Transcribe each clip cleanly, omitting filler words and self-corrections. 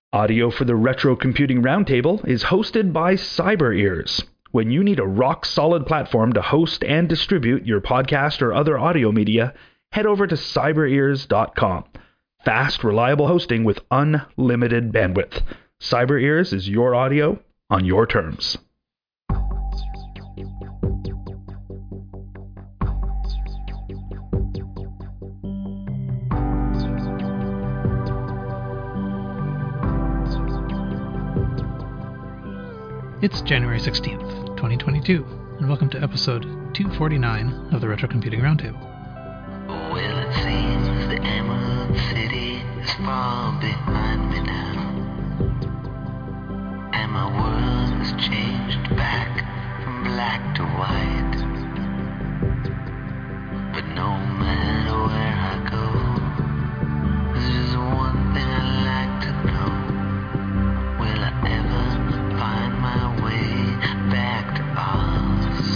Audio for the Retro Computing Roundtable is hosted by CyberEars. When you need a rock-solid platform to host and distribute your podcast or other audio media, head over to cyberears.com. Fast, reliable hosting with unlimited bandwidth. CyberEars is your audio on your terms. It's January 16th, 2022, and welcome to episode 249 of the Retro Computing Roundtable. Well, it seems the Emerald City is far behind me now, and my world has changed back from black to white. But no matter where I go, there's just one thing I like to know. Will I ever find my way back to Oz?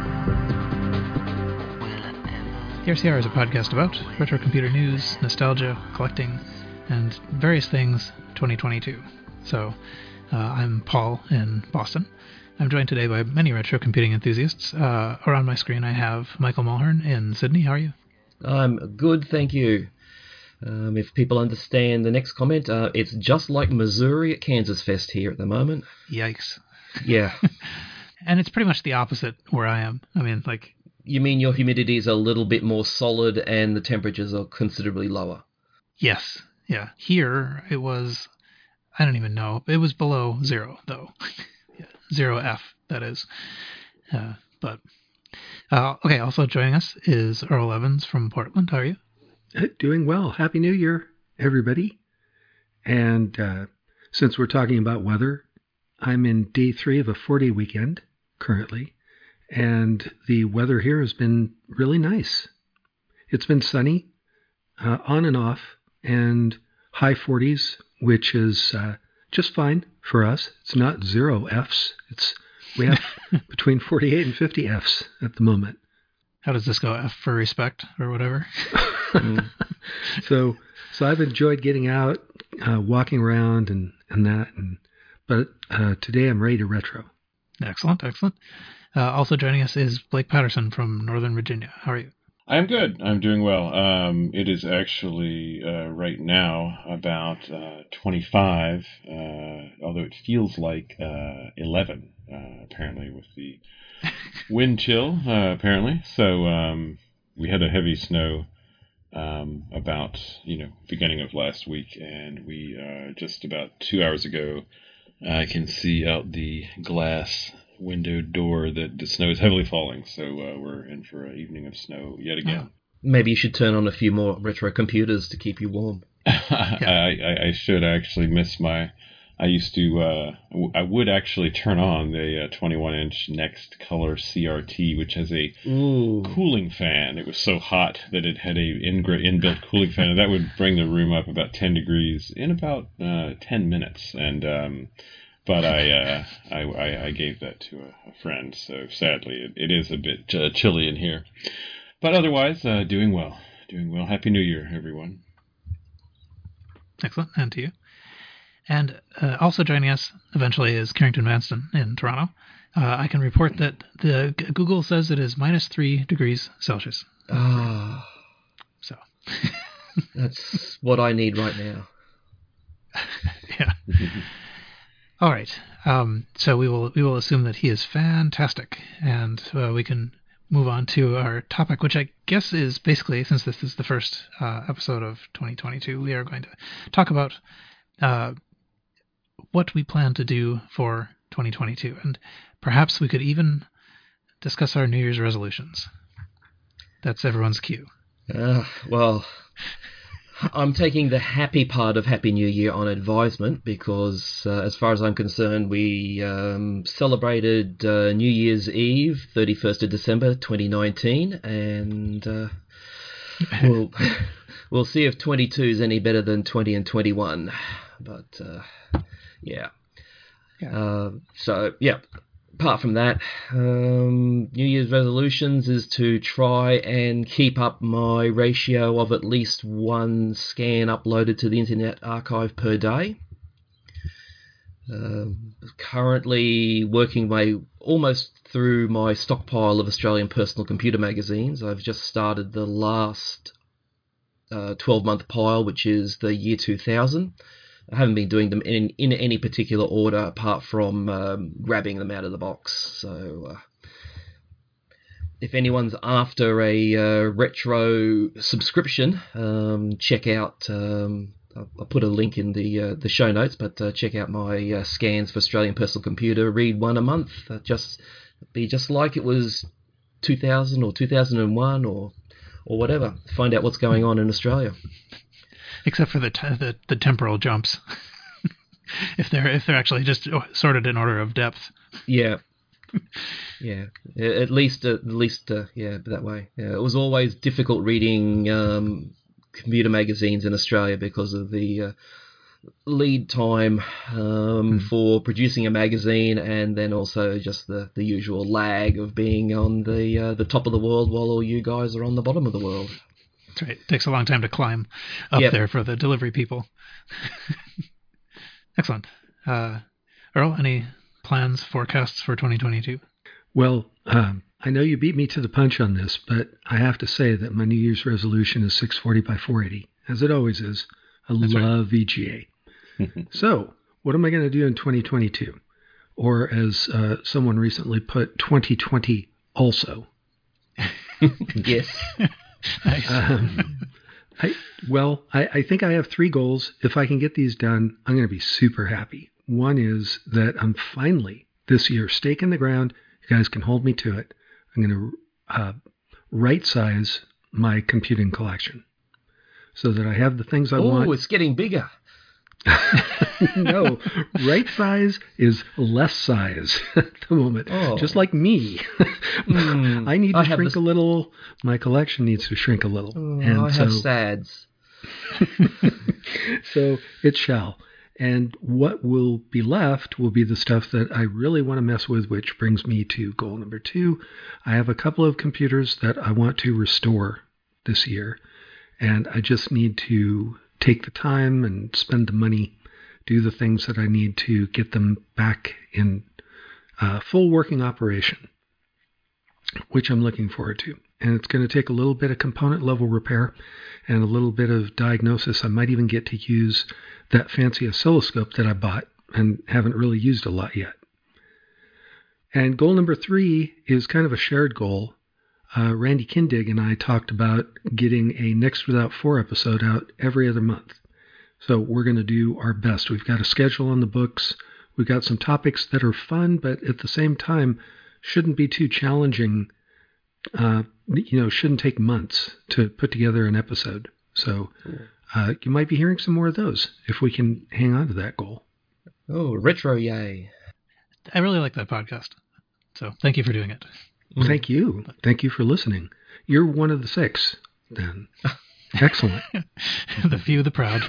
Will I ever... The RCR is a podcast about retro computer news, nostalgia, collecting, and various things 2022. So, I'm Paul in Boston. I'm joined today by many retro computing enthusiasts. Around my screen I have Michael Mulhern in Sydney. How are you? I'm good, thank you. If people understand the next comment, it's just like Missouri at Kansas Fest here at the moment. Yikes. Yeah. And it's pretty much the opposite where I am. I mean, like... You mean your humidity is a little bit more solid and the temperatures are considerably lower? Yes. Yeah. Here, it was... I don't even know. It was below zero, though. Yeah, 0 F, that is. Okay, also joining us is Earl Evans from Portland. How are you? Doing well. Happy New Year, everybody. And since we're talking about weather, I'm in day 3 of a 4-day weekend currently, and the weather here has been really nice. It's been sunny, on and off, and high 40s, which is just fine for us. It's not 0 Fs. We have between 48 and 50 Fs at the moment. How does this go? F for respect or whatever? So I've enjoyed getting out, walking around and that. But today I'm ready to retro. Excellent. Also joining us is Blake Patterson from Northern Virginia. How are you? I'm good. I'm doing well. It is actually right now about 25, although it feels like 11, apparently, with the wind chill, apparently. So we had a heavy snow about, beginning of last week, and we just about 2 hours ago, I can see out the glass window door that the snow is heavily falling, so we're in for an evening of snow yet again. Maybe you should turn on a few more retro computers to keep you warm. I should actually miss my... I would actually turn on the 21-inch Next Color CRT, which has a cooling fan. It was so hot that it had a inbuilt cooling fan, and that would bring the room up about 10 degrees in about 10 minutes. And but I gave that to a friend, so sadly it is a bit chilly in here. But otherwise, doing well. Happy New Year, everyone. Excellent, and to you. And also joining us eventually is Carrington Vanston in Toronto. I can report that the Google says it is -3 degrees Celsius. So that's what I need right now. Yeah. All right. So we will assume that he is fantastic, and we can move on to our topic, which I guess is basically, since this is the first episode of 2022, we are going to talk about what we plan to do for 2022, and perhaps we could even discuss our New Year's resolutions. That's everyone's cue. Well, I'm taking the happy part of Happy New Year on advisement because, as far as I'm concerned, we celebrated New Year's Eve, 31st of December 2019, and we'll see if 22 is any better than 20 and 21. But, yeah. So, yeah. Apart from that, New Year's resolutions is to try and keep up my ratio of at least one scan uploaded to the Internet Archive per day. Currently working my almost through my stockpile of Australian personal computer magazines. I've just started the last 12-month pile, which is the year 2000. I haven't been doing them in any particular order apart from grabbing them out of the box. So if anyone's after a retro subscription, check out... I'll put a link in the show notes, but check out my scans for Australian personal computer. Read one a month. Be just like it was 2000 or 2001 or whatever. Find out what's going on in Australia. Except for the temporal jumps, if they're actually just sorted in order of depth. Yeah. Yeah. At least that way. Yeah. It was always difficult reading computer magazines in Australia because of the lead time for producing a magazine, and then also just the usual lag of being on the top of the world while all you guys are on the bottom of the world. That's right. It takes a long time to climb up there for the delivery people. Excellent. Earl, any plans, forecasts for 2022? Well, I know you beat me to the punch on this, but I have to say that my New Year's resolution is 640 by 480, as it always is. I love VGA. So, what am I going to do in 2022? Or as someone recently put, 2020 also. Yes. Nice. I think I have 3 goals. If I can get these done, I'm going to be super happy. One is that I'm finally, this year, stake in the ground. You guys can hold me to it. I'm going to right-size my computing collection so that I have the things I want. Oh, it's getting bigger. No, right size is less size at the moment. Oh. Just like me. I need to shrink a little. My collection needs to shrink a little. Oh, I have SADs. So it shall. And what will be left will be the stuff that I really want to mess with, which brings me to goal number 2. I have a couple of computers that I want to restore this year, and I just need to take the time and spend the money, do the things that I need to get them back in full working operation, which I'm looking forward to. And it's going to take a little bit of component level repair and a little bit of diagnosis. I might even get to use that fancy oscilloscope that I bought and haven't really used a lot yet. And goal number 3 is kind of a shared goal. Randy Kindig and I talked about getting a Next Without 4 episode out every other month. So we're going to do our best. We've got a schedule on the books. We've got some topics that are fun, but at the same time shouldn't be too challenging. Shouldn't take months to put together an episode. So you might be hearing some more of those if we can hang on to that goal. Oh, retro yay. I really like that podcast. So thank you for doing it. Thank you. Thank you for listening. You're one of the 6, then. Excellent. The few, the proud.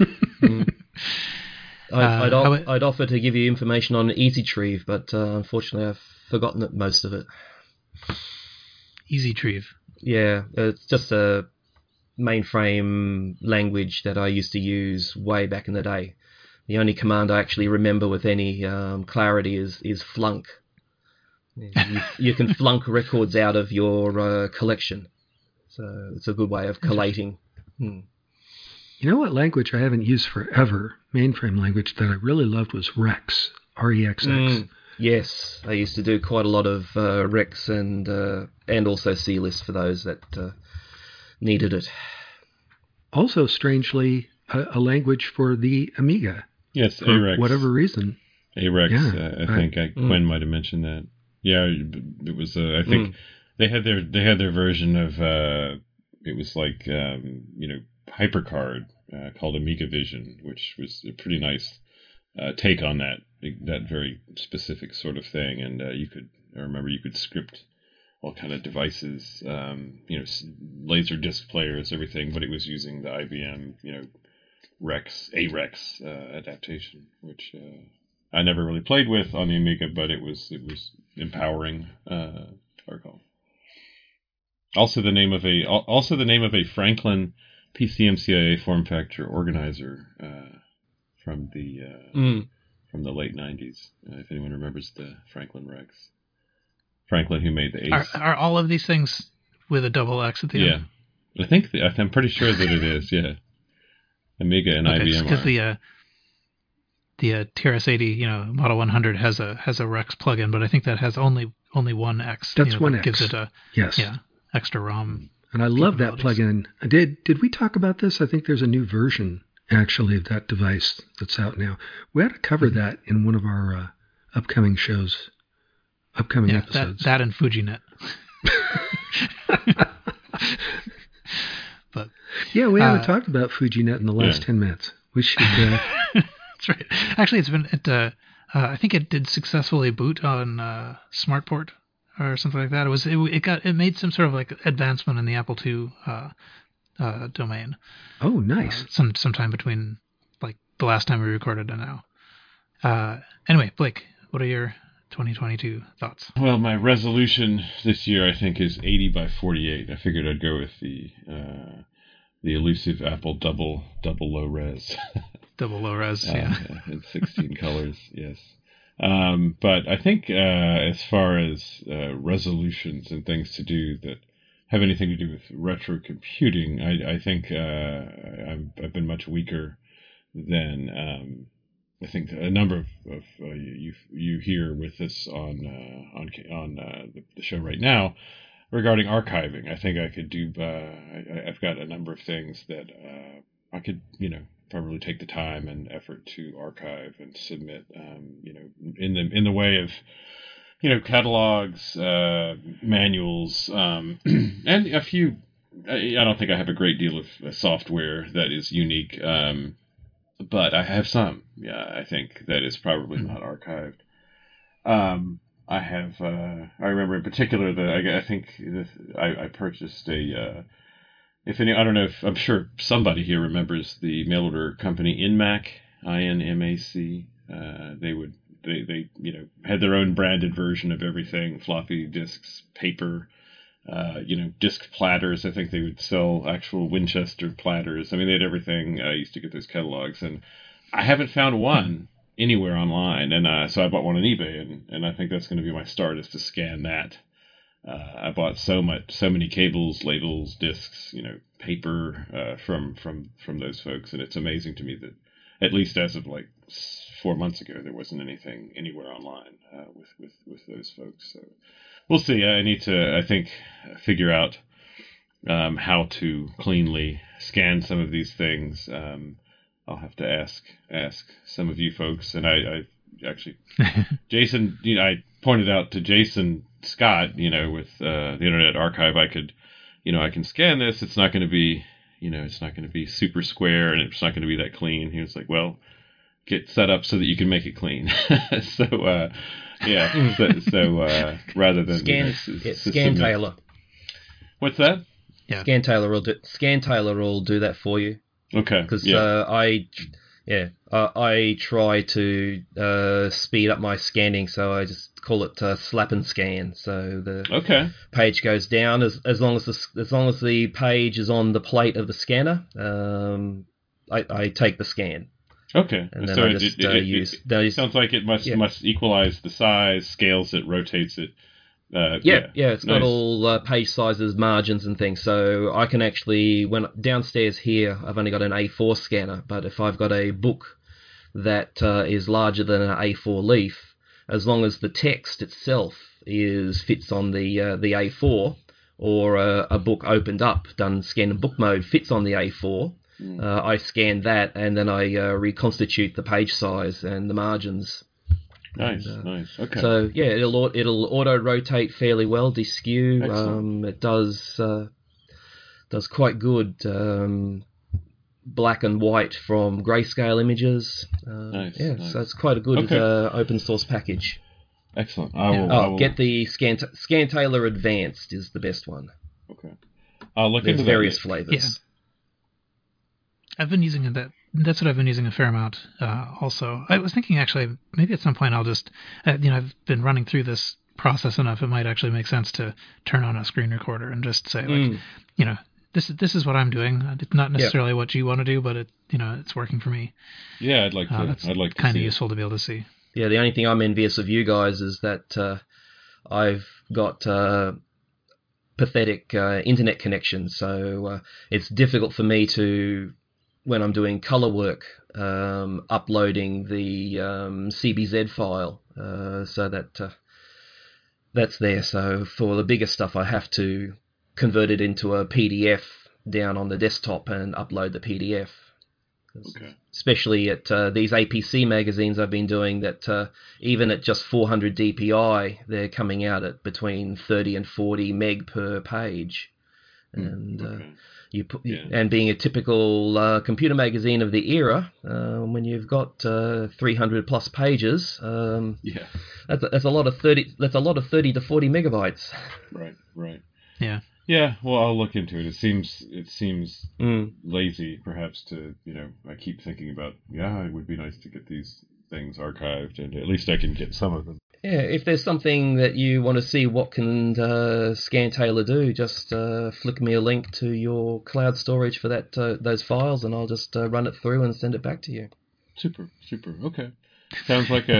I'd offer to give you information on EasyTrieve, but unfortunately I've forgotten most of it. EasyTrieve. Yeah, it's just a mainframe language that I used to use way back in the day. The only command I actually remember with any clarity is flunk. You can flunk records out of your collection. So it's a good way of collating. You know what language I haven't used forever, mainframe language, that I really loved was Rex, R-E-X-X. Yes, I used to do quite a lot of Rex and also CLIS for those that needed it. Also, strangely, a language for the Amiga. Yes, for AREX. Whatever reason. AREX, Yeah, I think Gwen might have mentioned that. Yeah, it was. I think they had their version of. It was like HyperCard called Amiga Vision, which was a pretty nice take on that very specific sort of thing. And I remember you could script all kind of devices, laser disc players, everything, but it was using the IBM, AREX adaptation, which I never really played with on the Amiga, but it was empowering. I recall. Also the name of a Franklin PCMCIA form factor organizer from the from the late 90s. If anyone remembers the Franklin Rex. Franklin, who made the Ace. Are all of these things with a double X at the Yeah. end? I'm pretty sure that it is, yeah. Amiga and IBM because are. the TRS-80, Model 100 has a Rex plugin, but I think that has only one X. That's one that X. gives it a Yes. extra ROM. And I love that capabilities. plugin. Did we talk about this? I think there's a new version, actually, of that device that's out now. We ought to cover that in one of our upcoming shows, upcoming episodes. That and FujiNet. But yeah, we haven't talked about FujiNet in the last 10 minutes. We should... that's right. Actually, it's been I think it did successfully boot on SmartPort or something like that. It made some sort of like advancement in the Apple II domain. Oh, nice. Sometime between like the last time we recorded and now. Anyway, Blake, what are your 2022 thoughts? Well, my resolution this year, I think, is 80 by 48. I figured I'd go with the elusive Apple double low res. Double low res, yeah. In 16 colors, yes. But I think as far as resolutions and things to do that have anything to do with retro computing, I think I've been much weaker than I think a number of you here with us on the show right now regarding archiving. I think I could do. I've got a number of things that I could probably take the time and effort to archive and submit. In the way of catalogs, manuals, and a few. I don't think I have a great deal of software that is unique. But I have some, I think, that is probably not archived. I have, I remember in particular that I think I purchased I don't know if, I'm sure somebody here remembers the mail order company Inmac, INMAC. They had their own branded version of everything, floppy disks, paper, disc platters. I think they would sell actual Winchester platters. I mean, they had everything. I used to get those catalogs, and I haven't found one anywhere online. And so I bought one on eBay, and I think that's going to be my start, is to scan that. I bought so many cables, labels, discs, paper from those folks, and it's amazing to me that at least as of like 4 months ago, there wasn't anything anywhere online with those folks. So. We'll see. I need to, I think, figure out how to cleanly scan some of these things. I'll have to ask some of you folks. And I actually, Jason, I pointed out to Jason Scott, with the Internet Archive, I can scan this. It's not going to be, it's not going to be super square, and it's not going to be that clean. He was like, well, get set up so that you can make it clean. So, yeah. So rather than Scantailor. What's that? Yeah. Scantailor will do that for you. Okay. Because I try to speed up my scanning, so I just call it slap and scan. So the page goes down as long as the page is on the plate of the scanner. I take the scan. Okay, and then so I just it sounds like it must equalize the size, scales it, rotates it. It's got all page sizes, margins, and things. So I can actually, when downstairs here, I've only got an A4 scanner. But if I've got a book that is larger than an A4 leaf, as long as the text itself fits on the A4, or a book opened up, done scan in book mode, fits on the A4. I scan that, and then I reconstitute the page size and the margins. Nice. Okay. So yeah, it'll auto rotate fairly well, deskew. It does quite good black and white from grayscale images. Nice. So it's quite a good open source package. Excellent. I will get the Scantailor Advanced is the best one. Okay. I'll look into various flavors. Yeah. I've been using that. That's what I've been using a fair amount. Also, I was thinking actually maybe at some point I'll just I've been running through this process enough. It might actually make sense to turn on a screen recorder and just say this is what I'm doing. It's not necessarily what you want to do, but it's working for me. Yeah, I'd like to. That's I'd like to kind see of it. useful to be able to see. Yeah, the only thing I'm envious of you guys is that I've got pathetic internet connection, so it's difficult for me to, when I'm doing color work, uploading the CBZ file, so that that's there. So for the bigger stuff, I have to convert it into a PDF down on the desktop and upload the PDF. Okay. Especially at these APC magazines I've been doing, that even at just 400 DPI, they're coming out at between 30 and 40 meg per page. And Okay. and being a typical computer magazine of the era, when you've got 300 plus pages, Yeah. that's a lot of 30. That's a lot of 30 to 40 megabytes. Right. Yeah. Yeah. Well, I'll look into it. It seems Mm. lazy, perhaps, to I keep thinking about it would be nice to get these things archived, and at least I can get some of them. Yeah, if there's something that you want to see what can ScanTailor do, just flick me a link to your cloud storage for that those files, and I'll just run it through and send it back to you. Super. Okay. Sounds like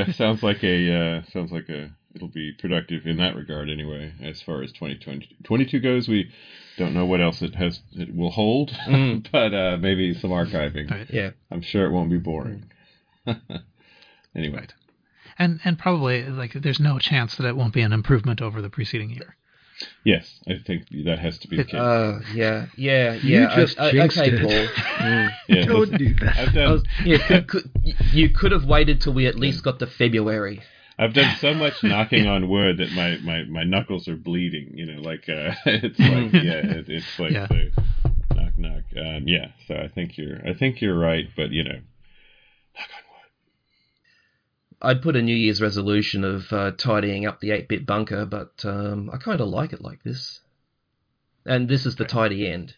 it'll be productive in that regard anyway. As far as 2022 goes, we don't know what else it will hold, but maybe some archiving. Right. Yeah. I'm sure it won't be boring. Anyway. Right. And probably there's no chance that it won't be an improvement over the preceding year. Yes, I think that has to be the case. Yeah. You just jinxed okay, it. Paul. Yeah, Don't do that. I've done You could have waited till we at least got to February. I've done so much knocking on wood that my knuckles are bleeding. It's like it's like Yeah. the knock. So I think you're right, but knock on wood. I'd put a New Year's resolution of tidying up the 8-bit bunker, but I kind of like it like this. And this is the tidy end.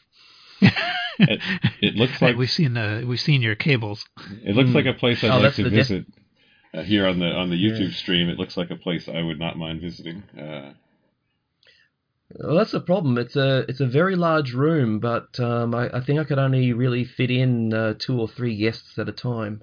It looks like we've seen your cables. it looks like a place I'd like that's to the visit. Here on the YouTube stream, it looks like a place I would not mind visiting. Well, that's the problem. It's a very large room, but I think I could only really fit in 2 or 3 guests at a time.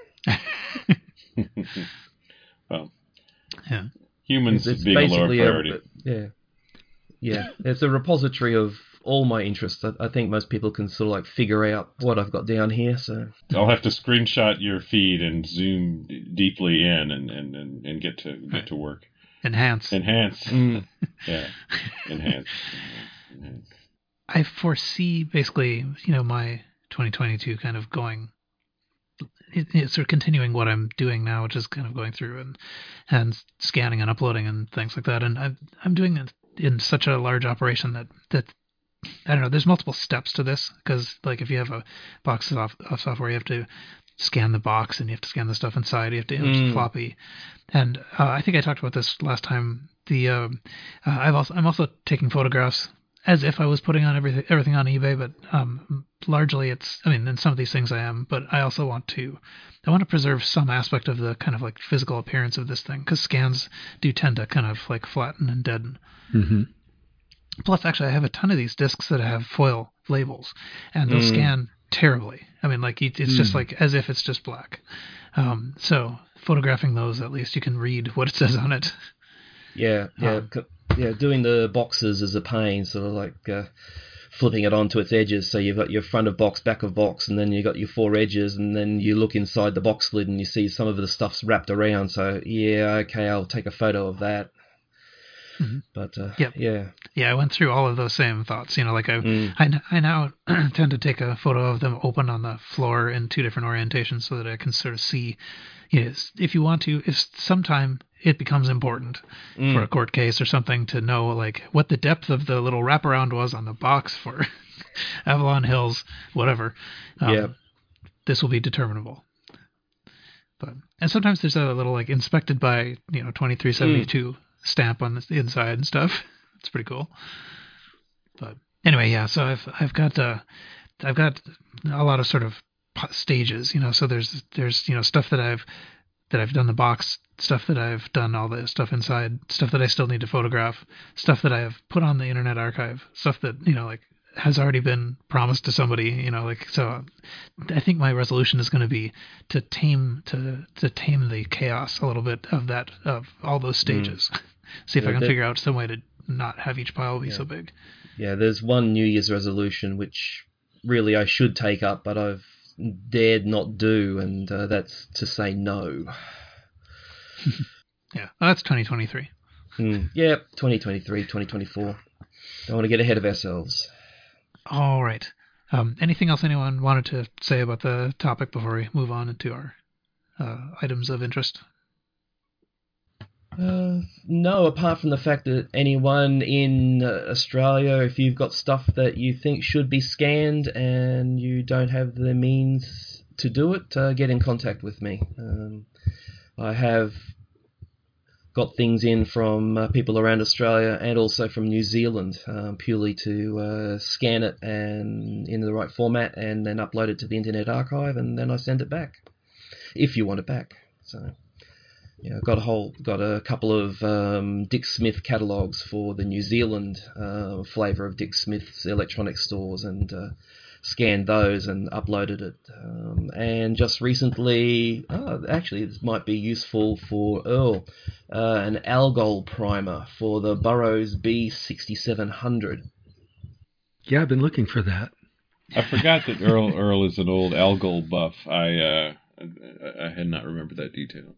Well, Yeah. humans It's being a lower basically priority. yeah. It's a repository of all my interests. I think most people can sort of figure out what I've got down here. So I'll have to screenshot your feed and zoom deeply in and get to work. Enhance. Yeah, enhance. I foresee basically, my 2022 kind of going. It's sort of continuing what I'm doing now, which is kind of going through and scanning and uploading and things like that. And I'm doing it in such a large operation that I don't know. There's multiple steps to this, because if you have a box of software, you have to scan the box and you have to scan the stuff inside. You have to image the floppy. And I think I talked about this last time. I'm also taking photographs as if I was putting on everything on eBay, but largely in some of these things I am, but I also want to preserve some aspect of the kind of physical appearance of this thing, because scans do tend to kind of flatten and deaden. Mm-hmm. Plus, actually, I have a ton of these discs that have foil labels, and they'll scan terribly. It's just as if it's just black. So photographing those, at least you can read what it says on it. Yeah. Doing the boxes is a pain, sort of flipping it onto its edges. So you've got your front of box, back of box, and then you've got your 4 edges, and then you look inside the box lid and you see some of the stuff's wrapped around. So I'll take a photo of that. Mm-hmm. But I went through all of those same thoughts. I now tend to take a photo of them open on the floor in 2 different orientations, so that I can sort of see. If you want to, if sometime it becomes important for a court case or something to know what the depth of the little wraparound was on the box for Avalon Hills, whatever. This will be determinable. And sometimes there's a little inspected by 2372 stamp on the inside and stuff. It's pretty cool. But anyway, so I've got a lot of sort of stages, so there's stuff that I've done the box, stuff that I've done all the stuff inside, stuff that I still need to photograph, stuff that I have put on the Internet Archive, stuff that has already been promised to somebody, you know, like, so I think my resolution is going to be to tame the chaos a little bit of that, of all those stages. See if I can figure out some way to not have each pile be so big. Yeah, there's one New Year's resolution which really I should take up, but I've dared not do, and that's to say no. Yeah, well, that's 2023. Yeah, 2023, 2024. Don't want to get ahead of ourselves. All right. Anything else anyone wanted to say about the topic before we move on into our items of interest? No, apart from the fact that anyone in Australia, if you've got stuff that you think should be scanned and you don't have the means to do it, get in contact with me. I have got things in from people around Australia and also from New Zealand, purely to scan it and in the right format and then upload it to the Internet Archive, and then I send it back, if you want it back. So... yeah, got a couple of Dick Smith catalogues for the New Zealand flavour of Dick Smith's electronic stores, and scanned those and uploaded it. And just recently, actually this might be useful for Earl, an Algol primer for the Burroughs B6700. Yeah, I've been looking for that. I forgot that Earl is an old Algol buff. I had not remembered that detail.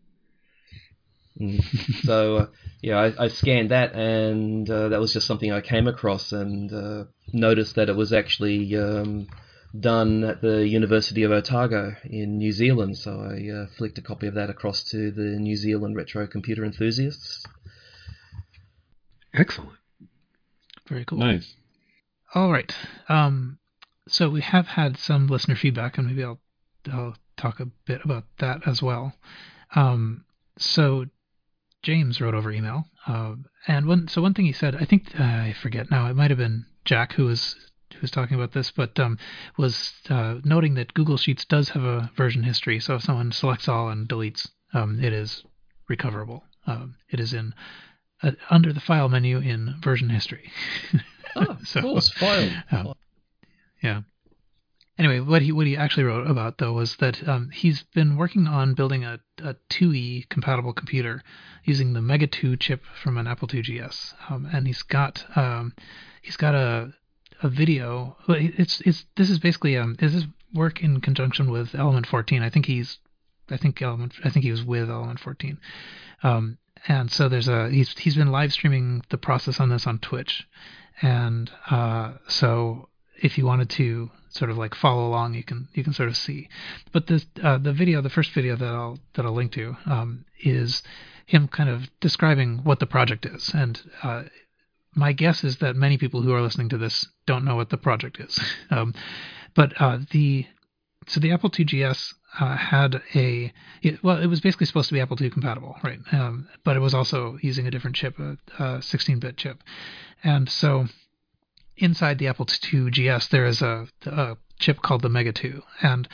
So, I scanned that, and that was just something I came across, and noticed that it was actually done at the University of Otago in New Zealand, so I flicked a copy of that across to the New Zealand retro computer enthusiasts. Excellent. Very cool. Nice. All right. So we have had some listener feedback, and maybe I'll talk a bit about that as well. So James wrote over email, and one thing he said, I think I forget now, it might have been Jack who was talking about this, but was noting that Google Sheets does have a version history. So if someone selects all and deletes, it is recoverable. It is in under the file menu in version history. Oh, so, of course, file. Yeah. Anyway, what he actually wrote about, though, was that he's been working on building a 2E compatible computer using the Mega 2 chip from an Apple II GS, and he's got a video. This is basically this is work in conjunction with Element 14. I think he was with Element 14, and so he's been live streaming the process on this on Twitch, and so if you wanted to sort of like follow along, you can sort of see. But the first video that I'll link to is him kind of describing what the project is. And my guess is that many people who are listening to this don't know what the project is. But the Apple II GS it was basically supposed to be Apple II compatible, right? But it was also using a different chip, a 16-bit chip, and so inside the Apple II GS, there is a chip called the Mega 2, and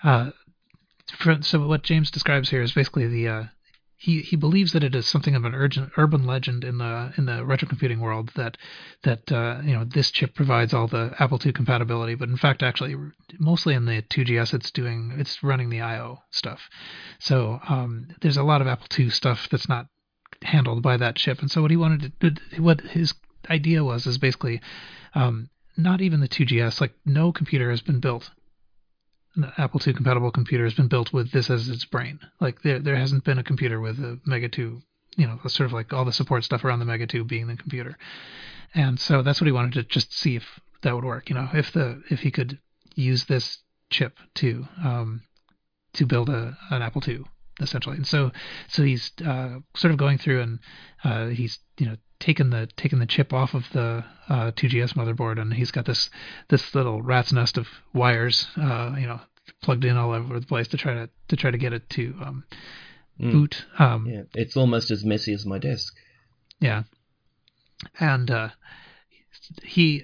so what James describes here is basically he believes that it is something of an urban legend in the retro computing world that this chip provides all the Apple II compatibility, but in fact, actually, mostly in the 2GS, it's running the I/O stuff. So there's a lot of Apple II stuff that's not handled by that chip, and so what his idea is basically not even the 2GS, like no computer has been built, the Apple II compatible computer has been built with this as its brain. Like there hasn't been a computer with a Mega 2, sort of like all the support stuff around the Mega 2 being the computer. And so that's what he wanted to just see if that would work, if he could use this chip to build an Apple II essentially. And so he's sort of going through and he's taken the chip off of the 2GS motherboard, and he's got this little rat's nest of wires, plugged in all over the place to try to get it to boot. Yeah, it's almost as messy as my desk. Yeah, and he,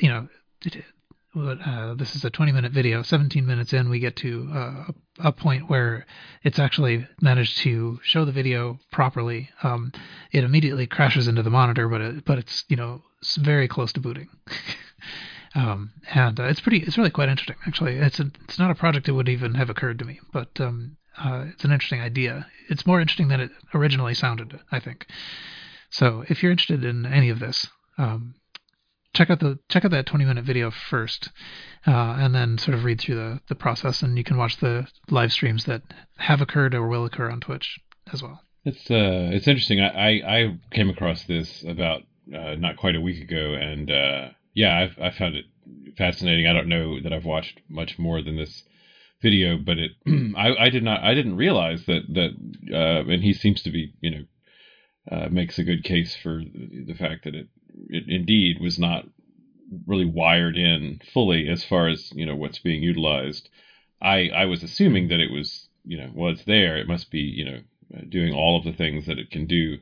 this is a 20-minute video. 17 minutes in, we get to a point where it's actually managed to show the video properly. It immediately crashes into the monitor, but it's very close to booting. And it's really quite interesting, actually. It's not a project that would even have occurred to me, but it's an interesting idea. It's more interesting than it originally sounded, I think. So if you're interested in any of this, check out that 20-minute video first, and then sort of read through the process, and you can watch the live streams that have occurred or will occur on Twitch as well. It's interesting. I came across this about not quite a week ago, and I found it fascinating. I don't know that I've watched much more than this video, but I didn't realize that and he seems to be, makes a good case for the fact that it indeed was not really wired in fully as far as what's being utilized. I was assuming that it was it's there, it must be doing all of the things that it can do.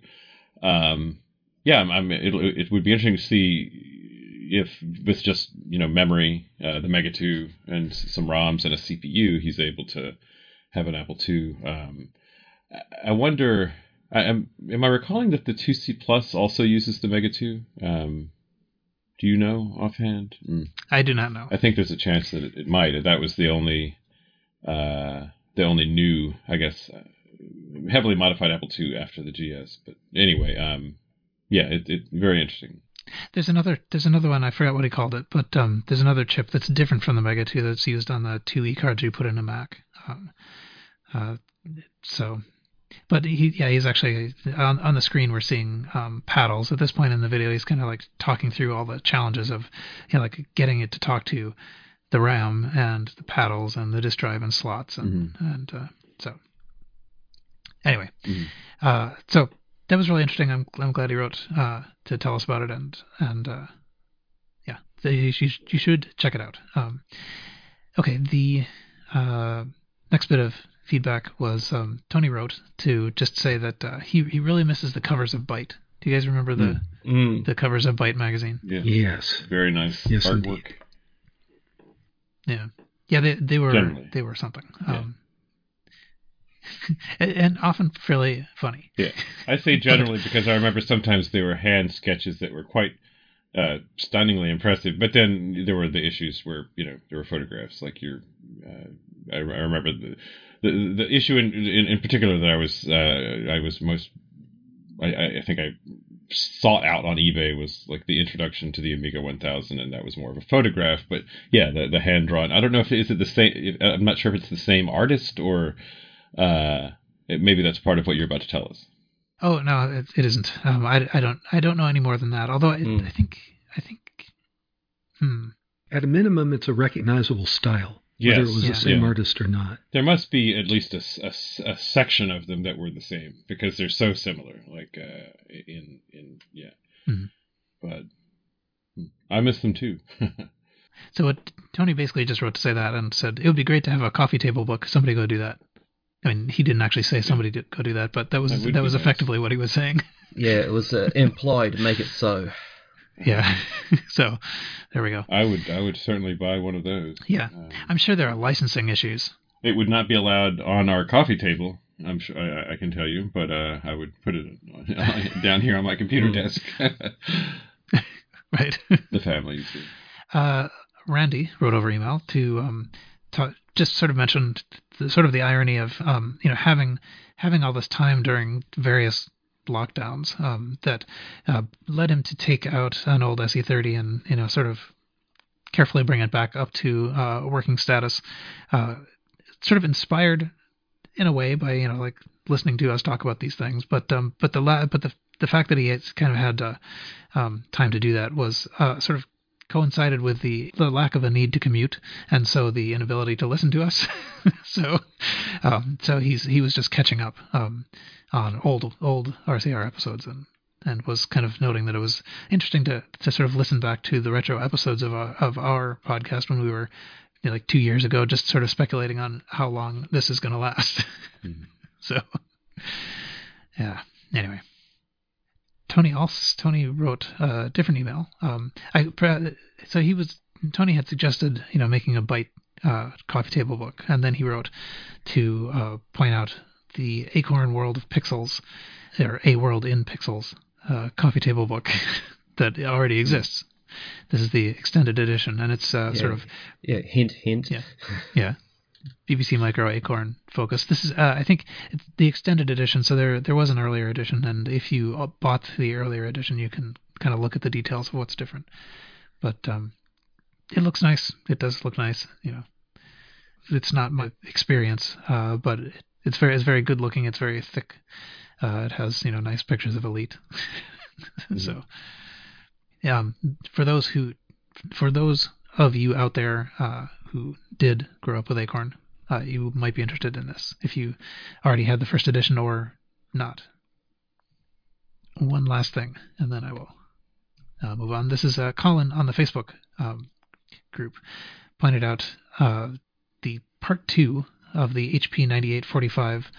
It would be interesting to see if with just memory, the Mega 2 and some ROMs and a CPU, he's able to have an Apple II. I wonder. Am I recalling that the 2C Plus also uses the Mega 2? Do you know offhand? I do not know. I think there's a chance that it might. That was the only new, I guess, heavily modified Apple II after the GS. But anyway, it's very interesting. There's another one, I forgot what he called it, but there's another chip that's different from the Mega 2 that's used on the 2E cards you put in a Mac. But he's actually on the screen. We're seeing paddles at this point in the video. He's kind of like talking through all the challenges of like getting it to talk to the RAM and the paddles and the disk drive and slots and so anyway, so that was really interesting. I'm glad he wrote to tell us about it and you should check it out. Okay, the next bit of feedback was Tony wrote to just say that he really misses the covers of Byte. Do you guys remember the covers of Byte magazine? Yeah. Yes. Very nice yes, artwork. Indeed. Yeah, they were something. Yeah. And often fairly funny. Yeah, I say generally because I remember sometimes there were hand sketches that were quite stunningly impressive, but then there were the issues where there were photographs like I remember the issue in particular that I think I sought out on eBay was like the introduction to the Amiga 1000, and that was more of a photograph. But yeah, the hand drawn. I don't know if is it the same. I'm not sure if it's the same artist or maybe that's part of what you're about to tell us. Oh no, it isn't. I don't know any more than that. Although I think. At a minimum, it's a recognizable style. Yes. Whether it was the same artist or not. There must be at least a section of them that were the same because they're so similar. Like Mm-hmm. But I miss them too. So what Tony basically just wrote to say that and said it would be great to have a coffee table book. Somebody go do that. I mean, he didn't actually say somebody did go do that, but that was nice. Effectively what he was saying. Yeah, it was implied. Make it so. Yeah. So there we go. I would certainly buy one of those. Yeah. I'm sure there are licensing issues. It would not be allowed on our coffee table. I'm sure I can tell you, but I would put it down here on my computer desk. Right. The family, you see. Randy wrote over email to just sort of mention the irony of having all this time during various lockdowns that led him to take out an old SE30 and sort of carefully bring it back up to working status. Sort of inspired in a way by like listening to us talk about these things, but the fact that he has kind of had time to do that was sort of coincided with the lack of a need to commute, and so the inability to listen to us. so he was just catching up on old RCR episodes and was kind of noting that it was interesting to sort of listen back to the retro episodes of our podcast when we were like 2 years ago, just sort of speculating on how long this is going to last. Mm-hmm. So yeah. Anyway. Tony wrote a different email. Tony had suggested, making a Byte coffee table book, and then he wrote to point out the Acorn World of Pixels, or A World in Pixels coffee table book that already exists. this is the extended edition, and it's sort of hint. yeah. BBC Micro Acorn Focus. This is, I think, it's the extended edition. So there was an earlier edition, and if you bought the earlier edition, you can kind of look at the details of what's different. But it looks nice. It does look nice. It's not my experience, but it's very good looking. It's very thick. It has nice pictures of Elite. So, for those of you out there who did grow up with Acorn, you might be interested in this if you already had the first edition or not. One last thing, and then I will move on. This is Colin on the Facebook group pointed out the part 2 of the HP 9845.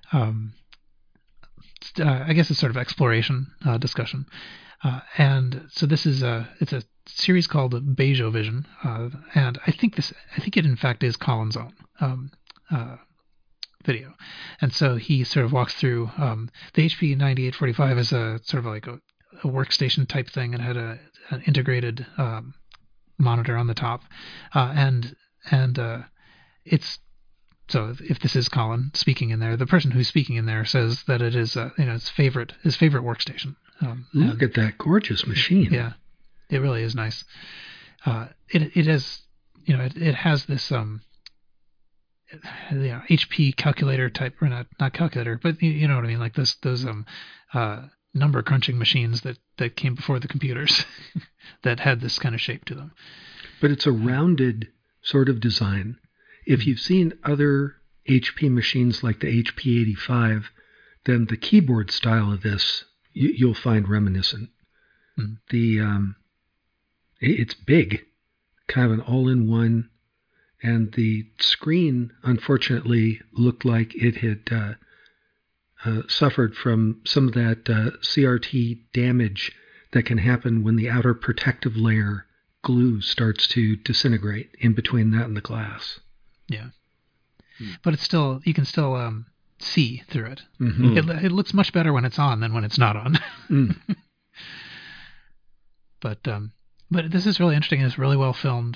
I guess it's sort of exploration discussion, and so this is it's a series called Bejo Vision, and I think it in fact is Colin's own video, and so he sort of walks through the HP 9845 is a sort of like a workstation type thing, and had an integrated monitor on the top, and it's. So if this is Colin speaking in there, the person who's speaking in there says that it is his favorite workstation. Look at that gorgeous machine. Yeah, it really is nice. It has it has this HP calculator type, or not calculator, but you know what I mean, like those number crunching machines that came before the computers that had this kind of shape to them. But it's a rounded sort of design. If you've seen other HP machines like the HP 85, then the keyboard style of this you'll find reminiscent. It's big, kind of an all-in-one, and the screen unfortunately looked like it had suffered from some of that CRT damage that can happen when the outer protective layer glue starts to disintegrate in between that and the glass. Yeah, but it's still, you can still see through it. Mm-hmm. It looks much better when it's on than when it's not on. But this is really interesting. It's really well filmed,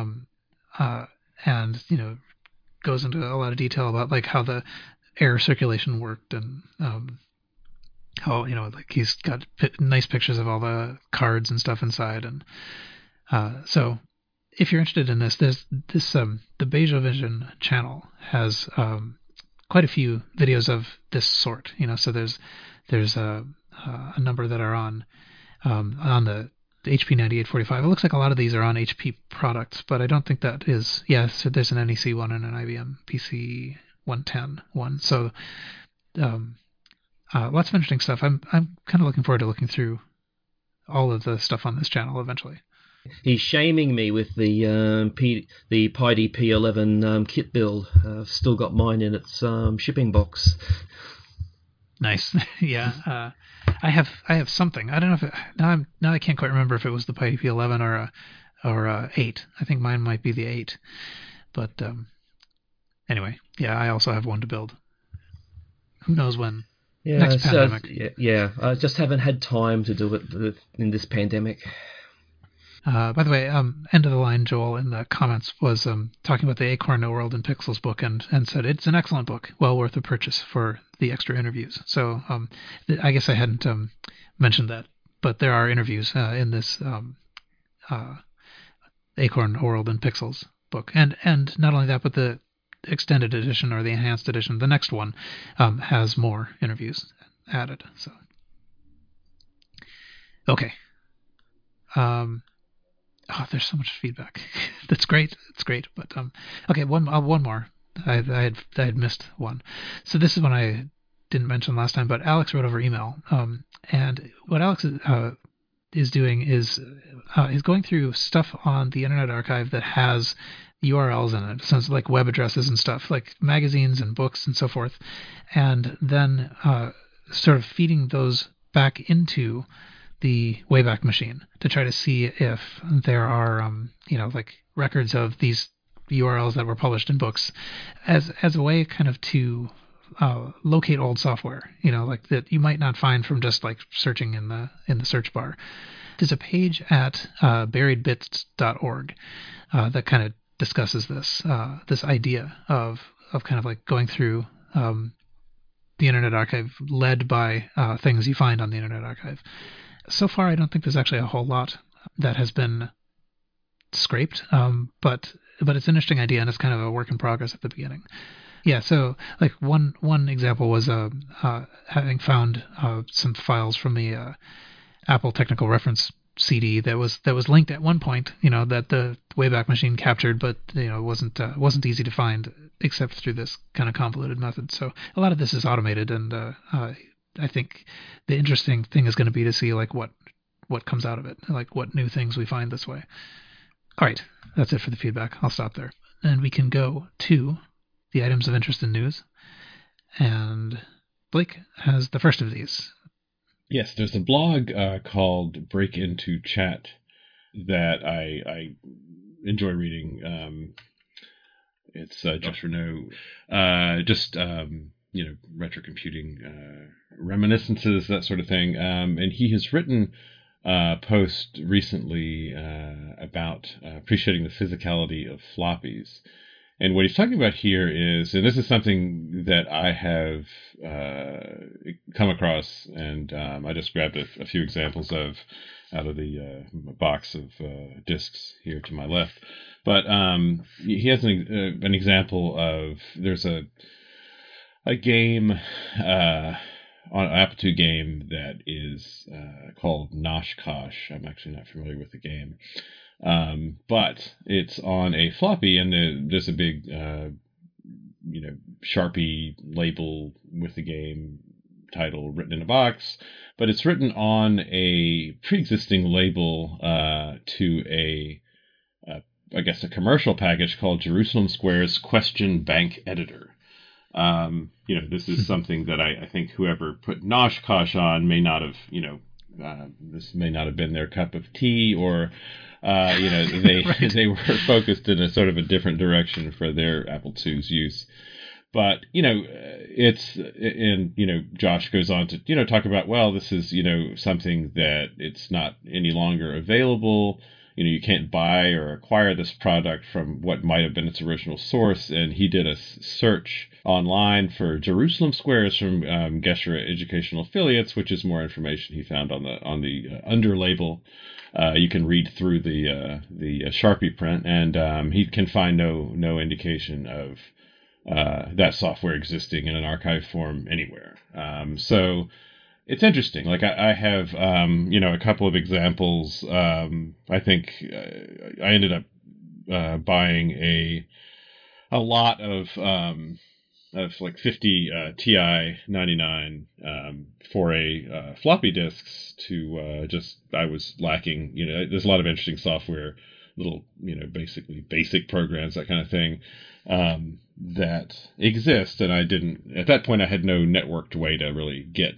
and goes into a lot of detail about like how the air circulation worked, and how like he's got nice pictures of all the cards and stuff inside, and so. If you're interested in this, the Bejo Vision channel has quite a few videos of this sort. So there's a number that are on the HP 9845. It looks like a lot of these are on HP products, but I don't think that is. So there's an NEC one and an IBM PC 110 one. So lots of interesting stuff. I'm kind of looking forward to looking through all of the stuff on this channel eventually. He's shaming me with the PIDE P11 kit build. I've still got mine in its shipping box. Nice. Yeah. I have something. I don't know if now I can't quite remember if it was the PIDE P11 or 8. I think mine might be the 8. But anyway, yeah, I also have one to build. Who knows when? Yeah, next pandemic. I just haven't had time to do it in this pandemic. By the way, end of the line, Joel, in the comments was talking about the Acorn No World in Pixels book and said it's an excellent book, well worth a purchase for the extra interviews. So I guess I hadn't mentioned that, but there are interviews in this Acorn No World in Pixels book, and not only that, but the extended edition or the enhanced edition, the next one, has more interviews added. So okay. Oh, there's so much feedback. That's great. It's great. But okay, one more. I had missed one. So this is one I didn't mention last time, but Alex wrote over email. And what Alex is doing is he's going through stuff on the Internet Archive that has URLs in it, so it's like web addresses and stuff, like magazines and books and so forth, and then sort of feeding those back into the Wayback Machine to try to see if there are, like records of these URLs that were published in books as a way kind of to locate old software, like that you might not find from just like searching in the search bar. There's a page at buriedbits.org that kind of discusses this idea of kind of like going through the Internet Archive led by things you find on the Internet Archive. So far, I don't think there's actually a whole lot that has been scraped, but it's an interesting idea, and it's kind of a work in progress at the beginning. Yeah, so like one example was having found some files from the Apple Technical Reference CD that was linked at one point, that the Wayback Machine captured, but wasn't easy to find except through this kind of convoluted method. So a lot of this is automated, and I think the interesting thing is going to be to see like what comes out of it, like what new things we find this way. All right, that's it for the feedback. I'll stop there, and we can go to the items of interest in news, and Blake has the first of these. Yes, there's a blog called Break Into Chat that I enjoy reading. It's Josh Renaud, retro computing reminiscences, that sort of thing. And he has written a post recently about appreciating the physicality of floppies. And what he's talking about here is, and this is something that I have come across, and I just grabbed a few examples out of the box of discs here to my left. But he has an example of, there's a game, on an Apple II game that is called Noshkosh. I'm actually not familiar with the game. But it's on a floppy, and there's a big, Sharpie label with the game title written in a box, but it's written on a pre-existing label to a commercial package called Jerusalem Square's Question Bank Editor. This is something that I think whoever put Noshkosh on may not have, this may not have been their cup of tea, or they right. They were focused in a sort of a different direction for their Apple II's use. But Josh goes on to talk about, well, this is something that it's not any longer available. You can't buy or acquire this product from what might have been its original source. And he did a search online for Jerusalem Squares from Gesher Educational Affiliates, which is more information he found on the under label. You can read through the Sharpie print, and he can find no indication of that software existing in an archive form anywhere. So it's interesting. Like I have, a couple of examples. I think I ended up buying a lot of like 50 TI 99 for a floppy disks to I was lacking. There's a lot of interesting software, little basically basic programs, that kind of thing, that exist, and I didn't at that point. I had no networked way to really get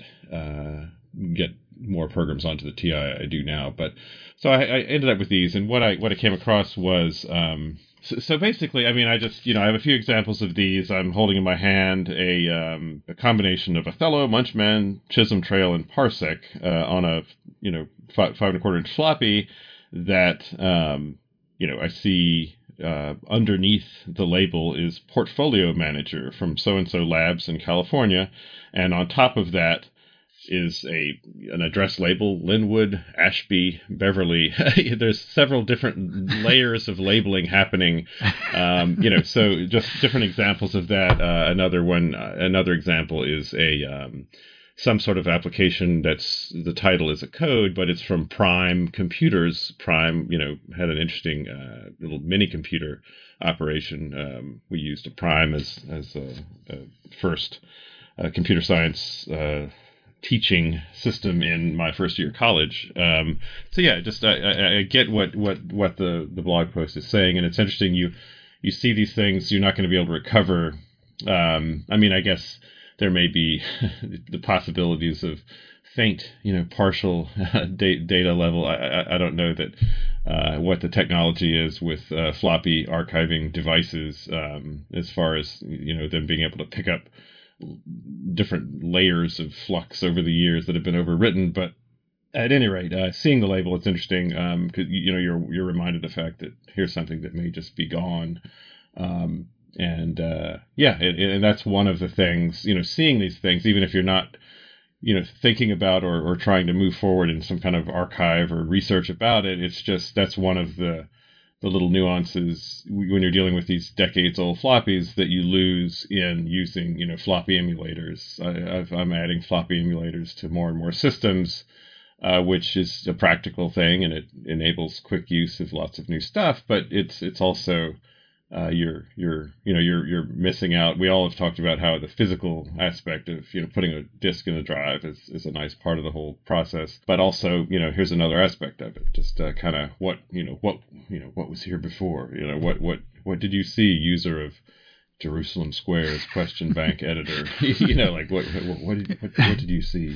more programs onto the TI I do now. But so I ended up with these, and what I came across was so basically, I mean, I just I have a few examples of these. I'm holding in my hand a combination of Othello, Munchman, Chisholm Trail, and Parsec on a 5 1/4 inch floppy that I see. Underneath the label is Portfolio Manager from so-and-so labs in California, and on top of that is an address label, Linwood, Ashby, Beverly. There's several different layers of labeling happening, so just different examples of that. Another example is some sort of application that's the title is a code, but it's from Prime Computers. Prime, had an interesting little mini computer operation. We used a Prime as a first computer science teaching system in my first year of college. So yeah, just I get what the blog post is saying, and it's interesting. You see these things, you're not going to be able to recover. I guess there may be the possibilities of faint, partial data level. I don't know that what the technology is with floppy archiving devices as far as them being able to pick up different layers of flux over the years that have been overwritten. But at any rate, seeing the label, it's interesting because you're reminded of the fact that here's something that may just be gone. And that's one of the things, seeing these things, even if you're not, thinking about or trying to move forward in some kind of archive or research about it. It's just, that's one of the little nuances when you're dealing with these decades old floppies that you lose in using, floppy emulators. I'm adding floppy emulators to more and more systems, which is a practical thing, and it enables quick use of lots of new stuff, but it's also, you're missing out. We all have talked about how the physical aspect of putting a disk in a drive is a nice part of the whole process. But also, here's another aspect of it. Just kind of what was here before. What did you see, user of Jerusalem Square's question bank editor? Like what did you see?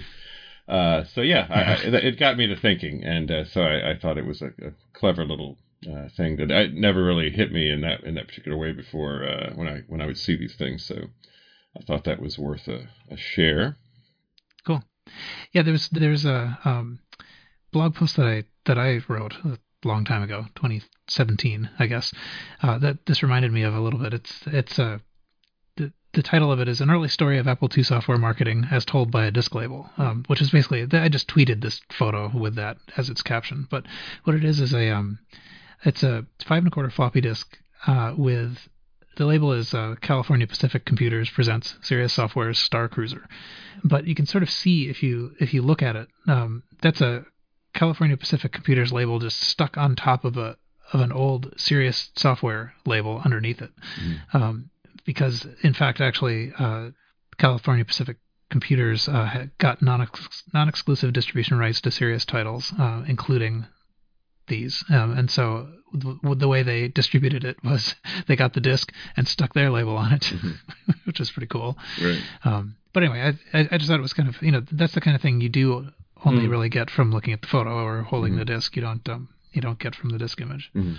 It got me to thinking, and so I thought it was a clever little thing that never really hit me in that particular way before when I would see these things. So I thought that was worth a share. Cool. Yeah, there's a blog post that I wrote a long time ago, 2017, I guess, that this reminded me of a little bit. The title of it is An Early Story of Apple II Software Marketing as Told by a Disk Label, which is basically, I just tweeted this photo with that as its caption. But what it is it's a 5 1/4 floppy disk with, the label is California Pacific Computers presents Sirius Software's Star Cruiser. But you can sort of see if you look at it, that's a California Pacific Computers label just stuck on top of an old Sirius Software label underneath it. Mm-hmm. Because in fact, actually, California Pacific Computers got non-exclusive distribution rights to Sirius titles, including these. And so the way they distributed it was they got the disc and stuck their label on it, mm-hmm. which is pretty cool. Right. But anyway, I just thought it was kind of, that's the kind of thing you do only really get from looking at the photo or holding mm-hmm. the disc. You don't get from the disc image. Mm-hmm.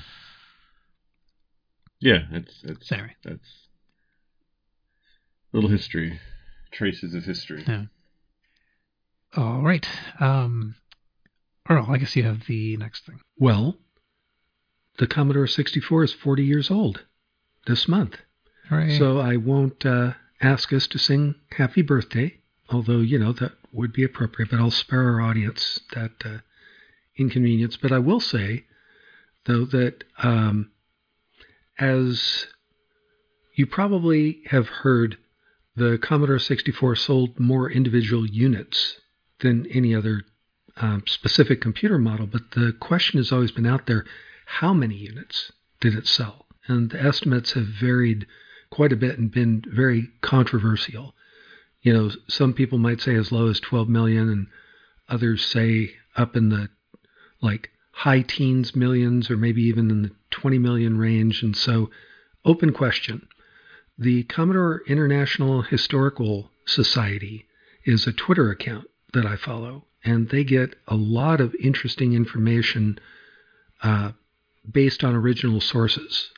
Yeah, it's anyway. That's little history, traces of history. Yeah. All right. Earl, I guess you have the next thing. Well, the Commodore 64 is 40 years old this month. Hooray. So I won't ask us to sing happy birthday, although, that would be appropriate, but I'll spare our audience that inconvenience. But I will say, though, that as you probably have heard, the Commodore 64 sold more individual units than any other specific computer model, but the question has always been out there, how many units did it sell? And the estimates have varied quite a bit and been very controversial. Some people might say as low as 12 million, and others say up in the high teens millions, or maybe even in the 20 million range. And so, open question. The Commodore International Historical Society is a Twitter account that I follow, and they get a lot of interesting information based on original sources.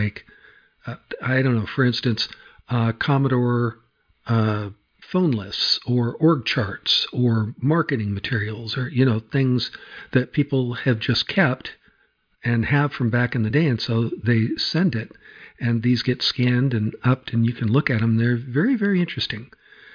For instance, Commodore phone lists or org charts or marketing materials or, things that people have just kept and have from back in the day. And so they send it, and these get scanned and upped, and you can look at them. They're very, very interesting.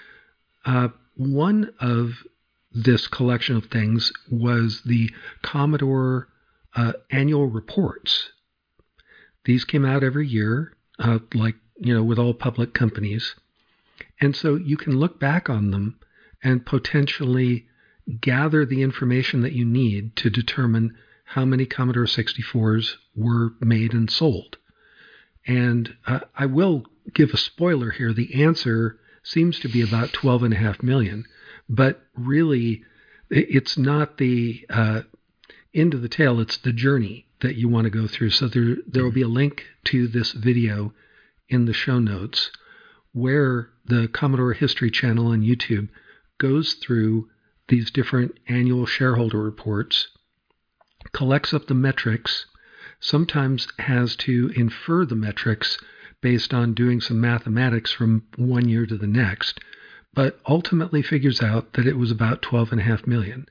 One of this collection of things was the Commodore annual reports. These came out every year, with all public companies. And so you can look back on them and potentially gather the information that you need to determine how many Commodore 64s were made and sold. And I will give a spoiler here. The answer seems to be about 12.5 million. But really, it's not the end of the tale. It's the journey that you want to go through. So there will be a link to this video in the show notes where the Commodore History Channel on YouTube goes through these different annual shareholder reports, collects up the metrics, sometimes has to infer the metrics based on doing some mathematics from one year to the next, but ultimately figures out that it was about 12.5 million.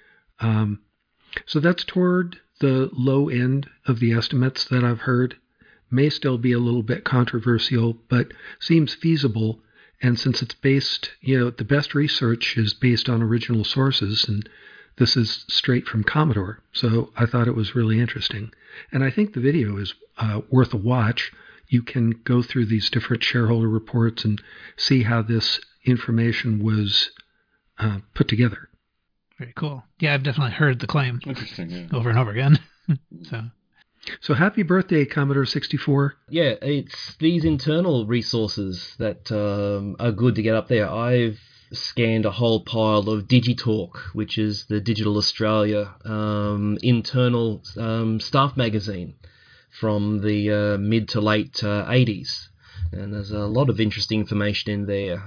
So that's toward the low end of the estimates that I've heard. May still be a little bit controversial, but seems feasible. And since it's based, the best research is based on original sources, and this is straight from Commodore. So I thought it was really interesting. And I think the video is worth a watch. You can go through these different shareholder reports and see how this information was put together. Very cool. Yeah, I've definitely heard the claim Interesting, yeah. over and over again. So happy birthday, Commodore 64. Yeah, it's these internal resources that are good to get up there. I've scanned a whole pile of Digitalk, which is the Digital Australia internal staff magazine from the mid to late 80s. And there's a lot of interesting information in there,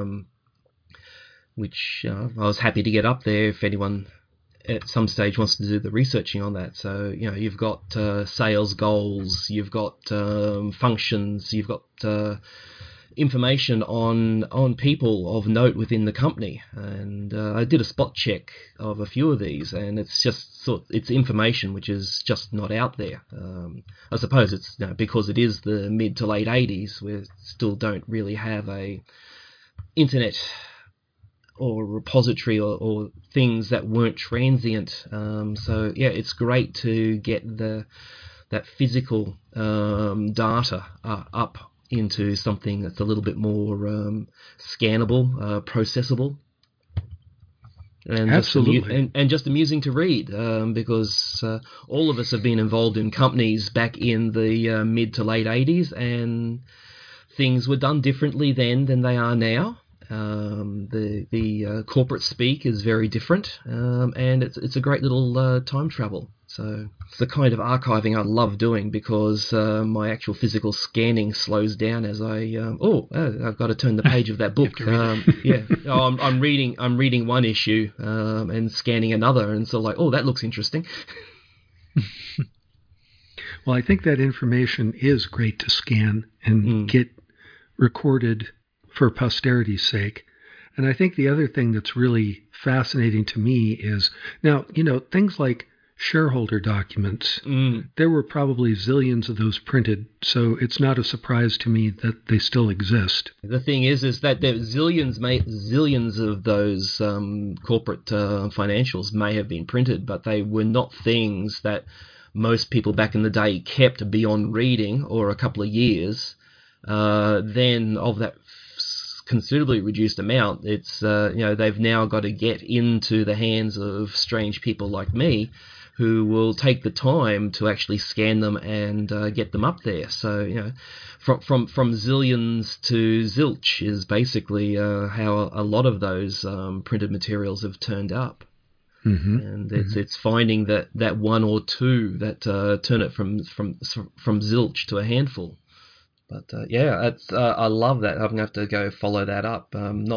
which I was happy to get up there if anyone at some stage wants to do the researching on that. So, you've got sales goals, you've got functions, you've got information on people of note within the company. And I did a spot check of a few of these, and it's just it's information which is just not out there. I suppose it's because it is the mid to late 80s, we still don't really have a internet or repository or things that weren't transient. So yeah, it's great to get that physical data up into something that's a little bit more scannable, processable, and Absolutely. just amusing to read, because all of us have been involved in companies back in the mid to late 80s, and things were done differently then than they are now. The corporate speak is very different, and it's a great little time travel. So it's the kind of archiving I love doing, because my actual physical scanning slows down as I've got to turn the page of that book. I'm reading one issue and scanning another, and so that looks interesting. Well, I think that information is great to scan and get recorded for posterity's sake. And I think the other thing that's really fascinating to me is now, things like shareholder documents, there were probably zillions of those printed, so it's not a surprise to me that they still exist. The thing is that there zillions of those corporate financials may have been printed, but they were not things that most people back in the day kept beyond reading or a couple of years. Then of that considerably reduced amount, it's they've now got to get into the hands of strange people like me, who will take the time to actually scan them and get them up there. So from zillions to zilch is basically how a lot of those printed materials have turned up. And it's finding that one or two that turn it from zilch to a handful. But I love that. I'm gonna have to go follow that up.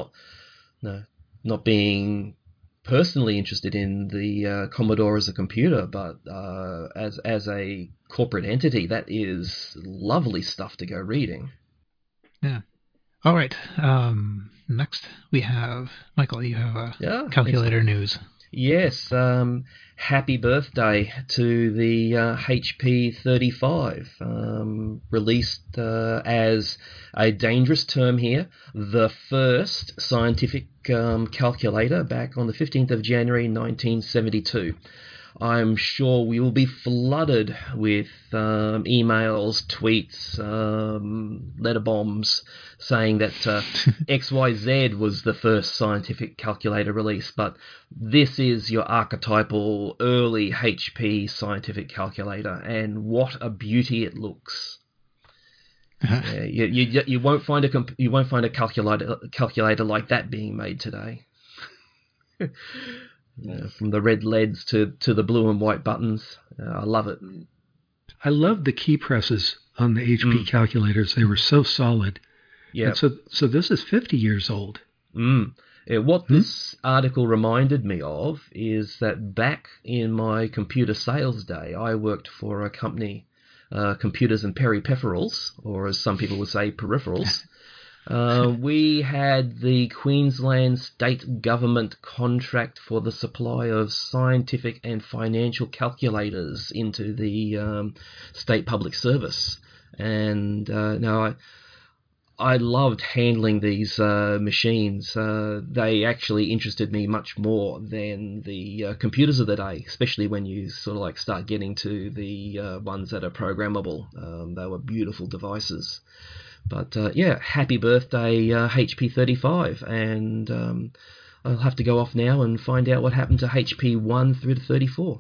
Not being personally interested in the Commodore as a computer, but as a corporate entity, that is lovely stuff to go reading. Yeah. All right. Next we have Michael. You have calculator news. Yes, happy birthday to the HP 35, released as a dangerous term here, the first scientific calculator back on the 15th of January 1972. I'm sure we will be flooded with emails, tweets, letter bombs saying that XYZ was the first scientific calculator release, but this is your archetypal early HP scientific calculator, and what a beauty it looks. You won't find a calculator like that being made today. From the red LEDs to the blue and white buttons. I love it. I love the key presses on the HP calculators. They were so solid. Yeah. So this is 50 years old. What this article reminded me of is that back in my computer sales day, I worked for a company computers and peripherals, or as some people would say, peripherals. We had the Queensland state government contract for the supply of scientific and financial calculators into the state public service. And now I loved handling these machines. They actually interested me much more than the computers of the day, especially when you sort of like start getting to the ones that are programmable. They were beautiful devices. But yeah, happy birthday HP 35, and I'll have to go off now and find out what happened to HP 1 through to 34.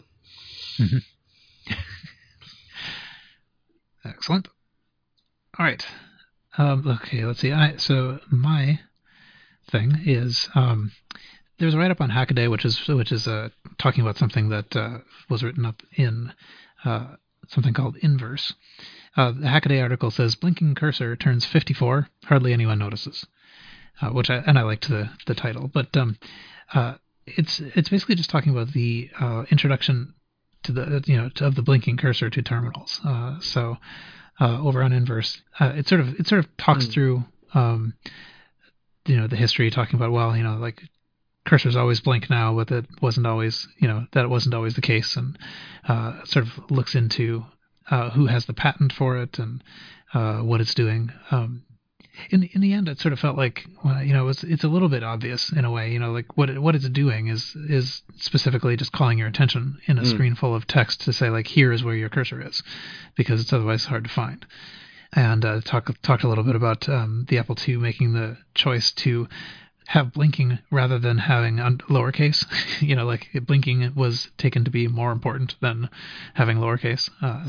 Excellent. All right. Okay, let's see. So my thing is there's a write-up on Hackaday, which is talking about something that was written up in something called Inverse. The Hackaday article says blinking cursor turns 54, hardly anyone notices, which I liked the title, but it's basically just talking about the introduction to the of the blinking cursor to terminals. So over on Inverse, it sort of talks through the history, talking about like cursors always blink now, but that wasn't always the case, and sort of looks into who has the patent for it and what it's doing. In the end, it sort of felt like it's a little bit obvious in a way. Like what it's doing is specifically just calling your attention in a screen full of text to say, like, here is where your cursor is, because it's otherwise hard to find. And talked a little bit about the Apple II making the choice to have blinking rather than having lowercase. Like blinking was taken to be more important than having lowercase.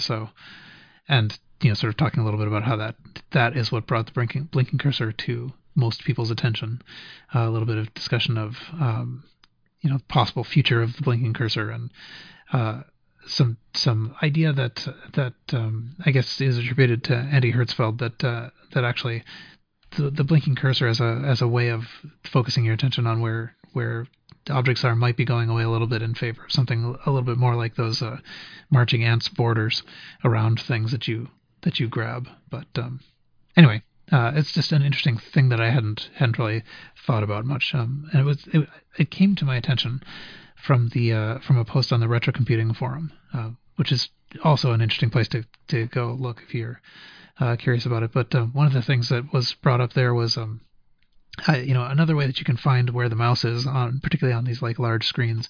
Sort of talking a little bit about how that is what brought the blinking cursor to most people's attention. A little bit of discussion of possible future of the blinking cursor, and some idea that I guess is attributed to Andy Hertzfeld that actually the blinking cursor as a way of focusing your attention on where the objects are might be going away a little bit in favor of something a little bit more like those marching ants borders around things that you grab. But anyway, it's just an interesting thing that I hadn't really thought about much. And it came to my attention from a post on the Retro Computing forum, which is also an interesting place to go look if you're curious about it. But one of the things that was brought up there was another way that you can find where the mouse is particularly on these like large screens.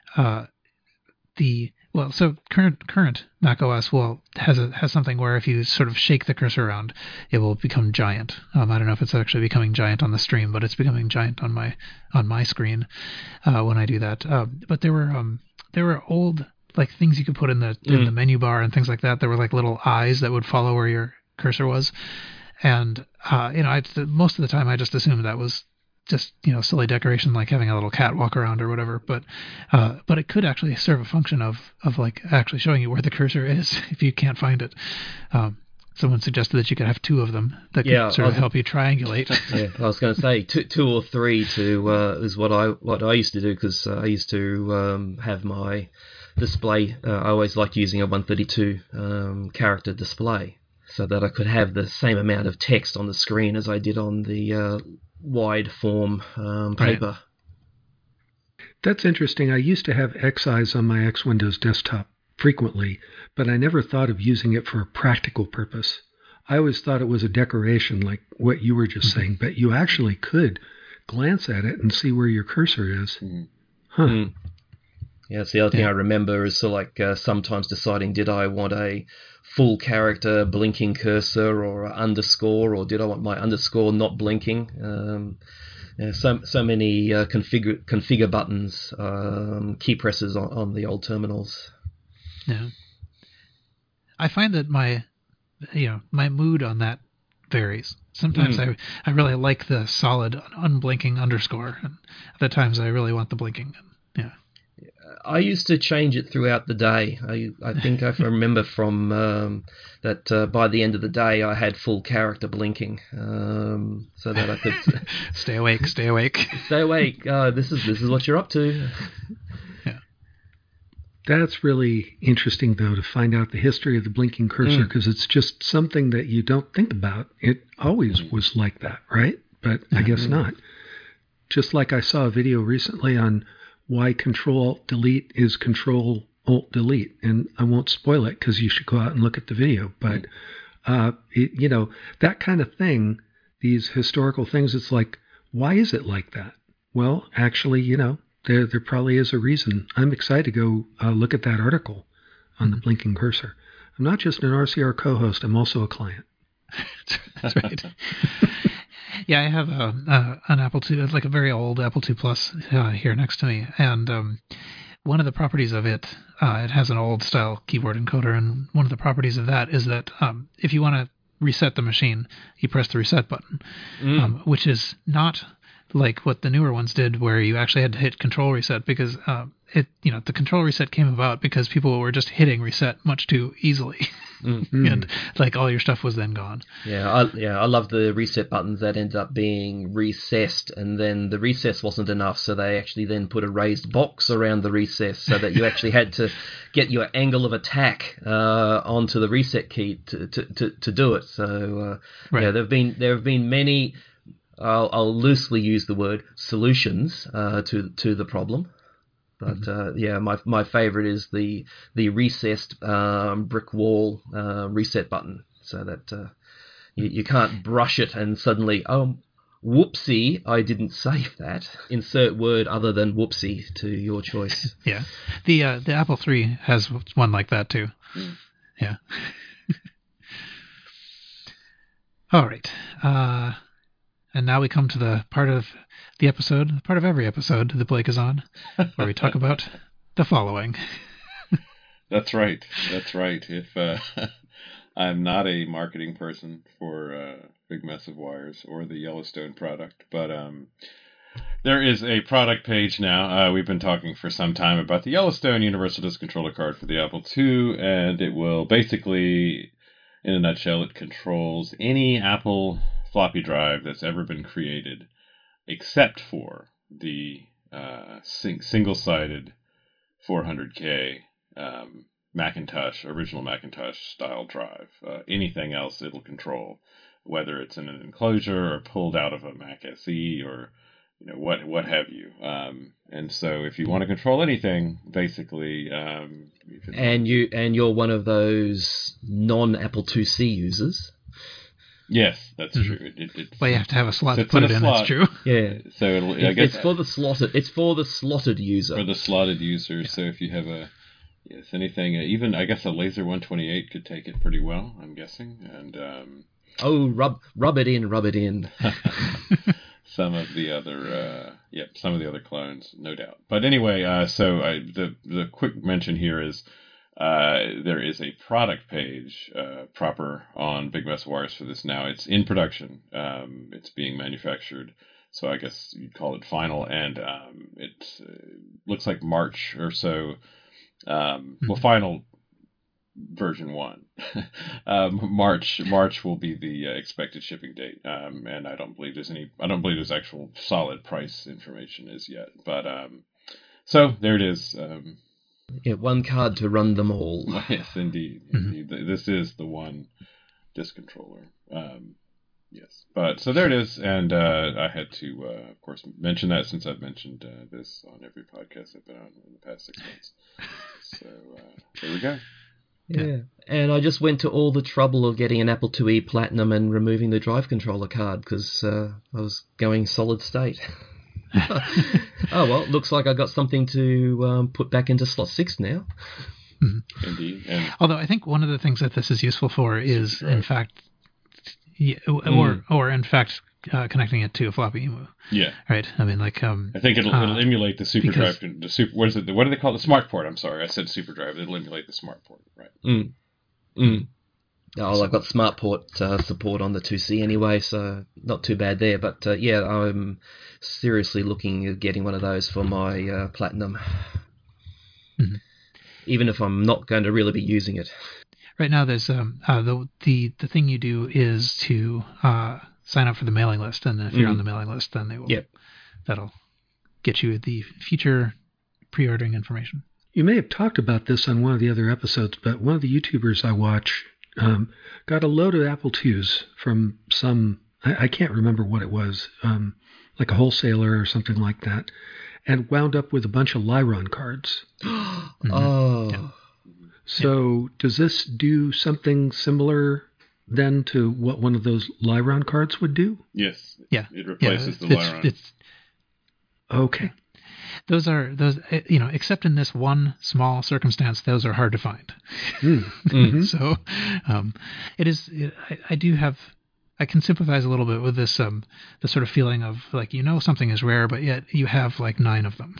So current Mac OS has something where if you sort of shake the cursor around, it will become giant. I don't know if it's actually becoming giant on the stream, but it's becoming giant on my screen when I do that. But there were old like things you could put in the menu bar and things like that. There were like little eyes that would follow where your cursor was, and most of the time I just assumed that was just silly decoration, like having a little cat walk around or whatever. But it could actually serve a function of like actually showing you where the cursor is if you can't find it. Someone suggested that you could have two of them that could sort of help you triangulate. Yeah, I was going to say two or three is what I used to do, because I used to have my display. I always liked using a 132 character display, so that I could have the same amount of text on the screen as I did on the wide form paper. Right. That's interesting. I used to have X-Eyes on my X Windows desktop frequently, but I never thought of using it for a practical purpose. I always thought it was a decoration, like what you were just saying, but you actually could glance at it and see where your cursor is. Huh. Yeah, it's the other thing I remember is sort of like sometimes deciding, did I want a full character blinking cursor or an underscore, or did I want my underscore not blinking? So many configure buttons, key presses on the old terminals. Yeah, I find that my mood on that varies. Sometimes I really like the solid unblinking underscore, and other times I really want the blinking. Yeah. I used to change it throughout the day. I think I remember from that by the end of the day I had full character blinking, so that I could stay awake. Stay awake. This is what you're up to. Yeah. That's really interesting, though, to find out the history of the blinking cursor, because it's just something that you don't think about. It always was like that, right? But I guess not. Just like I saw a video recently on why Control-Delete is Control-Alt-Delete, and I won't spoil it because you should go out and look at the video. But, that kind of thing, these historical things, it's like, why is it like that? Well, actually, there probably is a reason. I'm excited to go look at that article on the blinking cursor. I'm not just an RCR co-host, I'm also a client. That's right. Yeah, I have an Apple II, like a very old Apple II Plus here next to me. And one of the properties of it, it has an old style keyboard encoder. And one of the properties of that is that if you want to reset the machine, you press the reset button, which is not like what the newer ones did, where you actually had to hit control reset, because the control reset came about because people were just hitting reset much too easily, and like all your stuff was then gone. I love the reset buttons that ended up being recessed, and then the recess wasn't enough, so they actually then put a raised box around the recess so that you actually had to get your angle of attack onto the reset key to do it. So there have been many. I'll loosely use the word solutions to the problem, but my favorite is the recessed brick wall reset button, so that you can't brush it and suddenly whoopsie, I didn't save that. Insert word other than whoopsie to your choice. Yeah, the Apple III has one like that too. Yeah. All right. And now we come to the part of every episode that Blake is on, where we talk about the following. That's right. If I'm not a marketing person for Big Mess of Wires or the Yellowstone product, but there is a product page now. We've been talking for some time about the Yellowstone Universal Disk Controller card for the Apple II, and it will basically, in a nutshell, it controls any Apple floppy drive that's ever been created, except for the single-sided 400K original Macintosh style drive. Anything else it'll control, whether it's in an enclosure or pulled out of a Mac SE or what have you. And so if you want to control anything, basically, and you're one of those non-Apple IIc users. Yes, that's true. Well, you have to have a slot to put it in. That's true. Yeah. So I guess it's for the slotted. It's for the slotted user. For the slotted user. Yeah. So if you have anything, even I guess a Laser 128 could take it pretty well. I'm guessing. And rub it in. Some of the other clones, no doubt. But anyway, the quick mention here is. There is a product page proper on Big Mess Wires for this now. It's in production. It's being manufactured, so I guess you'd call it final. And it looks like March or so. Final version 1. March will be the expected shipping date. And I don't believe there's actual solid price information as yet. But so there it is. One card to run them all. Yes, indeed. This is the one disk controller. Yes, but so there it is, and I had to, of course, mention that since I've mentioned this on every podcast I've been on in the past 6 months. So there we go. Yeah, and I just went to all the trouble of getting an Apple IIe Platinum and removing the drive controller card because I was going solid state. Looks like I got something to put back into slot 6 now. Indeed. Although I think one of the things that this is useful for is, in fact, connecting it to a floppy. Yeah. Right. I mean, like. I think it'll emulate the super drive. What is it? What do they call it? The smart port. I'm sorry, I said super drive. It'll emulate the smart port. Right. I've got SmartPort support on the 2C anyway, so not too bad there. But I'm seriously looking at getting one of those for my Platinum, even if I'm not going to really be using it. Right now, there's the thing you do is to sign up for the mailing list, and if you're on the mailing list, then they will. Yep. That'll get you the future pre-ordering information. You may have talked about this on one of the other episodes, but one of the YouTubers I watch got a load of Apple IIs from some, I can't remember what it was, like a wholesaler or something like that, and wound up with a bunch of Lyron cards. Oh. Yeah. So does this do something similar then to what one of those Lyron cards would do? Yes. Yeah. It replaces the it's- Lyron. it's- Okay. those, except in this one small circumstance, those are hard to find. Mm-hmm. So, I can sympathize a little bit with this, the sort of feeling of like, something is rare, but yet you have like 9 of them.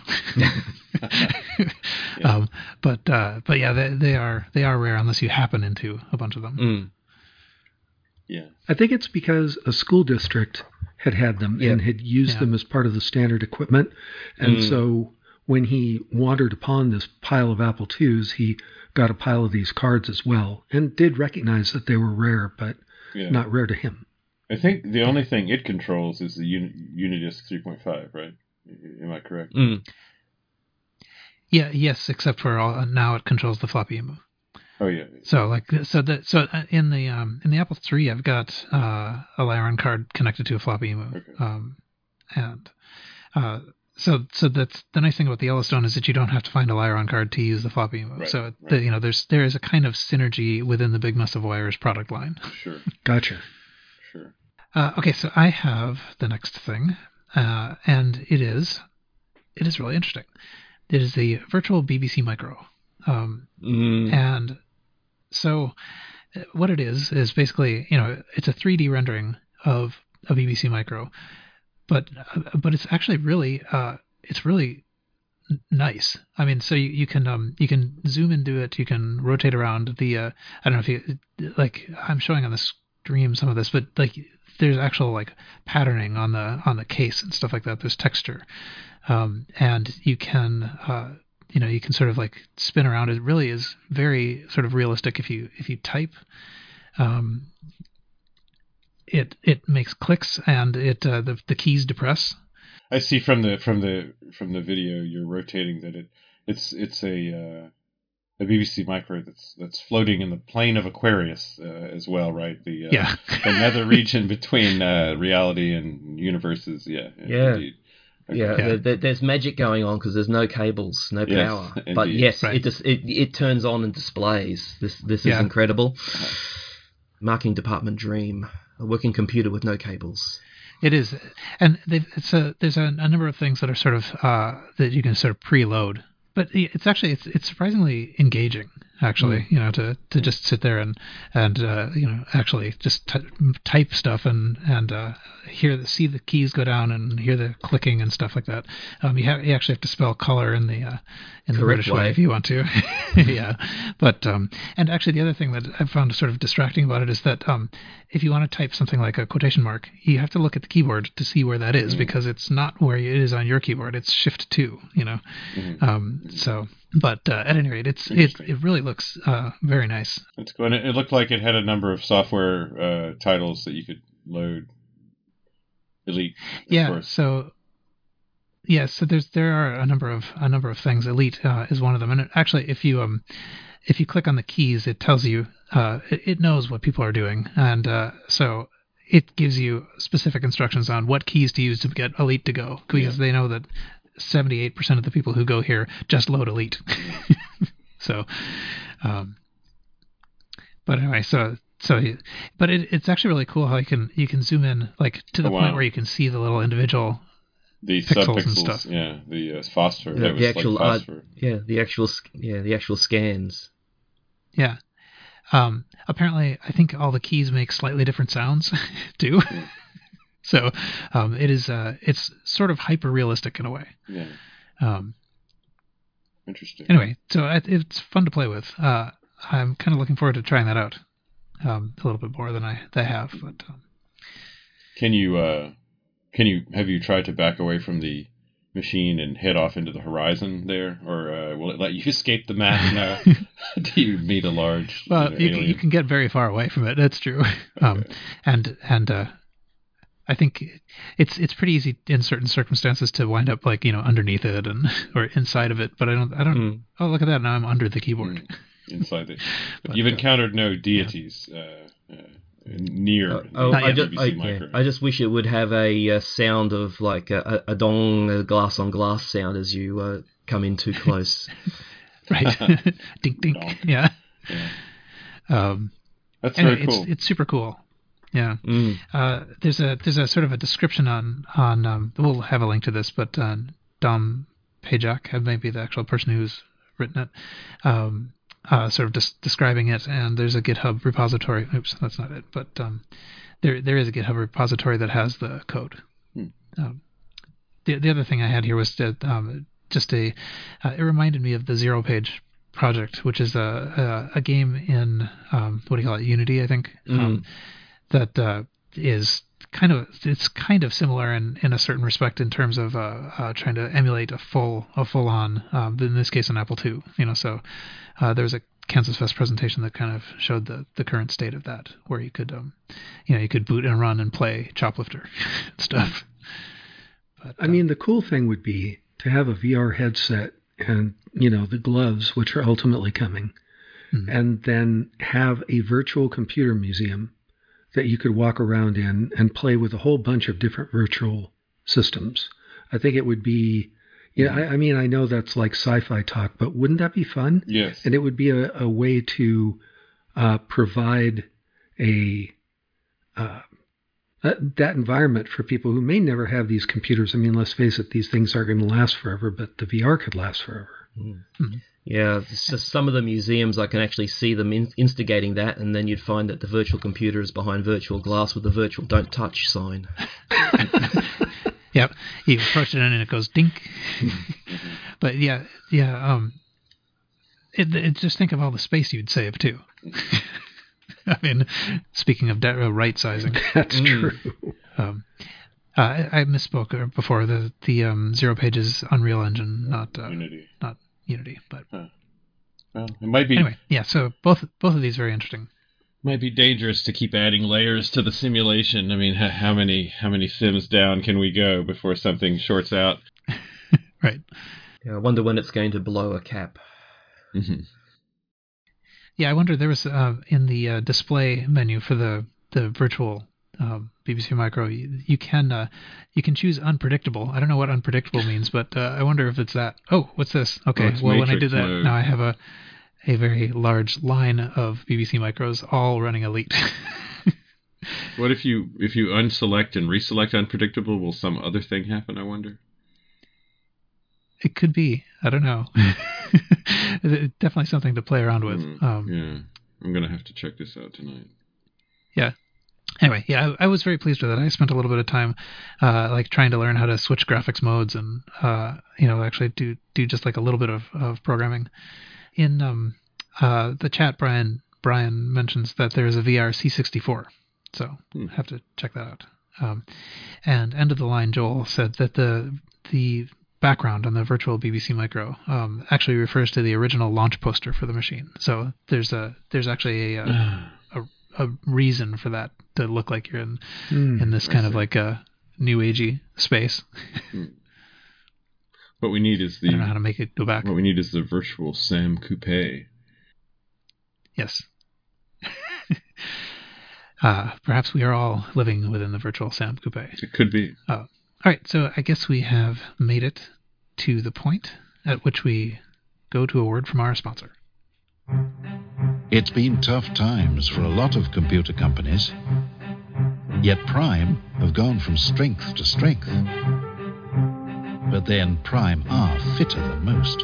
Yeah. But yeah, they are rare unless you happen into a bunch of them. Mm. Yeah. I think it's because a school district had them and had used Yeah. them as part of the standard equipment. And so when he wandered upon this pile of Apple IIs, he got a pile of these cards as well and did recognize that they were rare, but Yeah. not rare to him. I think the only thing it controls is the Unidisc 3.5, right? Am I correct? Mm. Yeah, yes, except for now it controls the floppy EMU. Oh yeah. So in the Apple III, I've got a Lyron card connected to a floppy EMU, Okay. so that's the nice thing about the Yellowstone is that you don't have to find a Lyron card to use the floppy EMU. Right, So right. there is a kind of synergy within the Big Mess of Wires product line. Sure. Gotcha. Sure. Okay, so I have the next thing, and it is really interesting. It is the virtual BBC Micro. And so what it is basically, it's a 3D rendering of a BBC Micro, but it's actually really, it's really nice. I mean, so you can zoom into it, you can rotate around the, I don't know if you, like, I'm showing on the stream some of this, but like, there's actual like patterning on the case and stuff like that. There's texture, and you can you can sort of like spin around. It really is very sort of realistic. If you type, it makes clicks and the keys depress. I see from the video you're rotating that it's a BBC Micro that's floating in the plane of Aquarius as well, right? The nether region between reality and universes. Yeah. Yeah. Indeed. Okay. Yeah, there's magic going on because there's no cables, no Yes, power. indeed. But yes, Right. it turns on and displays. This is incredible. Marketing department dream. A working computer with no cables. It is, and there's a number of things that are sort of that you can sort of preload. But it's actually it's surprisingly engaging, actually. To just sit there and actually just type stuff and see the keys go down and hear the clicking and stuff like that. You actually have to spell color in the British way if you want to. Yeah, but and actually the other thing that I found sort of distracting about it is that if you want to type something like a quotation mark, you have to look at the keyboard to see where that is because it's not where it is on your keyboard. It's Shift 2. So, but at any rate, it really looks very nice. That's cool. And it looked like it had a number of software titles that you could load. Elite. Of course. So there are a number of things. Elite is one of them. And actually, if you click on the keys, it tells you it knows what people are doing, and so it gives you specific instructions on what keys to use to get Elite to go, because they know that 78% of the people who go here just load Elite. So, but anyway, but it's actually really cool how you can zoom in like to the point where you can see the little individual the pixels subpixels and stuff. Yeah, the phosphor. The That was actual like phosphor. the actual scans. Yeah. Apparently, I think all the keys make slightly different sounds too. So it's sort of hyper realistic in a way. Yeah. Interesting. Anyway, so it's fun to play with. I'm kind of looking forward to trying that out a little bit more than I have. But have you tried to back away from the machine and head off into the horizon there, or will it let you escape the map now? Do you meet a large? Well, you can get very far away from it. That's true. Okay. And I think it's pretty easy in certain circumstances to wind up like, underneath it or inside of it. But I don't. Oh, look at that! Now I'm under the keyboard. Inside it. But you've encountered no deities near. I just wish it would have a sound of like a dong, a glass on glass sound as you come in too close. Right. Dink dink. Donk. Yeah. That's very cool. It's super cool. Yeah. There's a sort of a description on we'll have a link to this, but Dom Pajak may be the actual person who's written it, sort of describing it, and there's a GitHub repository. Oops, that's not it, but there is a GitHub repository that has the code. The other thing I had here was that it reminded me of the Zero Page project, which is a game in Unity, I think. That is kind of similar in a certain respect in terms of trying to emulate a full on, in this case, an Apple II. So there was a Kansas Fest presentation that kind of showed the current state of that, where you could you could boot and run and play Choplifter stuff. But, I mean, the cool thing would be to have a VR headset and the gloves, which are ultimately coming, and then have a virtual computer museum that you could walk around in and play with a whole bunch of different virtual systems. I think it would be, I know that's like sci-fi talk, but wouldn't that be fun? Yes. And it would be a way to provide that environment for people who may never have these computers. I mean, let's face it, these things aren't going to last forever, but the VR could last forever. Yeah, it's just some of the museums I can actually see them instigating that, and then you'd find that the virtual computer is behind virtual glass with the virtual don't touch sign. Yep, you approach it and it goes dink. But just think of all the space you'd save too. I mean, speaking of right sizing, that's true. I misspoke before. The Zero Page is Unreal Engine, not Unity. Not Unity, but well, it might be anyway. Yeah, so both of these very interesting. Might be dangerous to keep adding layers to the simulation. I mean, how many sims down can we go before something shorts out? Right. Yeah, I wonder when it's going to blow a cap. Mm-hmm. Yeah, I wonder. There was in the display menu for the virtual BBC Micro, you can choose unpredictable. I don't know what unpredictable means, but I wonder if it's that. Oh, what's this? Okay, well, when I did that, mode. Now I have a very large line of BBC Micros all running Elite. What if you unselect and reselect unpredictable? Will some other thing happen, I wonder? It could be. I don't know. Definitely something to play around with. Yeah, I'm going to have to check this out tonight. Yeah. Anyway, yeah, I was very pleased with it. I spent a little bit of time trying to learn how to switch graphics modes and actually do just like a little bit of programming. In the chat, Brian mentions that there is a VR C64, so have to check that out. And End of the Line Joel said that the background on the virtual BBC Micro actually refers to the original launch poster for the machine. So there's actually a reason for that to look like you're in this kind of like a new agey space. What we need is I don't know how to make it go back. What we need is the virtual Sam Coupe. Yes. Perhaps we are all living within the virtual Sam Coupe. It could be. All right, so I guess we have made it to the point at which we go to a word from our sponsor. It's been tough times for a lot of computer companies. Yet Prime have gone from strength to strength. But then Prime are fitter than most.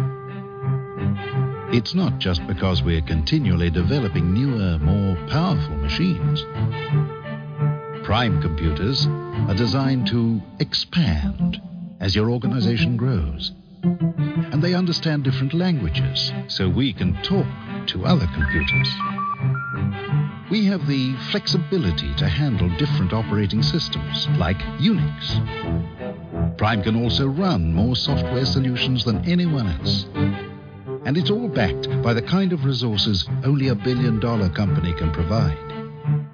It's not just because we're continually developing newer, more powerful machines. Prime computers are designed to expand as your organization grows. And they understand different languages, so we can talk to other computers. We have the flexibility to handle different operating systems, like Unix. Prime can also run more software solutions than anyone else. And it's all backed by the kind of resources only $1 billion company can provide.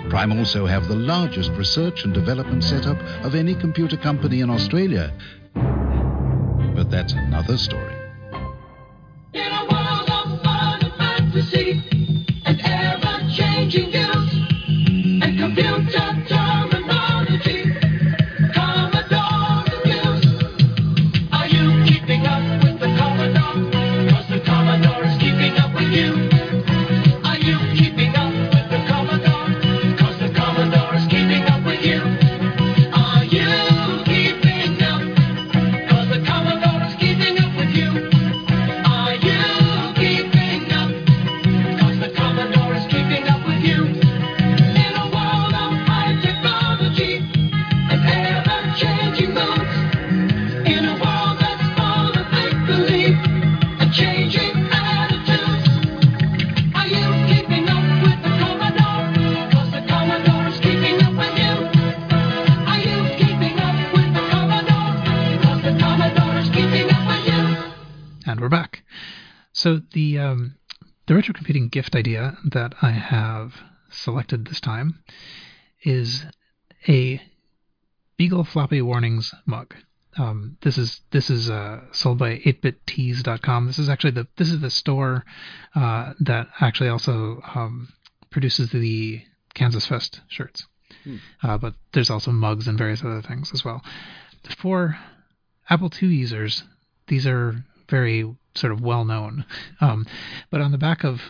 Prime also have the largest research and development setup of any computer company in Australia. But that's another story. In a world of fun and fantasy and ever-changing views and computer terminology, Commodore reviews. Are you keeping up with the Commodore? 'Cause the Commodore is keeping up with you. Are you keeping up with the Commodore? 'Cause the Commodore is keeping up with you. Are you keeping up? 'Cause the Commodore is keeping up with you. Are you keeping up? 'Cause the Commodore is keeping up with you. In a world of high technology and ever-changing moods, in a world that's full of make-believe and changing attitudes, are you keeping up with the Commodore? 'Cause the Commodore is keeping up with you. Are you keeping up with the Commodore? 'Cause the Commodore is keeping up with you. And we're back. So the retro computing gift idea that I have selected this time is a Beagle Floppy Warnings mug. This is sold by 8bittees.com. This is actually the store that actually also produces the Kansas Fest shirts. But there's also mugs and various other things as well. For Apple II users, these are very sort of well known. But on the back of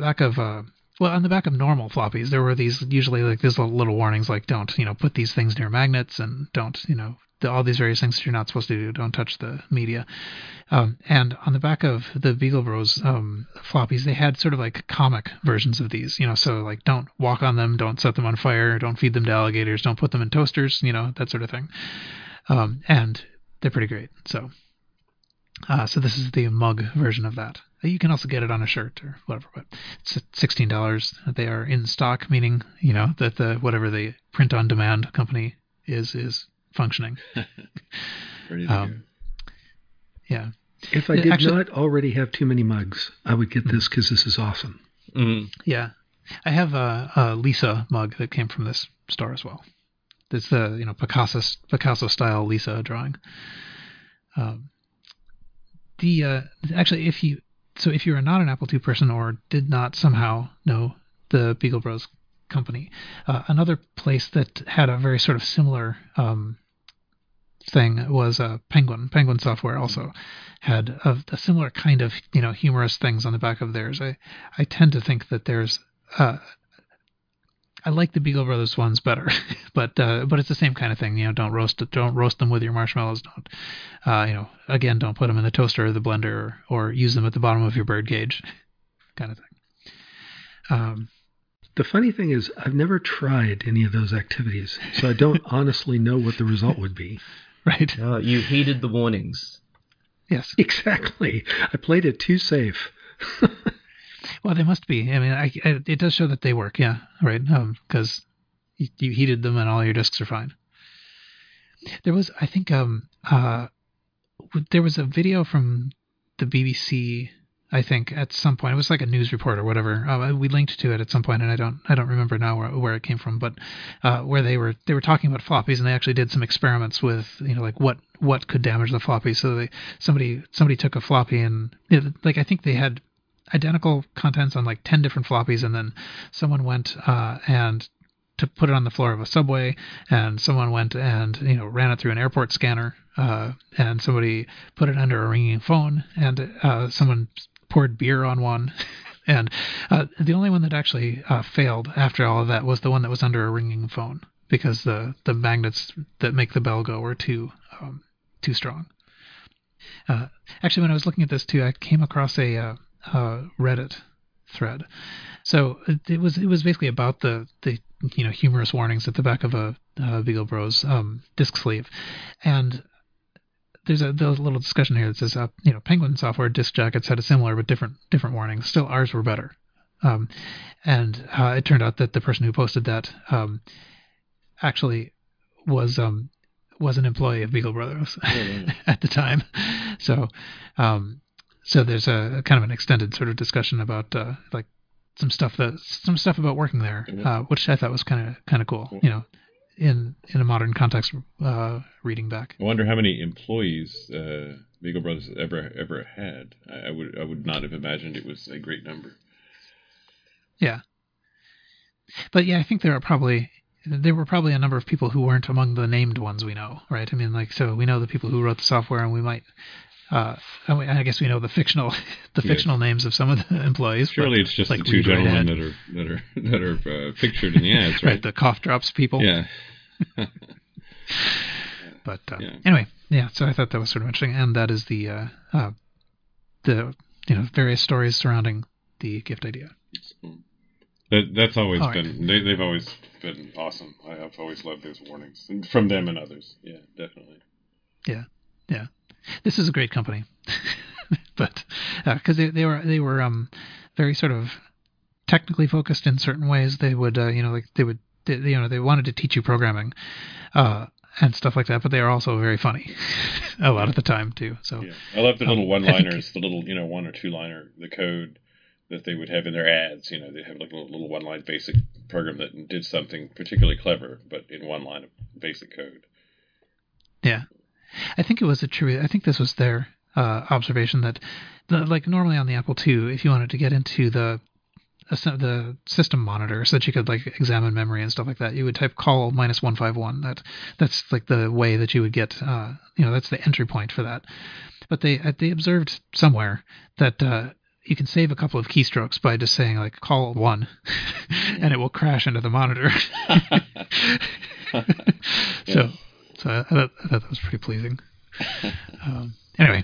normal floppies, there were these usually like these little warnings like don't put these things near magnets and don't all these various things that you're not supposed to do. Don't touch the media. And on the back of the Beagle Bros floppies, they had sort of like comic versions of these. So like don't walk on them, don't set them on fire, don't feed them to alligators, don't put them in toasters. That sort of thing. And they're pretty great. So this is the mug version of that. You can also get it on a shirt or whatever, but it's $16. They are in stock, meaning that the whatever the print-on-demand company is functioning. Ready to go. Yeah. If I did not already have too many mugs, I would get this because this is awesome. Yeah. I have a Lisa mug that came from this store as well. It's the Picasso style Lisa drawing. Actually, if you're not an Apple II person or did not somehow know the Beagle Bros company, another place that had a very sort of similar thing was Penguin. Penguin Software also had a similar kind of humorous things on the back of theirs. I tend to think that there's I like the Beagle Brothers ones better, but it's the same kind of thing. Don't roast them with your marshmallows. Don't don't put them in the toaster or the blender or use them at the bottom of your bird cage, kind of thing. The funny thing is, I've never tried any of those activities, so I don't honestly know what the result would be. Right. You heeded the warnings. Yes. Exactly. I played it too safe. Well, they must be. I mean, it does show that they work. Yeah, right. Because you heated them and all your disks are fine. There was, I think, there was a video from the BBC. I think at some point it was like a news report or whatever. We linked to it at some point, and I don't remember now where it came from, but where they were talking about floppies, and they actually did some experiments with like what could damage the floppy. So somebody took a floppy and I think they had identical contents on like 10 different floppies, and then someone went and to put it on the floor of a subway, and someone went and ran it through an airport scanner, and somebody put it under a ringing phone, and someone poured beer on one, and the only one that actually failed after all of that was the one that was under a ringing phone, because the magnets that make the bell go were too strong. Actually, when I was looking at this too, I came across a Reddit thread. So it was basically about the humorous warnings at the back of a Beagle Bros disc sleeve, and there's a little discussion here that says Penguin Software disc jackets had a similar but different warnings. Still, ours were better. And it turned out that the person who posted that actually was an employee of Beagle Brothers at the time. So there's a kind of an extended sort of discussion about some stuff about working there, which I thought was kind of cool. You know, in a modern context, reading back. I wonder how many employees Beagle Brothers ever had. I would not have imagined it was a great number. Yeah, but yeah, I think there were probably a number of people who weren't among the named ones we know, right? I mean, like, so we know the people who wrote the software, and we might. I guess we know the fictional names of some of the employees. Surely it's just like the two gentlemen that are pictured in the ads, right? Right, the cough drops people. Yeah. But anyway, yeah. So I thought that was sort of interesting, and that is the various stories surrounding the gift idea. That's always been. They've always been awesome. I've always loved those warnings from them and others. Yeah, definitely. Yeah. This is a great company, but because they were very sort of technically focused in certain ways. They would they wanted to teach you programming and stuff like that, but they are also very funny a lot of the time too. So yeah. I love the little one-liners, the little 1 or 2 liner, the code that they would have in their ads. They'd have like a little one-line basic program that did something particularly clever, but in one line of basic code. Yeah. I think this was their observation that, like normally on the Apple II, if you wanted to get into the system monitor so that you could like examine memory and stuff like that, you would type call -151. That's like the way that you would get, that's the entry point for that. But they observed somewhere that you can save a couple of keystrokes by just saying like call 1, and it will crash into the monitor. So I thought that was pretty pleasing. Anyway,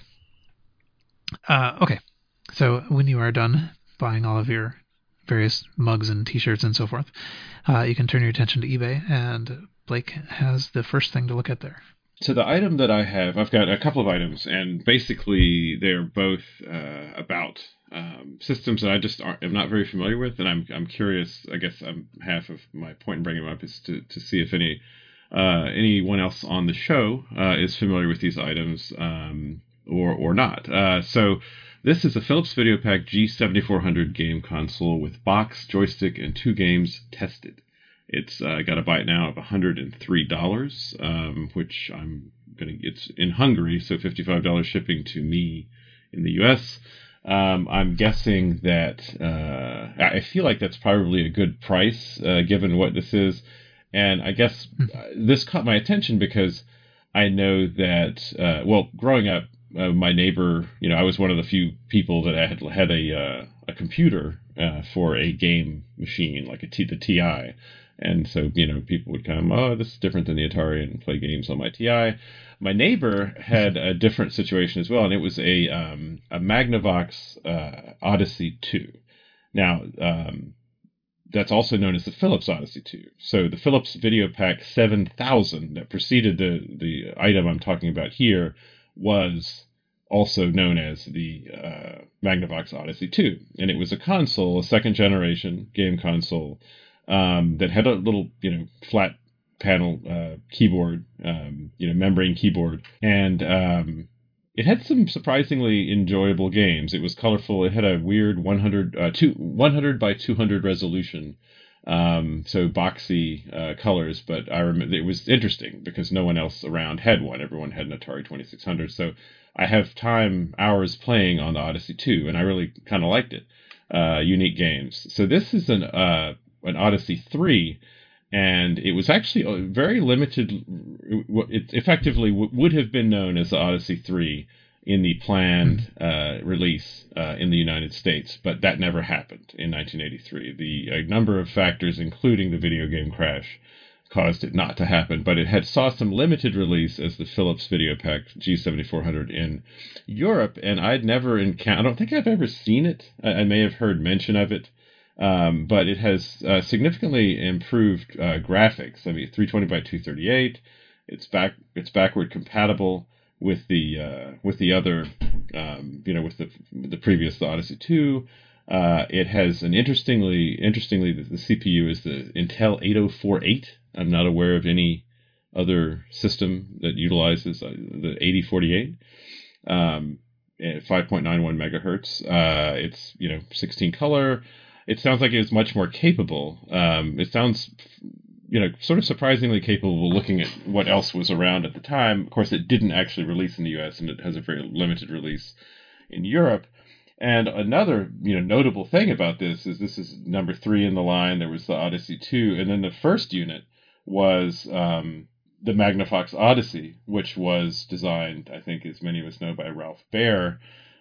okay. So when you are done buying all of your various mugs and T-shirts and so forth, you can turn your attention to eBay, and Blake has the first thing to look at there. So the item that I've got a couple of items, and basically they're both about systems that I just am not very familiar with, and I'm curious. I guess half of my point in bringing them up is to see if anyone else on the show is familiar with these items or not. So this is a Philips VideoPack G7400 game console with box, joystick, and 2 games tested. It's got a buy it now of $103, which it's in Hungary, so $55 shipping to me in the U.S. I'm guessing that I feel like that's probably a good price given what this is. And I guess this caught my attention because I know that, growing up, my neighbor, I was one of the few people that had a computer for a game machine, like the TI. And so, people would come, this is different than the Atari, and play games on my TI. My neighbor had a different situation as well, and it was a Magnavox Odyssey 2. Now, that's also known as the Philips Odyssey 2. So the Philips VideoPack 7000 that preceded the item I'm talking about here was also known as the Magnavox Odyssey 2. And it was a console, a second-generation game console that had a little, flat panel keyboard, membrane keyboard. And it had some surprisingly enjoyable games. It was colorful. It had a weird 100 by 200 resolution, so boxy colors. But I remember it was interesting because no one else around had one. Everyone had an Atari 2600. So I have hours playing on the Odyssey 2, and I really kind of liked it. Unique games. So this is an Odyssey 3. And it was actually a very limited. It effectively would have been known as the Odyssey 3 in the planned release in the United States, but that never happened in 1983. A number of factors, including the video game crash, caused it not to happen. But it saw some limited release as the Philips VideoPack G7400 in Europe, and I'd never encountered. I don't think I've ever seen it. I may have heard mention of it. But it has significantly improved graphics. I mean, 320 by 238. It's backward compatible with the other, with the previous Odyssey 2. It has an interestingly, the CPU is the Intel 8048. I'm not aware of any other system that utilizes the 8048. 5.91 megahertz. It's 16 color. it sounds like it was much more capable. It sounds, sort of surprisingly capable looking at what else was around at the time. Of course, it didn't actually release in the U.S., and it has a very limited release in Europe. And another, notable thing about this is number 3 in the line. There was the Odyssey 2, and then the first unit was the Magnavox Odyssey, which was designed, I think, as many of us know, by Ralph Baer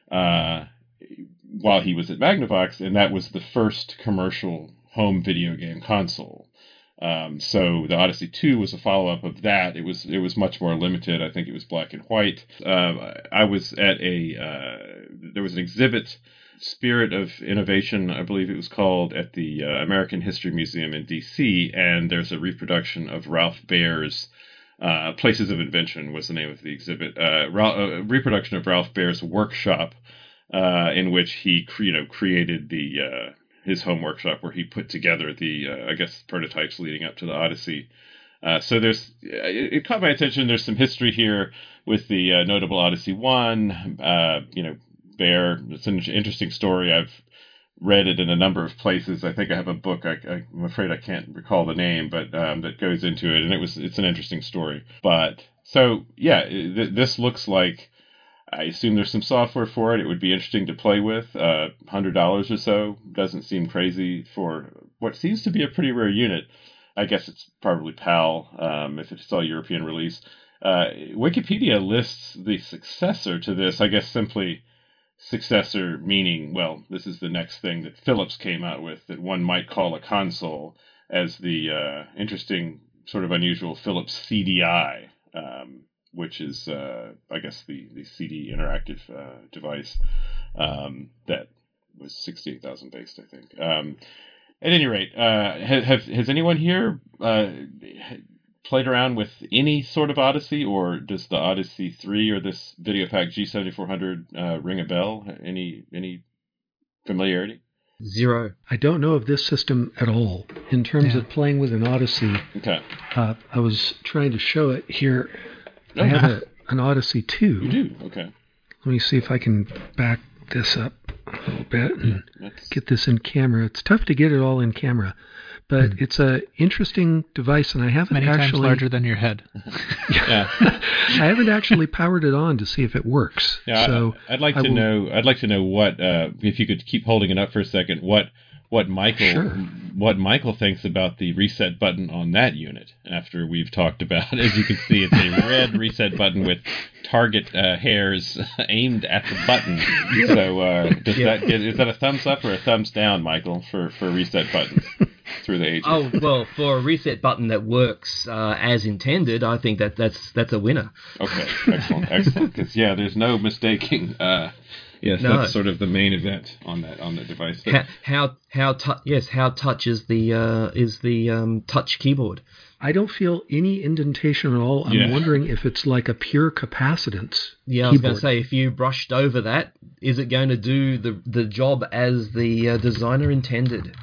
while he was at Magnavox, and that was the first commercial home video game console. So the Odyssey 2 was a follow-up of that. It was much more limited. I think it was black and white. I was at there was an exhibit, Spirit of Innovation, I believe it was called, at the American History Museum in D.C., and there's a reproduction of Ralph Baer's Places of Invention was the name of the exhibit. A reproduction of Ralph Baer's workshop, in which he created his home workshop, where he put together the prototypes leading up to the Odyssey. So it caught my attention. There's some history here with the notable Odyssey 1. Baer, it's an interesting story. I've read it in a number of places. I think I have a book. I'm afraid I can't recall the name, but that goes into it, and it's an interesting story. But so yeah, this looks like, I assume there's some software for it. It would be interesting to play with. $100 or so doesn't seem crazy for what seems to be a pretty rare unit. I guess it's probably PAL if it's all European release. Wikipedia lists the successor to this, I guess simply successor meaning, well, this is the next thing that Philips came out with that one might call a console, as the interesting, sort of unusual Philips CDI, which is, I guess, the CD interactive device that was 68,000 based, I think. At any rate, has anyone here played around with any sort of Odyssey, or does the Odyssey 3 or this VideoPack G7400 ring a bell? Any familiarity? Zero. I don't know of this system at all. In terms of playing with an Odyssey, Okay. I was trying to show it here. Oh, I have an Odyssey 2. You do? Okay. Let me see if I can back this up a little bit and get this in camera. It's tough to get it all in camera, but it's a interesting device, and I haven't Many actually times larger than your head. Yeah. I haven't actually powered it on to see if it works. Yeah, So I'd like to know. I'd like to know what, if you could keep holding it up for a second, what Michael thinks about the reset button on that unit. After we've talked about, as you can see, it's a red reset button with target hairs aimed at the button. So is that a thumbs up or a thumbs down, Michael, for reset buttons through the ages? Oh, well, for a reset button that works as intended, I think that's a winner. Okay, excellent. Because there's no mistaking. Yes, No. that's sort of the main event on that device. How touch is the touch keyboard? I don't feel any indentation at all. I'm wondering if it's like a pure capacitance Yeah, I was keyboard. going to say, if you brushed over that, is it going to do the job as the designer intended?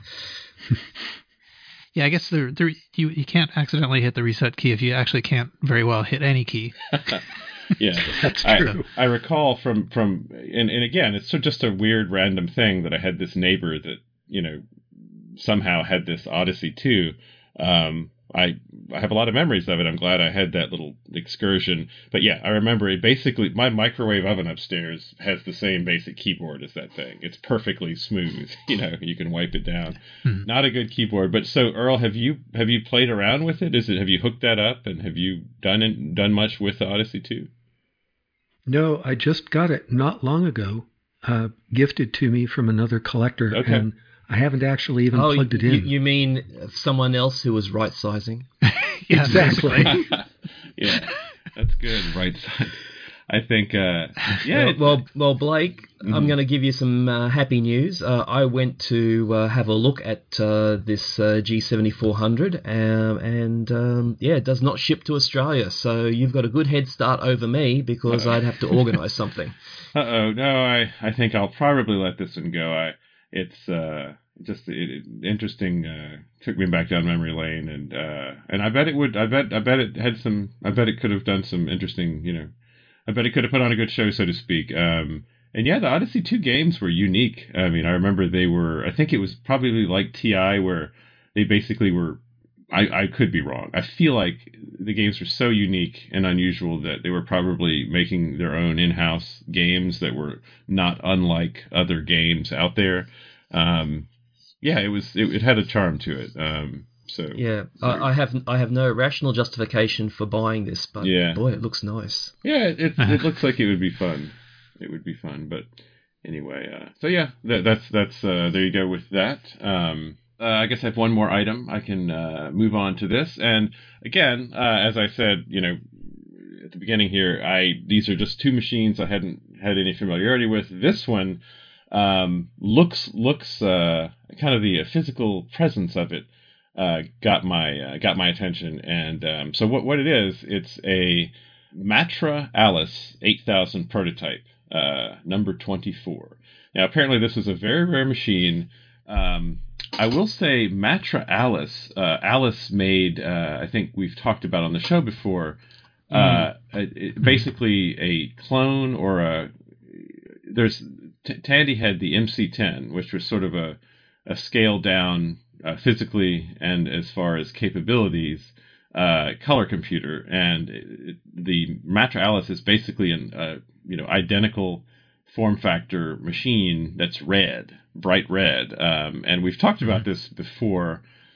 Yeah, I guess you can't accidentally hit the reset key if you actually can't very well hit any key. Yeah, That's true. I recall from and again, it's just a weird random thing that I had this neighbor that somehow had this Odyssey 2. I have a lot of memories of it. I'm glad I had that little excursion. But yeah, I remember it basically, my microwave oven upstairs has the same basic keyboard as that thing. It's perfectly smooth. You can wipe it down. Not a good keyboard. But so Earl, have you played around with it? Have you hooked that up, and have you done much with the Odyssey 2? No, I just got it not long ago, gifted to me from another collector, Okay. and I haven't actually even plugged it in. You mean someone else who was right sizing? Yeah, Exactly. Yeah, that's good. Right side. I think, Well, Blake, I'm going to give you some happy news. I went to have a look at this G7400, and it does not ship to Australia. So you've got a good head start over me, because I'd have to organise something. No, I think I'll probably let this one go. It's just interesting. Took me back down memory lane, and I bet it would. I bet it had some. I bet it could have done some interesting. I bet it could have put on a good show, so to speak. And yeah, the Odyssey 2 games were unique. I mean, I remember I think it was probably like TI, where they basically were, I could be wrong. I feel like the games were so unique and unusual that they were probably making their own in-house games that were not unlike other games out there. Yeah, it had a charm to it. So yeah, I have no rational justification for buying this, but Yeah. boy, it looks nice. Yeah, it looks like it would be fun. It would be fun, but anyway. So yeah, that's there you go with that. I guess I have one more item. I can move on to this, and again, as I said, at the beginning here, these are just two machines I hadn't had any familiarity with. This one looks kind of the physical presence of it got my attention, and so what it is, it's a Matra Alice 8000 prototype, number 24. Now, apparently this is a very rare machine. I will say Matra Alice, Alice made, I think we've talked about on the show before, basically a clone or Tandy had the MC10, which was sort of a scaled down physically and as far as capabilities color computer, and the Matra Alice is basically an identical form factor machine that's bright red, and we've talked about this before,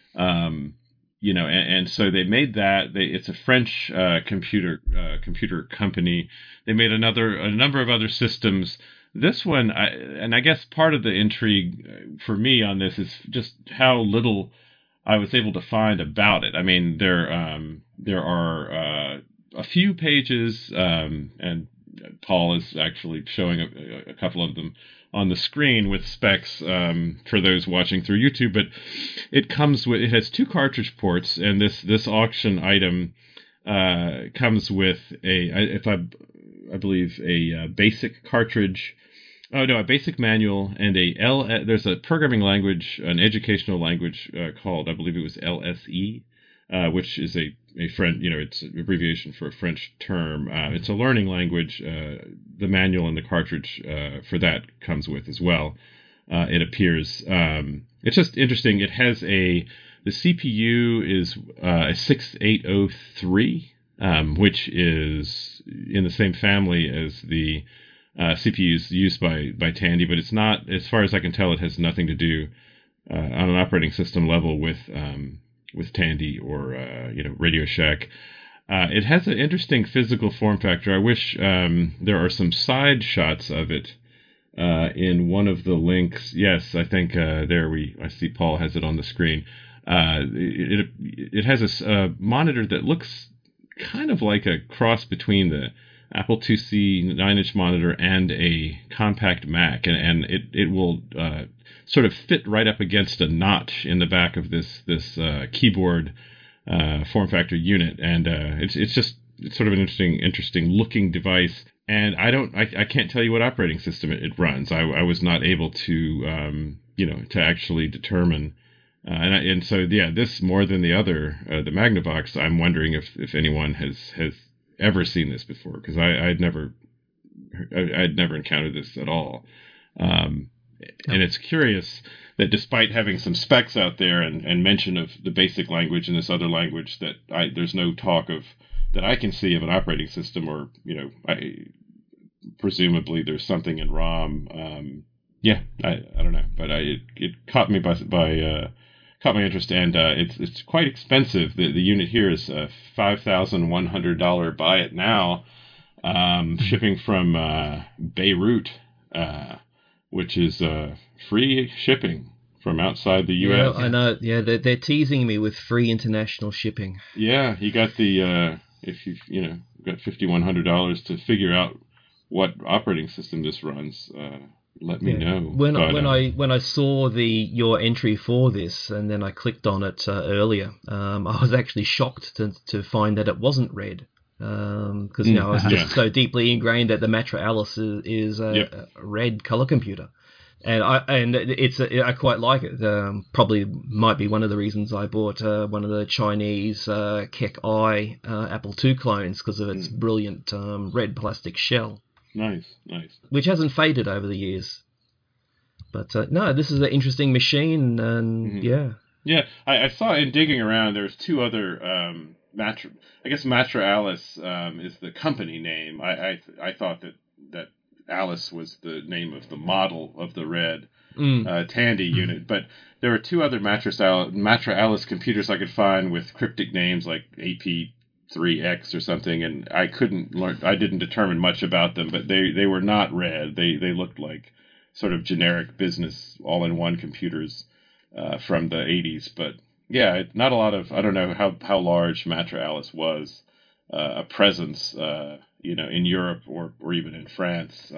and so they made that. It's a French computer company. They made a number of other systems. This one, I guess part of the intrigue for me on this is just how little I was able to find about it. I mean, there are a few pages, and Paul is actually showing a couple of them on the screen with specs for those watching through YouTube. But it has 2 cartridge ports, and this auction item comes with I believe a basic cartridge. Oh no, a basic manual and there's a programming language, an educational language called, I believe it was LSE, which is a French, it's an abbreviation for a French term. It's a learning language. The manual and the cartridge for that comes with as well. It appears. It's just interesting. It has the CPU is a 6803, which is in the same family as the CPUs used by Tandy, but it's not, as far as I can tell, it has nothing to do on an operating system level with Tandy or Radio Shack. It has an interesting physical form factor. I wish there are some side shots of it in one of the links. Yes, I think I see Paul has it on the screen. It has a monitor that looks kind of like a cross between the Apple IIc 9-inch monitor and a compact Mac, and it will sort of fit right up against a notch in the back of this keyboard form factor unit, and it's sort of an interesting looking device. And I can't tell you what operating system it runs. I was not able to to actually determine. And so this more than the other, the Magnavox. I'm wondering if anyone has ever seen this before, because I'd never encountered this at all. And it's curious that despite having some specs out there and mention of the basic language and this other language, that there's no talk of that I can see of an operating system, or presumably there's something in ROM. I don't know, but it caught me caught my interest, and it's quite expensive. The unit here is $5,100 buy it now, shipping from Beirut, which is free shipping from outside the U.S. Yeah, I know. Yeah, they're teasing me with free international shipping. Yeah, you got if you've got $5,100 to figure out what operating system this runs. Let me know. When I saw your entry for this, and then I clicked on it earlier, I was actually shocked to find that it wasn't red, because I was just so deeply ingrained that the Matra Alice is a red color computer, and I quite like it. Probably might be one of the reasons I bought one of the Chinese Keck I Apple II clones, because of its brilliant red plastic shell. Nice. which hasn't faded over the years. But no, this is an interesting machine, and yeah. Yeah, I saw in digging around, there's two other Matra. I guess Matra Alice is the company name. I thought that Alice was the name of the model of the red Tandy unit, but there were two other Matra Alice computers I could find with cryptic names like AP3X or something, and I didn't determine much about them, but they were not red. They looked like sort of generic business all-in-one computers from the 80s, but yeah, not a lot of, I don't know how large Matra Alice was, a presence, in Europe or even in France.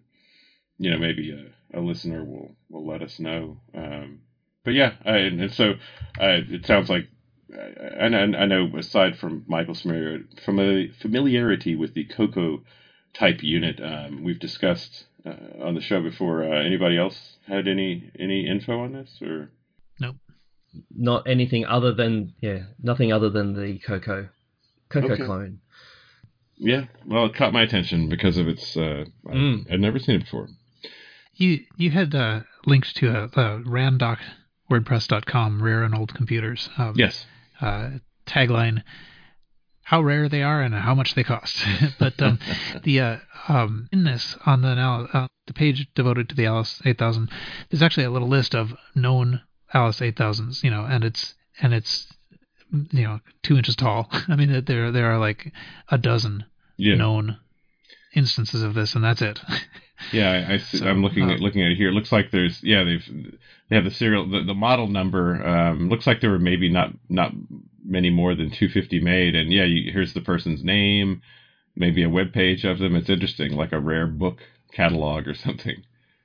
Maybe a listener will let us know. But yeah, so it sounds like, I know aside from Michael's familiarity with the Coco type unit, we've discussed on the show before. Anybody else had any info on this, or? Nope. Not anything other than nothing other than the Coco Okay. clone. Yeah, well, it caught my attention because of its. I'd never seen it before. You had linked to the randocwordpress.com rare and old computers. Yes. Tagline: how rare they are and how much they cost. But in this on the page devoted to the Alice 8000, there's actually a little list of known Alice 8000s, and it's 2 inches tall. I mean, there are like a dozen known instances of this, and that's it. Yeah, I see. I'm looking at it here. It looks like they have the serial, the model number. Looks like there were maybe not many more than 250 made, and here's the person's name, maybe a web page of them. It's interesting, like a rare book catalog or something.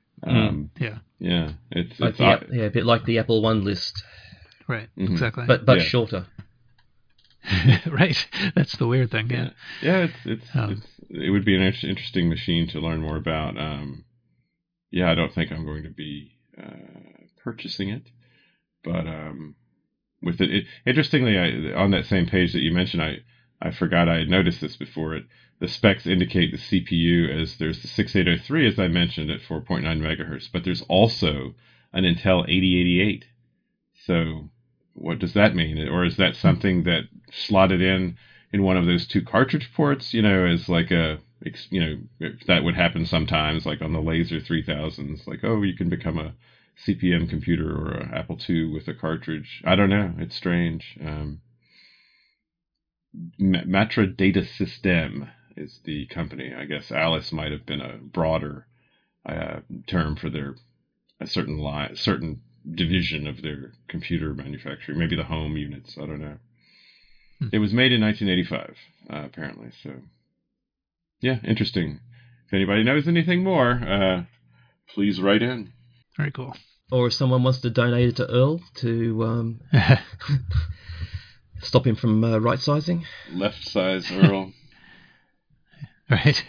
It's a bit like the Apple I list, right? Mm-hmm. Exactly, but shorter. Right, that's the weird thing. It would be an interesting machine to learn more about. I don't think I'm going to be purchasing it, but with it interestingly, on that same page that you mentioned, I forgot I had noticed this before. The specs indicate the CPU as there's the 6803, as I mentioned, at 4.9 megahertz, but there's also an Intel 8088. So what does that mean? Or is that something that slotted in one of those two cartridge ports, as like if that would happen sometimes, like on the Laser 3000s, like, oh, you can become a CP/M computer or an Apple II with a cartridge. I don't know. It's strange. Matra Data System is the company. I guess Alice might have been a broader term for a certain division of their computer manufacturing, maybe the home units. I don't know. It was made in 1985, apparently. So, yeah, interesting. If anybody knows anything more, please write in. Very cool. Or if someone wants to donate it to Earl to stop him from right sizing. Left size Earl. Right.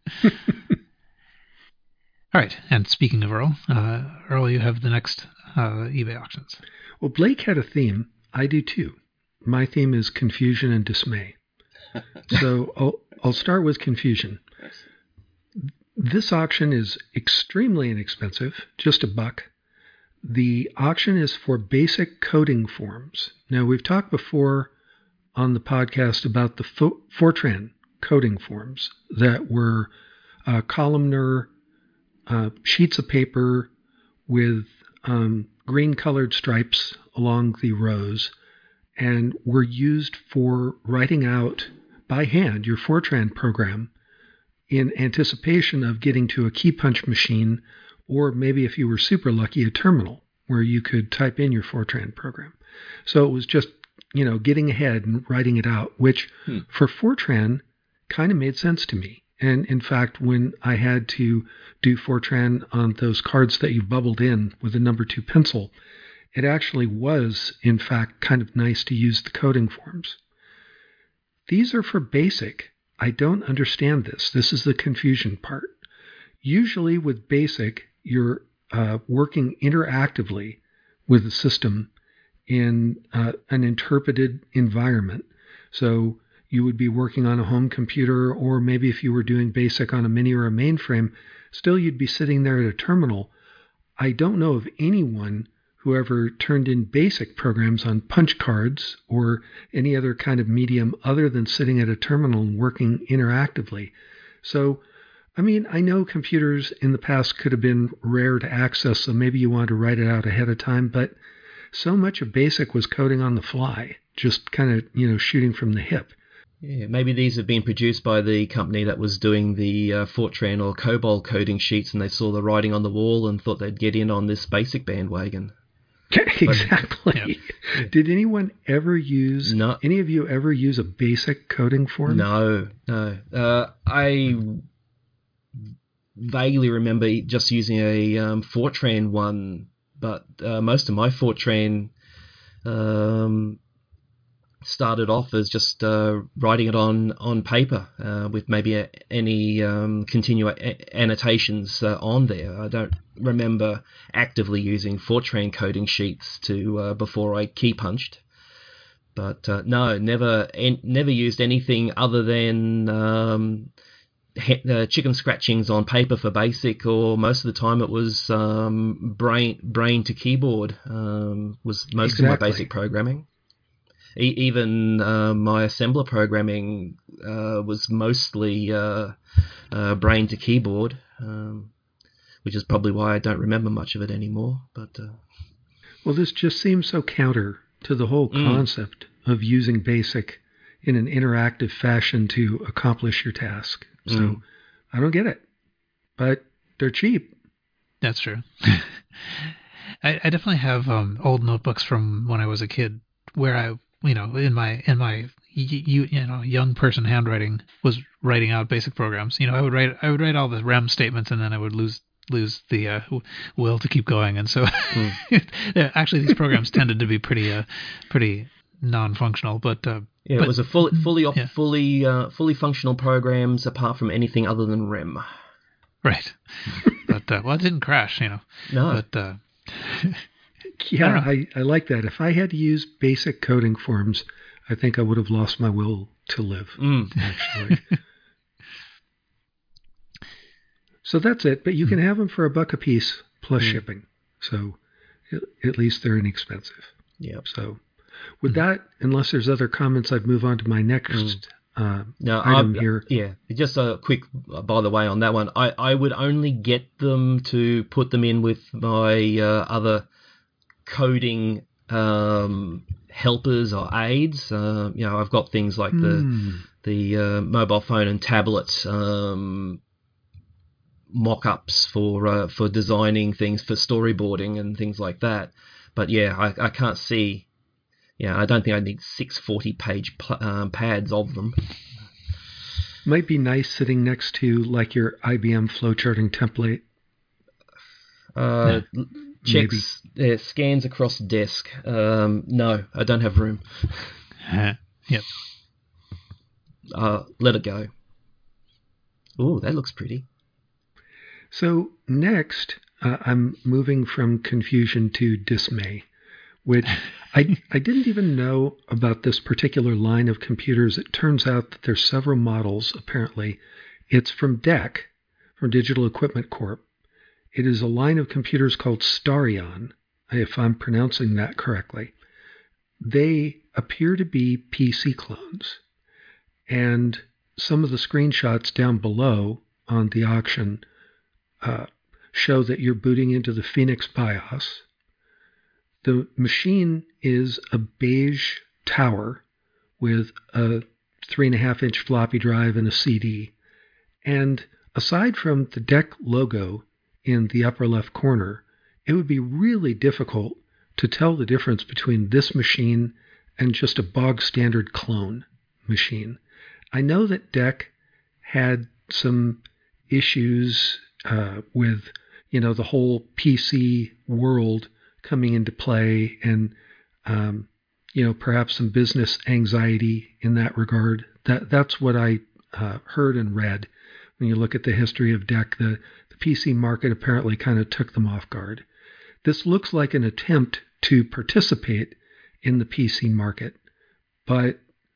All right. And speaking of Earl, you have the next eBay auctions. Well, Blake had a theme. I do too. My theme is confusion and dismay. So I'll start with confusion. This auction is extremely inexpensive, just $1. The auction is for basic coding forms. Now, we've talked before on the podcast about the Fortran coding forms that were columnar sheets of paper with green-colored stripes along the rows, and were used for writing out by hand your Fortran program in anticipation of getting to a key punch machine, or maybe if you were super lucky, a terminal where you could type in your Fortran program. So it was just, getting ahead and writing it out, which for Fortran kind of made sense to me. And in fact, when I had to do Fortran on those cards that you bubbled in with a number 2 pencil, it actually was, in fact, kind of nice to use the coding forms. These are for BASIC. I don't understand this. This is the confusion part. Usually with BASIC, you're working interactively with the system in an interpreted environment. So you would be working on a home computer, or maybe if you were doing BASIC on a mini or a mainframe, still you'd be sitting there at a terminal. I don't know of anyone who ever turned in BASIC programs on punch cards or any other kind of medium other than sitting at a terminal and working interactively. So, I mean, I know computers in the past could have been rare to access, so maybe you wanted to write it out ahead of time, but so much of BASIC was coding on the fly, just kind of, shooting from the hip. Yeah, maybe these have been produced by the company that was doing the Fortran or COBOL coding sheets, and they saw the writing on the wall and thought they'd get in on this BASIC bandwagon. Exactly. Yeah. Did anyone ever use, No. any of you ever use a BASIC coding form? No. I vaguely remember just using a Fortran one, but most of my Fortran started off as just writing it on paper with maybe any annotations on there. I don't remember actively using Fortran coding sheets before I key punched. But no, never used anything other than chicken scratchings on paper for BASIC, or most of the time it was brain to keyboard was most of my BASIC programming. Even my assembler programming was mostly brain to keyboard, which is probably why I don't remember much of it anymore. But well, this just seems so counter to the whole concept of using BASIC in an interactive fashion to accomplish your task. So I don't get it, but they're cheap. That's true. I definitely have old notebooks from when I was a kid where I, in my young person handwriting was writing out BASIC programs. I would write all the REM statements, and then I would lose the will to keep going. And so actually these programs tended to be pretty non-functional, but it was a fully functional programs apart from anything other than REM. Right. But it didn't crash, No. But yeah, I like that. If I had to use BASIC coding forms, I think I would have lost my will to live. Actually. So that's it. But you can have them for $1 a piece plus shipping. So at least they're inexpensive. Yep. So with that, unless there's other comments, I'd move on to my next item here. Yeah, just a quick, by the way, on that one, I would only get them to put them in with my other coding helpers or aids. I've got things like the mobile phone and tablet mock-ups for designing things, for storyboarding and things like that. But yeah, I can't see. Yeah, I don't think I need 640-page pads of them. Might be nice sitting next to like your IBM flowcharting template. Checks, scans across desk. No, I don't have room. Yep. Let it go. Ooh, that looks pretty. So next, I'm moving from confusion to dismay, which I didn't even know about this particular line of computers. It turns out that there's several models, apparently. It's from DEC, from Digital Equipment Corp. It is a line of computers called Starion, if I'm pronouncing that correctly. They appear to be PC clones. And some of the screenshots down below on the auction show that you're booting into the Phoenix BIOS. The machine is a beige tower with a 3.5-inch floppy drive and a CD. And aside from the DEC logo in the upper left corner, it would be really difficult to tell the difference between this machine and just a bog standard clone machine. I know that DEC had some issues with, the whole PC world coming into play, and perhaps some business anxiety in that regard. That's what I heard and read. When you look at the history of DEC, the PC market apparently kind of took them off guard. This looks like an attempt to participate in the PC market, but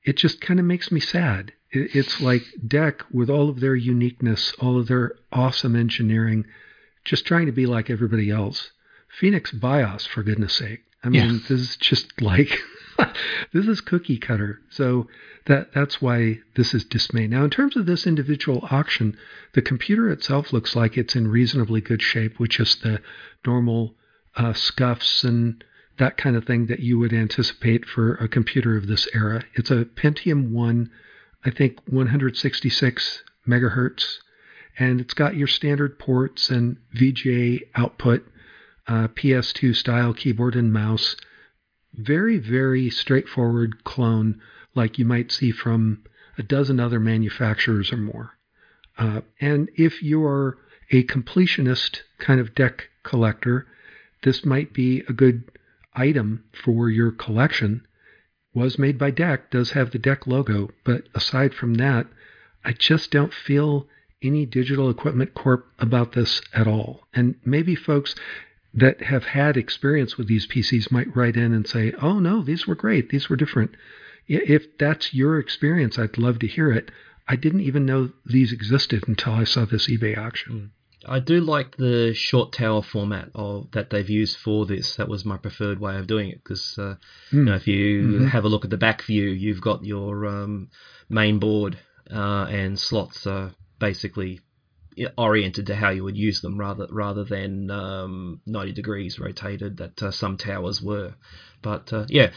it just kind of makes me sad. It's like DEC, with all of their uniqueness, all of their awesome engineering, just trying to be like everybody else. Phoenix BIOS, for goodness sake. I mean, This is just like, this is cookie cutter. So that's why this is dismay. Now, in terms of this individual auction, the computer itself looks like it's in reasonably good shape, with just the normal scuffs and that kind of thing that you would anticipate for a computer of this era. It's a Pentium 1, I think 166 megahertz, and it's got your standard ports and VGA output, PS2 style keyboard and mouse. Very, very straightforward clone like you might see from a dozen other manufacturers or more. And if you are a completionist kind of DEC collector, this might be a good item for your collection. Was made by DEC, does have the DEC logo, but aside from that, I just don't feel any Digital Equipment Corp about this at all. And maybe folks that have had experience with these PCs might write in and say, oh no, these were great, these were different. If that's your experience, I'd love to hear it. I didn't even know these existed until I saw this eBay auction. I do like the short tower format that they've used for this. That was my preferred way of doing it, because if you have a look at the back view, you've got your main board and slots basically oriented to how you would use them, rather than 90 degrees rotated that some towers were. But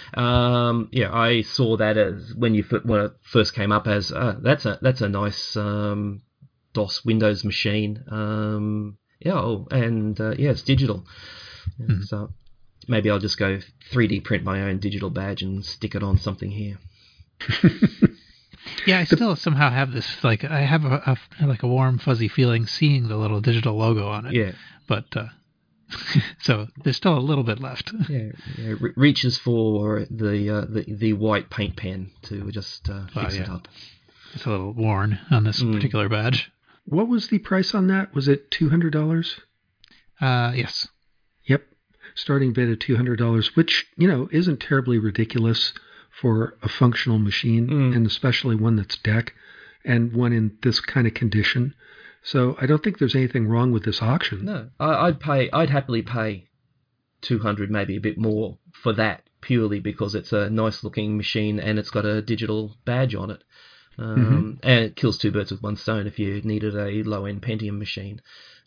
I saw that as when it first came up as that's a nice DOS Windows machine. It's digital. So maybe I'll just go 3D print my own digital badge and stick it on something here. Yeah, I still somehow have this, like, I have a warm, fuzzy feeling seeing the little digital logo on it. Yeah. But, so there's still a little bit left. Reaches for the white paint pen to just fix it up. It's a little worn on this particular badge. What was the price on that? Was it $200? Yes. Yep. Starting bid at $200, which, isn't terribly ridiculous for a functional machine, and especially one that's DEC and one in this kind of condition. So I don't think there's anything wrong with this auction. No, I'd happily pay $200, maybe a bit more for that, purely because it's a nice looking machine and it's got a digital badge on it. And it kills two birds with one stone if you needed a low end Pentium machine.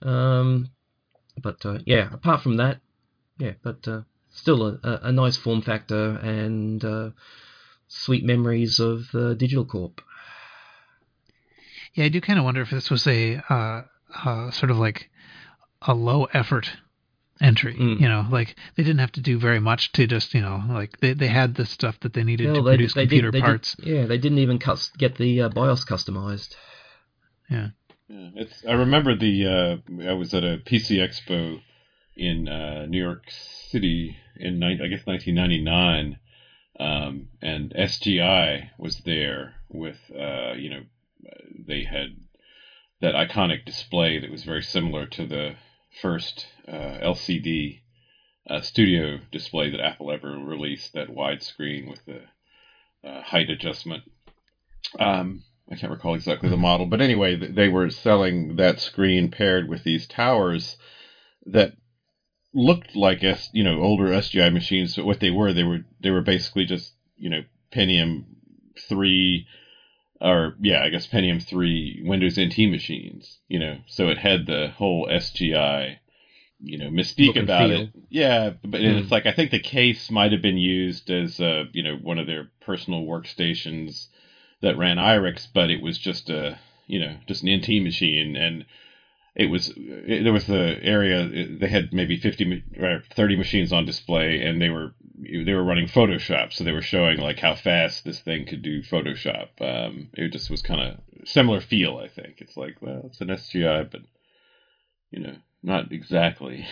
Apart from that, still a nice form factor and sweet memories of Digital Corp. Yeah, I do kind of wonder if this was a sort of like a low effort entry. Like they didn't have to do very much to just, like they had the stuff that they needed to produce computer parts. They didn't even get the BIOS customized. Yeah. I remember I was at a PC Expo in New York City in, I guess, 1999, and SGI was there with, they had that iconic display that was very similar to the first LCD studio display that Apple ever released, that widescreen with the height adjustment. I can't recall exactly the model, but anyway, they were selling that screen paired with these towers that looked like older SGI machines. But what they were basically just Pentium 3, or Pentium 3 Windows NT machines. So it had the whole SGI mystique Look and about feel. it. Yeah, but it's like, I think the case might have been used as one of their personal workstations that ran IRIX, but it was just an NT machine, and there was the area, they had maybe 50 or 30 machines on display, and they were running Photoshop, so they were showing like how fast this thing could do Photoshop. It just was kind of similar feel, I think. It's like, well, it's an SGI, but not exactly.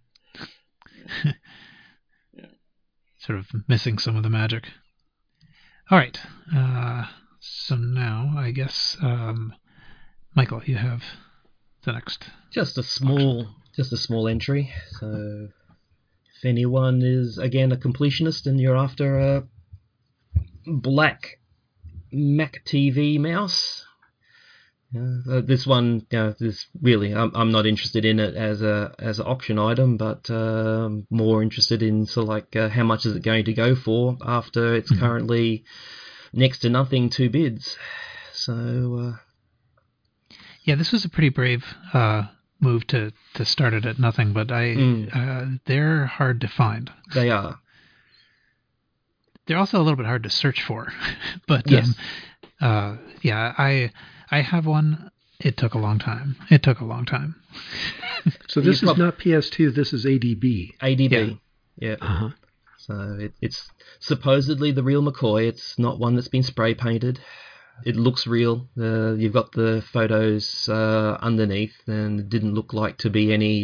Yeah. Sort of missing some of the magic. All right. So now, I guess, Michael, you have the next. Just a small entry. So if anyone is again a completionist and you're after a black Mac TV mouse. This one, this really, I'm not interested in it as an auction item, but more interested in sort of like how much is it going to go for after it's currently next to nothing, 2 bids. So Yeah, this was a pretty brave move to start it at nothing, but they're hard to find. they are. They're also a little bit hard to search for, but Yes. I have one. It took a long time. So this You is not PS2. This is ADB. ADB. Yeah. Uh-huh. So it's supposedly the real McCoy. It's not one that's been spray painted. It looks real. You've got the photos underneath, and it didn't look like to be any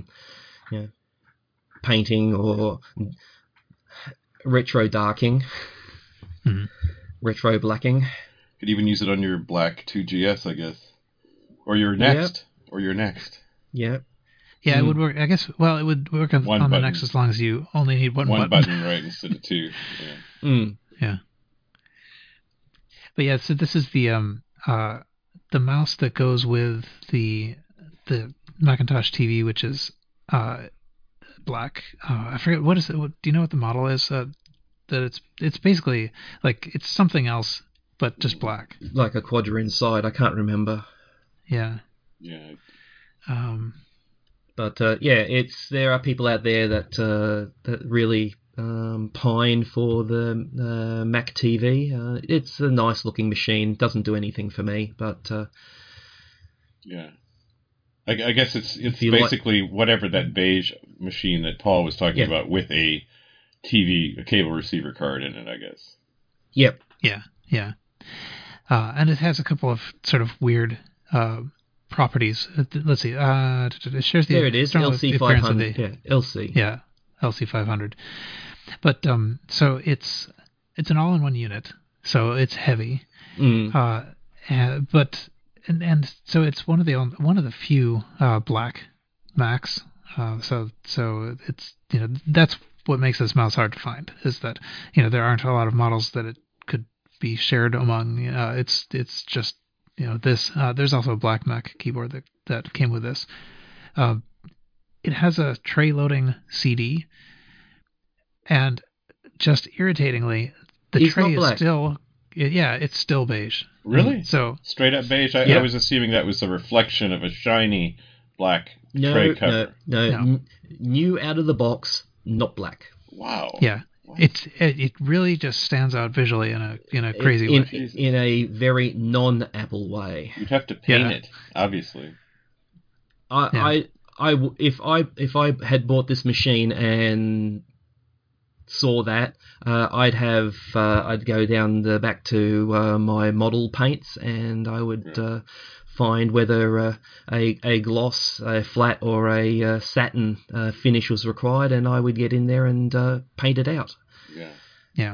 painting or retro darking, retro blacking. Could even use it on your black 2GS, I guess, or your next, Yeah. Yeah, it would work. I guess. Well, it would work on the button. Next as long as you only need one one button. button, right, instead of 2. Yeah. Yeah. But yeah, so this is the mouse that goes with the Macintosh TV, which is black. I forget what is it. Do you know what the model is? That it's basically like it's something else, but just black. Like a Quadra inside. I can't remember. Yeah. Yeah. But there are people out there that really pine for the Mac TV. It's a nice looking machine. Doesn't do anything for me, but Yeah. I guess it's you basically whatever that beige machine that Paul was talking Yeah. about with a TV, a cable receiver card in it, I guess. yep. Yeah. And it has a couple of sort of weird properties. Let's see. It shares the There it is. external LC appearance of 500. the- Yeah, LC. Yeah, LC 500. But so it's an all-in-one unit, so it's heavy. But so it's one of the few black Macs. So it's that's what makes this mouse hard to find, is that there aren't a lot of models that it could be shared among. It's just this. There's also a black Mac keyboard that came with this. It has a tray loading CD, and just irritatingly, the It's tray not is black. still it's still beige. Really? So Straight up beige? I Yeah. was assuming that was a reflection of a shiny black No, tray cover. no. New out of the box, not black. Wow. yeah, What? it really just stands out visually in a crazy way. In a very non-Apple way. You'd have to paint Yeah. it, obviously. If I had bought this machine and saw that, I'd go down the back to my model paints, and I would find whether a gloss, a flat, or a satin finish was required, and I would get in there and paint it out. Yeah.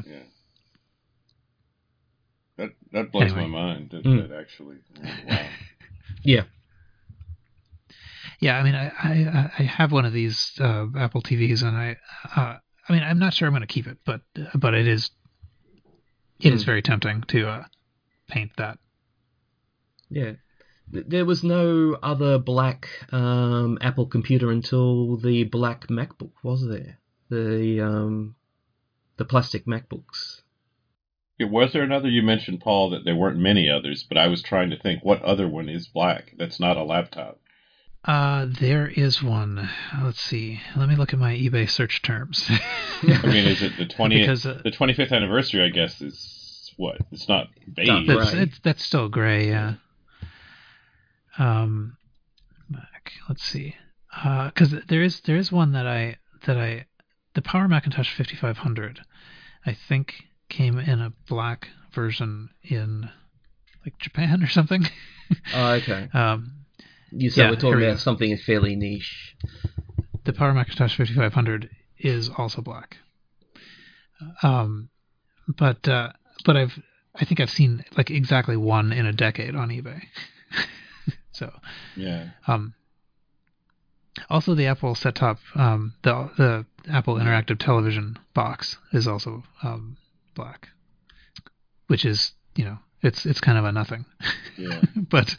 That blows Anyway. my mind. That actually. Wow. Yeah. Yeah, I mean, I have one of these Apple TVs, and I mean, I'm not sure I'm going to keep it, but it is very tempting to paint that. Yeah. There was no other black Apple computer until the black MacBook, was there? The plastic MacBooks. Yeah, was there another? You mentioned, Paul, that there weren't many others, but I was trying to think what other one is black that's not a laptop. There is one. Let's see. Let me look at my eBay search terms. I mean, is it the 20th? Because, the 25th anniversary, I guess, is what? It's not beige. Right. that's still gray, yeah. Mac. Let's see. Because there is one that the Power Macintosh 5500, I think, came in a black version in like Japan or something. Oh, okay. So Yeah, we're here talking we about go. something fairly niche. The Power Macintosh 5500 is also black. But I think I've seen like exactly one in a decade on eBay. So Yeah. also the Apple set-top, the Apple Interactive Television box is also black, which is it's kind of a nothing. Yeah. But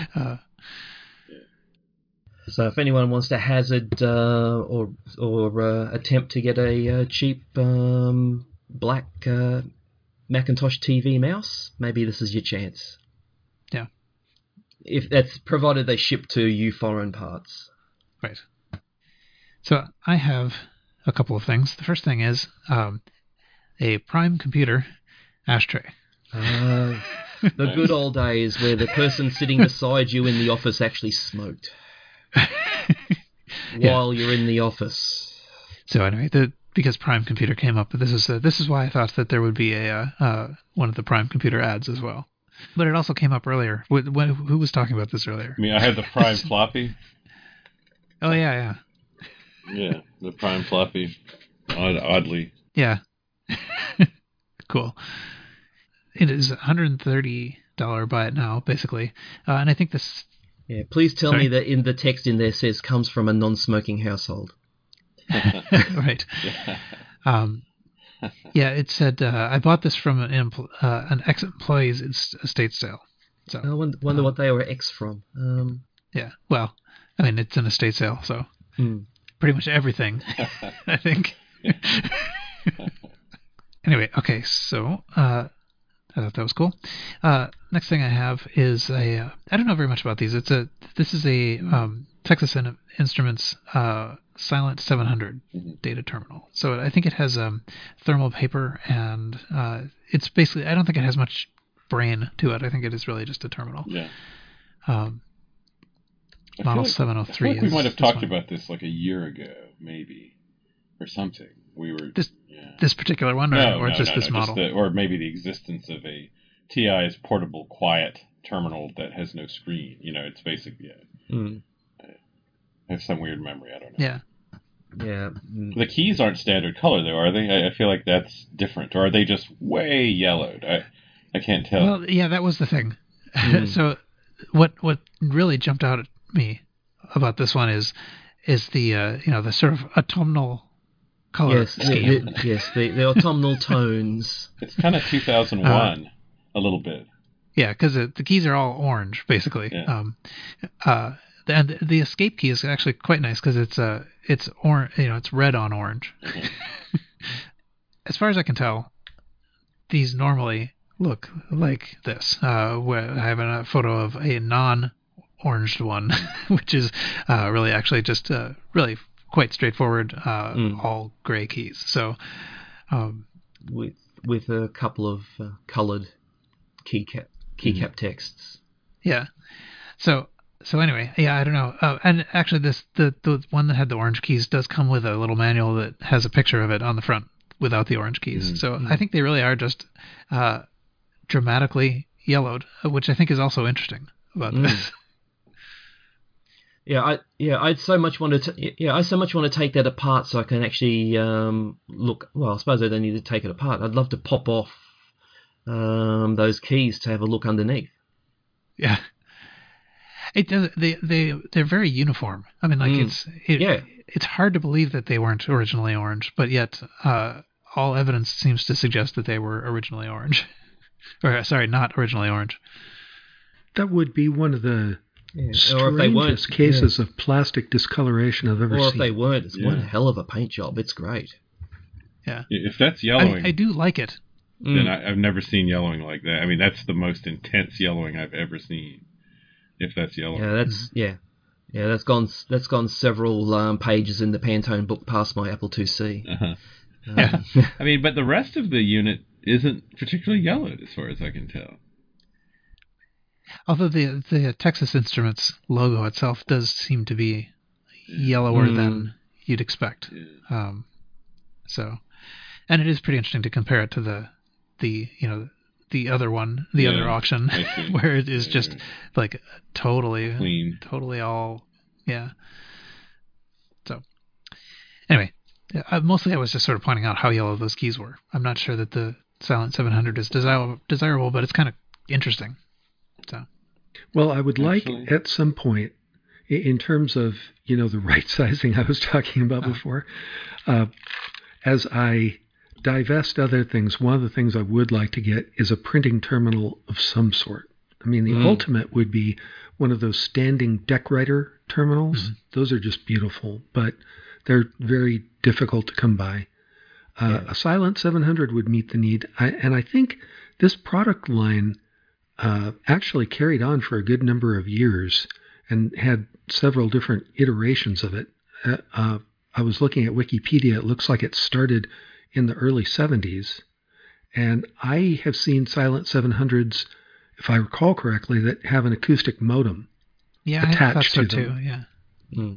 So if anyone wants to hazard or attempt to get a cheap black Macintosh TV mouse, maybe this is your chance. yeah, If that's provided they ship to you foreign parts. right. So I have a couple of things. The first thing is a Prime Computer ashtray. The good old days where the person sitting beside you in the office actually smoked while you're in the office. So anyway, because Prime Computer came up, this is why I thought that there would be a one of the Prime Computer ads as well. But it also came up earlier. Who was talking about this earlier? I mean, I have the Prime floppy. Oh yeah. Yeah, the Prime floppy. Oddly. Yeah. Cool. It is $130 buy it now, basically. And I think this... Yeah, please tell Sorry? me that in the text in there says comes from a non-smoking household. Right. Yeah, it said, I bought this from an ex-employee's estate sale. So I wonder what they were ex from. yeah, well, I mean, it's an estate sale, so pretty much everything, I think. Anyway, okay, so I thought that was cool. Next thing I have is I don't know very much about these. This is a Texas Instruments Silent 700 data terminal. So I think it has thermal paper, and it's basically, I don't think it has much brain to it. I think it is really just a terminal. Yeah. Model 703. I feel like we might have talked one. about this like a year ago, maybe, or something. We were This particular one, or just this model? Or maybe the existence of a TI's portable quiet terminal that has no screen. It's basically I have some weird memory. I don't know. Yeah. Yeah. The keys aren't standard color, though, are they? I feel like that's different. Or are they just way yellowed? I can't tell. Well, yeah, that was the thing. So what really jumped out at me about this one is the the sort of autumnal color scheme. The autumnal tones. It's kind of 2001, a little bit. Yeah, because the keys are all orange, basically. Yeah. And the escape key is actually quite nice because it's orange. It's red on orange. Mhm. As far as I can tell, these normally look like this. Where I have a photo of a non-oranged one, which is really actually just really quite straightforward, all gray keys. So with a couple of coloured keycap texts. Yeah. So anyway, yeah, I don't know. And actually, the one that had the orange keys does come with a little manual that has a picture of it on the front without the orange keys. So I think they really are just dramatically yellowed, which I think is also interesting about this. I so much want to take that apart so I can actually look. Well, I suppose I don't need to take it apart. I'd love to pop off those keys to have a look underneath. Yeah. It does. They're very uniform. I mean, like it's hard to believe that they weren't originally orange, but yet all evidence seems to suggest that they were originally orange. Or sorry, not originally orange. That would be one of the Or if they weren't, strangest cases of plastic discoloration I've ever or if seen. they weren't, it's one hell of a paint job. It's great. Yeah. If that's yellowing, I do like it. then I've never seen yellowing like that. I mean, that's the most intense yellowing I've ever seen. If that's yellowing. Yeah, that's gone several pages in the Pantone book past my Apple IIc. Yeah. I mean, but the rest of the unit isn't particularly yellowed, as far as I can tell. Although the Texas Instruments logo itself does seem to be yellower than you'd expect. Yeah. And it is pretty interesting to compare it to the other one, the other auction, where it is just like totally clean, totally all, yeah. So anyway, mostly I was just sort of pointing out how yellow those keys were. I'm not sure that the Silent 700 is desirable, but it's kind of interesting. So, well, I would like at some point, in terms of the right sizing I was talking about before, as I divest other things, one of the things I would like to get is a printing terminal of some sort. I mean, the ultimate would be one of those standing deck writer terminals. Those are just beautiful, but they're very difficult to come by. A Silent 700 would meet the need. And I think this product line actually carried on for a good number of years and had several different iterations of it. I was looking at Wikipedia. It looks like it started in the early 70s. And I have seen Silent 700s, if I recall correctly, that have an acoustic modem attached to them. Too, yeah.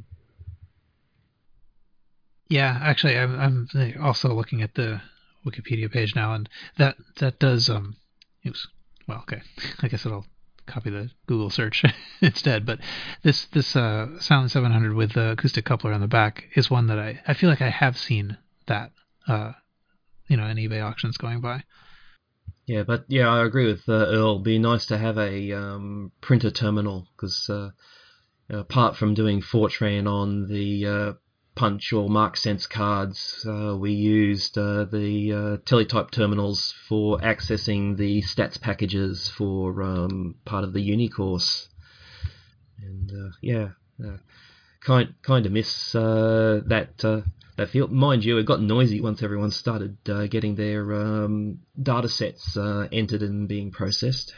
Yeah, actually, I'm also looking at the Wikipedia page now, and that does well, okay. I guess I'll copy the Google search instead. But this Silent 700 with the acoustic coupler on the back is one that I feel like I have seen that in eBay auctions going by. Yeah, but I agree with Earl. It'd be nice to have a printer terminal because apart from doing Fortran on the Punch or Mark Sense cards, we used the teletype terminals for accessing the stats packages for part of the uni course. And kind of miss that field. Mind you, it got noisy once everyone started getting their data sets entered and being processed.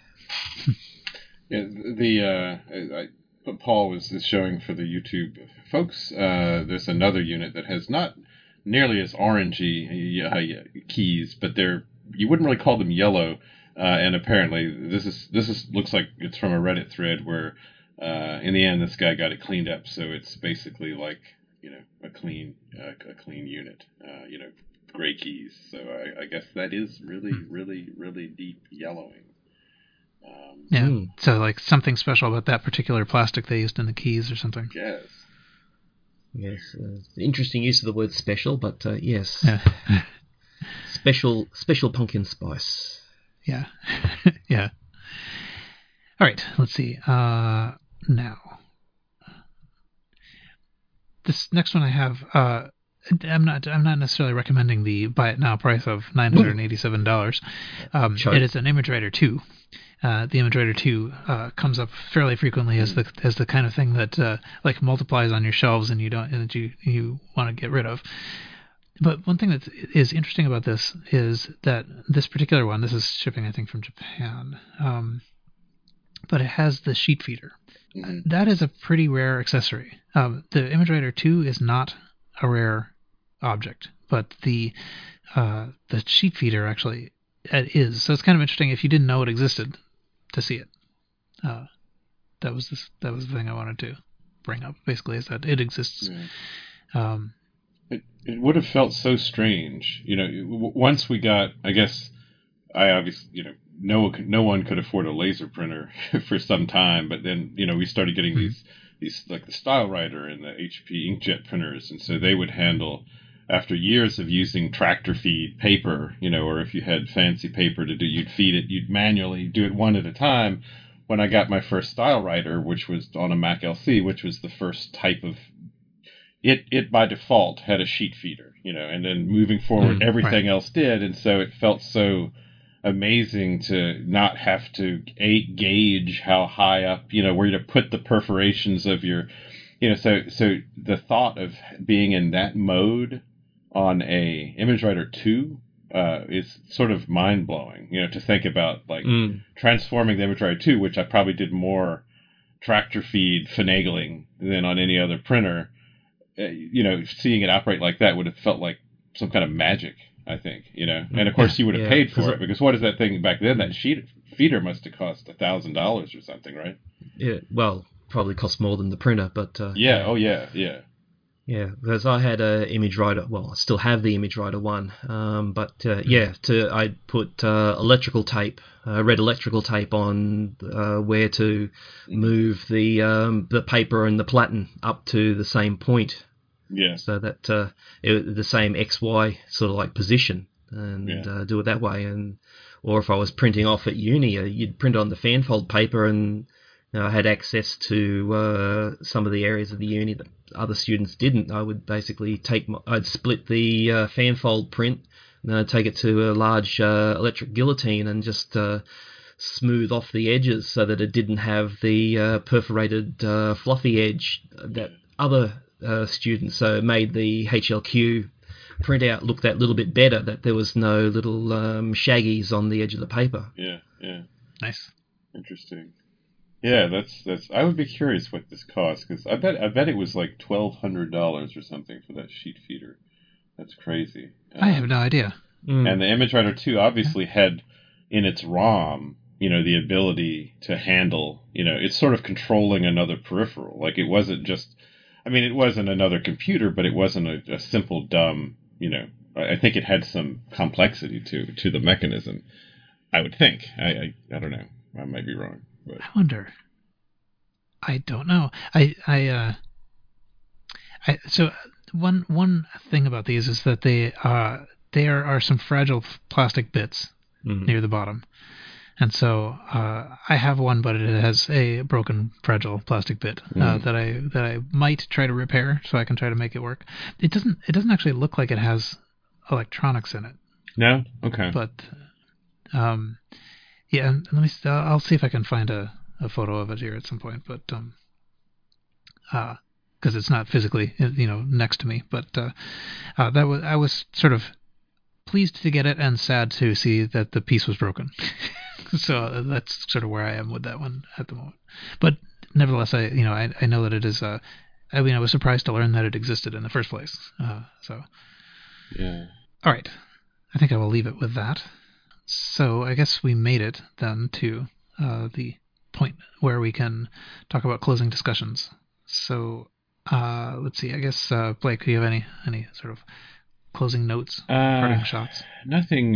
Yeah, what Paul is showing for the YouTube folks, there's another unit that has not nearly as orangey keys, but you wouldn't really call them yellow. And apparently, this looks like it's from a Reddit thread where, in the end, this guy got it cleaned up, so it's basically like a clean unit, gray keys. So I guess that is really, really, really deep yellowing. So like something special about that particular plastic they used in the keys or something. Yes, interesting use of the word special, but yes, special pumpkin spice. Yeah, yeah. All right, let's see. Now, this next one I have. I'm not necessarily recommending the buy it now price of $987. It is an ImageWriter 2. The ImageWriter 2 comes up fairly frequently as the kind of thing that like multiplies on your shelves and you want to get rid of. But one thing that is interesting about this is that this particular one, this is shipping I think from Japan, but it has the sheet feeder. That is a pretty rare accessory. The ImageWriter 2 is not a rare object, but the sheet feeder actually is. So it's kind of interesting if you didn't know it existed to see it. That was the thing I wanted to bring up. Basically, is that it exists. Yeah. It would have felt so strange, once we got. I guess I obviously, no one could afford a laser printer for some time, but then we started getting these like the StyleWriter and the HP inkjet printers, and so they would handle, after years of using tractor feed paper, or if you had fancy paper to do, you'd manually do it one at a time. When I got my first StyleWriter, which was on a Mac LC, which was the first type of it by default had a sheet feeder, and then moving forward, everything else did, and so it felt so amazing to not have to gauge how high up, where to put the perforations of your, so the thought of being in that mode on a ImageWriter 2 is sort of mind-blowing, to think about, like, transforming the ImageWriter 2, which I probably did more tractor feed finagling than on any other printer. Seeing it operate like that would have felt like some kind of magic, I think, and of course you would have paid for it, because what is that thing back then? That sheet feeder must have cost $1,000 or something, right? Yeah, well, probably cost more than the printer, but Yeah, because I had a ImageWriter. Well, I still have the ImageWriter 1. I put electrical tape, red electrical tape on where to move the paper and the platen up to the same point. Yeah. So that the same XY sort of like position, and do it that way. Or if I was printing off at uni, you'd print on the fanfold paper, and I had access to some of the areas of the uni that other students didn't. I would basically I'd split the fanfold print take it to a large electric guillotine and just smooth off the edges so that it didn't have the perforated fluffy edge that other students. So it made the HLQ printout look that little bit better, that there was no little shaggies on the edge of the paper. Yeah. Nice. Interesting. Yeah, that's. I would be curious what this costs, because I bet it was like $1,200 or something for that sheet feeder. That's crazy. I have no idea. And the ImageWriter 2 obviously had in its ROM, the ability to handle, it's sort of controlling another peripheral. Like it wasn't just, it wasn't another computer, but it wasn't a simple dumb, I think it had some complexity to the mechanism. I would think. I don't know. I might be wrong. But. I wonder. I don't know. So one thing about these is that there are some fragile plastic bits near the bottom, and so I have one, but it has a broken fragile plastic bit that I might try to repair, so I can try to make it work. It doesn't actually look like it has electronics in it. No? Okay. But yeah, and let me. I'll see if I can find a photo of it here at some point. But because it's not physically, next to me. But I was sort of pleased to get it and sad to see that the piece was broken. So that's sort of where I am with that one at the moment. But nevertheless, I know that it is. I was surprised to learn that it existed in the first place. So yeah. All right, I think I will leave it with that. So I guess we made it then to the point where we can talk about closing discussions. So let's see. I guess Blake, do you have any sort of closing notes, parting shots? Nothing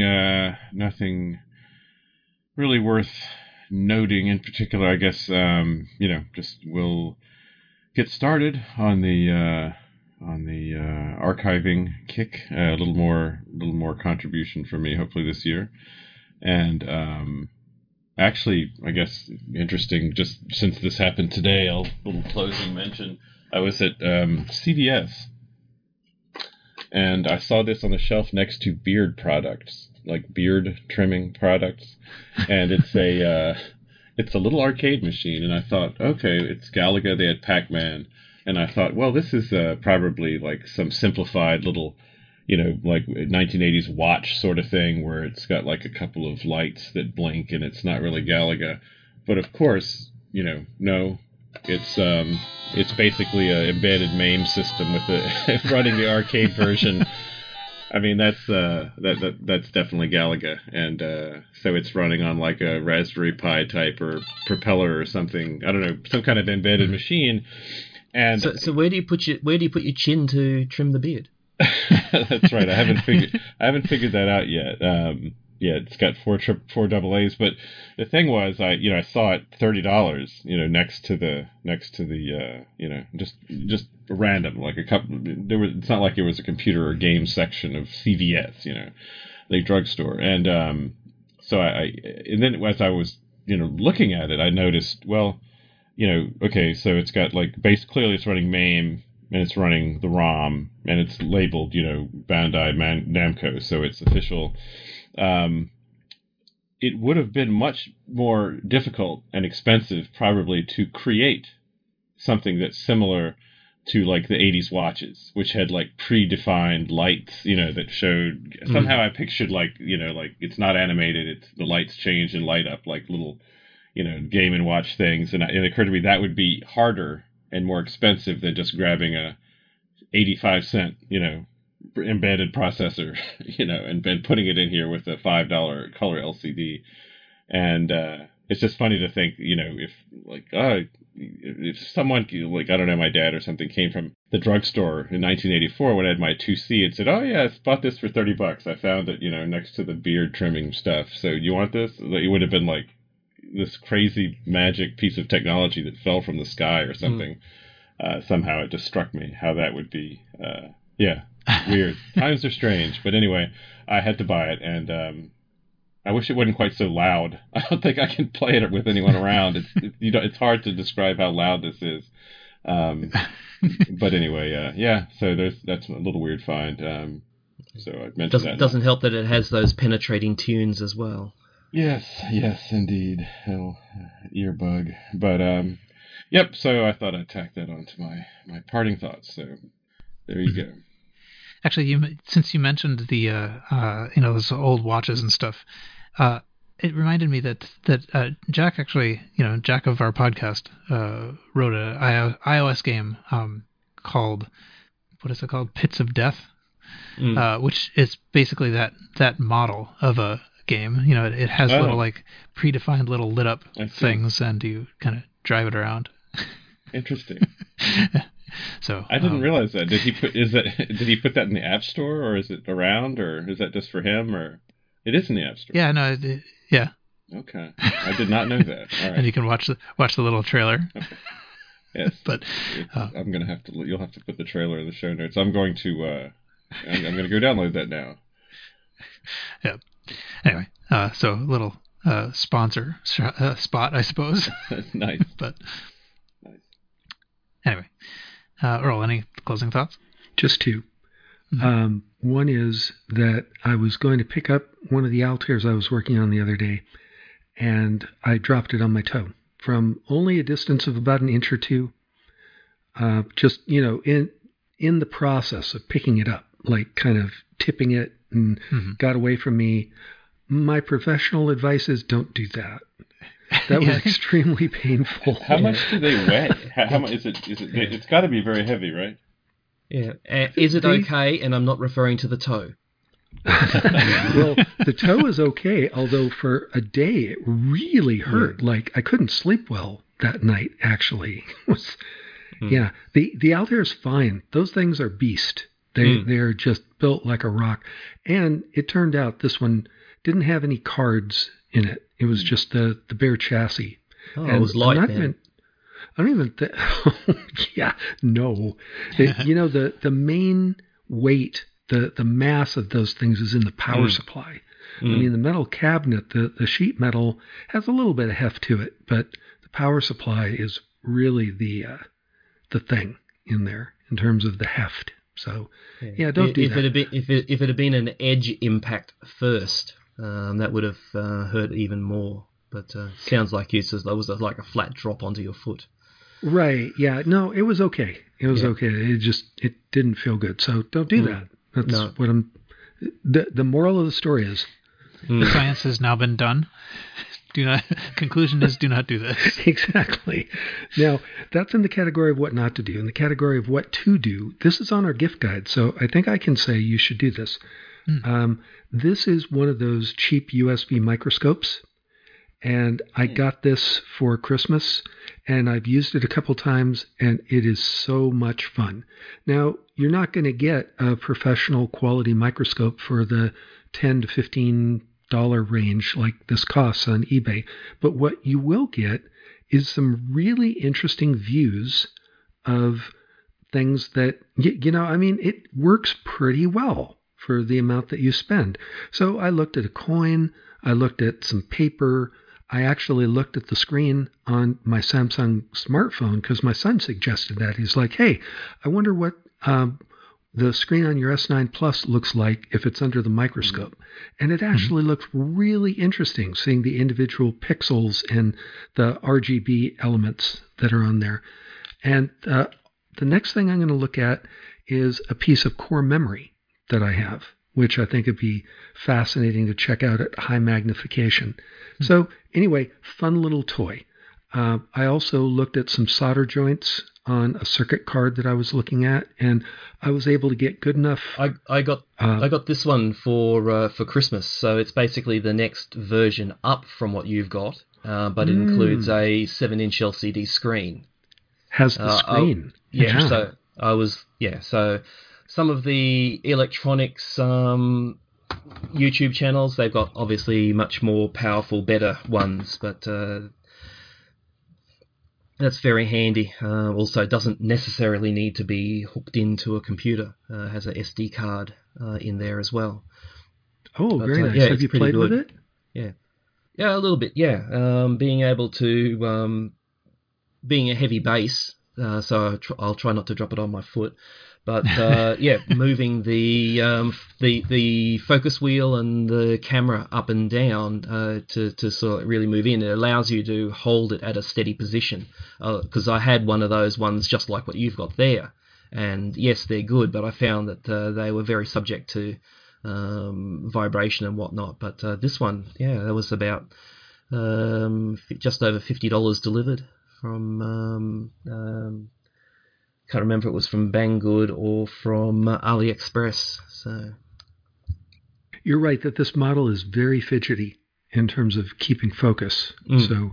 really worth noting in particular. I guess just we'll get started on the archiving kick. A little more contribution from me hopefully this year. And actually, I guess interesting, just since this happened today, a little closing mention. I was at CVS, and I saw this on the shelf next to beard products, like beard trimming products, and it's a little arcade machine. And I thought, okay, it's Galaga. They had Pac-Man, and I thought, well, this is probably like some simplified little, like 1980s watch sort of thing where it's got like a couple of lights that blink and it's not really Galaga. But of course, no, it's basically an embedded MAME system with running the arcade version. That's definitely Galaga. And so it's running on like a Raspberry Pi type or Propeller or something. I don't know, some kind of embedded machine. And so where do you put your chin to trim the beard? That's right. I haven't figured that out yet. It's got four AA's, but the thing was, I saw it $30, next to the just random, like a couple. It's not like it was a computer or game section of CVS, the drugstore, and so and then as I was looking at it, I noticed, well, okay, so it's got like clearly it's running MAME. And it's running the ROM, and it's labeled, Bandai Namco, so it's official. It would have been much more difficult and expensive, probably, to create something that's similar to, like, the 80s watches, which had, like, predefined lights, that showed... Somehow I pictured, like, like, it's not animated, it's the lights change and light up, like, little, Game & Watch things, and it occurred to me that would be harder and more expensive than just grabbing a 85-cent, embedded processor, and putting it in here with a $5 color LCD. And it's just funny to think, if someone, like, I don't know, my dad or something came from the drugstore in 1984 when I had my 2C and said, oh yeah, I bought this for $30. I found it, next to the beard trimming stuff. So you want this? It would have been like this crazy magic piece of technology that fell from the sky or something. Somehow it just struck me how that would be. Weird. Times are strange. But anyway, I had to buy it, and I wish it wasn't quite so loud. I don't think I can play it with anyone around. It's hard to describe how loud this is. But anyway, so that's a little weird find. So I've mentioned that. Doesn't help that it has those penetrating tunes as well. Yes, indeed. Little earbug. But, yep, so I thought I'd tack that onto my parting thoughts. So there you go. Actually, since you mentioned the those old watches and stuff, it reminded me that Jack actually, Jack of our podcast, wrote a iOS game called, what is it called? Pits of Death, which is basically that model of a game. It has little predefined little lit up things, and you kind of drive it around. Interesting. So I didn't realize that. Did he put that in the App Store, or is it around, or is that just for him, or it is in the App Store? Yeah, no, yeah. Okay, I did not know that. All right. And you can watch the little trailer. Okay. Yes, but I'm gonna have to. You'll have to put the trailer in the show notes. I'm going to. I'm gonna go download that now. Yeah. Anyway, so a little sponsor spot, I suppose. Nice. But nice. Anyway, Earl, any closing thoughts? Just two. One is that I was going to pick up one of the Altairs I was working on the other day, and I dropped it on my toe from only a distance of about an inch or two. Just in the process of picking it up, like kind of tipping it, and got away from me. My professional advice is don't do that. That was extremely painful. How much do they weigh? How much is it? It's got to be very heavy, right? Yeah. Is it okay? And I'm not referring to the toe. Well, the toe is okay, although for a day it really hurt. Yeah. Like I couldn't sleep well that night. Actually, yeah. The Altair is fine. Those things are beast. They're just built like a rock. And it turned out this one didn't have any cards in it. It was just the bare chassis. Oh, and it was light, man. I don't even think... yeah, no. The main weight, the mass of those things is in the power supply. I mean, the metal cabinet, the sheet metal, has a little bit of heft to it, but the power supply is really the thing in there in terms of the heft. So, yeah, don't do that. If it had been an edge impact first, that would have hurt even more. But sounds like that was like a flat drop onto your foot. Right. Yeah. No, it was okay. It was okay. It didn't feel good. So don't do that. That's what I'm. The moral of the story is. The science has now been done. Conclusion is do not do this. Exactly. Now, that's in the category of what not to do. In the category of what to do, this is on our gift guide. So I think I can say you should do this. This is one of those cheap USB microscopes. And I got this for Christmas, and I've used it a couple times, and it is so much fun. Now, you're not going to get a professional quality microscope for the $10 to $15 range like this costs on eBay, but what you will get is some really interesting views of things that, it works pretty well for the amount that you spend. So I looked at a coin, I looked at some paper, I actually looked at the screen on my Samsung smartphone because my son suggested that. He's like, hey, I wonder what the screen on your S9 Plus looks like if it's under the microscope. And it actually looks really interesting, seeing the individual pixels and the RGB elements that are on there. And the next thing I'm going to look at is a piece of core memory that I have, which I think would be fascinating to check out at high magnification. So anyway, fun little toy. I also looked at some solder joints on a circuit card that I was looking at, and I was able to get good enough. I got this one for Christmas, so it's basically the next version up from what you've got, but it includes a 7-inch LCD screen. Has the screen? So some of the electronics YouTube channels, they've got obviously much more powerful, better ones, but that's very handy. Also, it doesn't necessarily need to be hooked into a computer. It has an SD card in there as well. Oh, very nice. Have you played with it? Yeah, a little bit, yeah. Being able to, being a heavy base, so I'll try not to drop it on my foot, But moving the focus wheel and the camera up and down to sort of really move in, it allows you to hold it at a steady position. Because I had one of those ones just like what you've got there, and yes, they're good, but I found that they were very subject to vibration and whatnot. But this one, that was about just over $50 delivered from. Can't remember if it was from Banggood or from AliExpress. So You're right that this model is very fidgety in terms of keeping focus. So,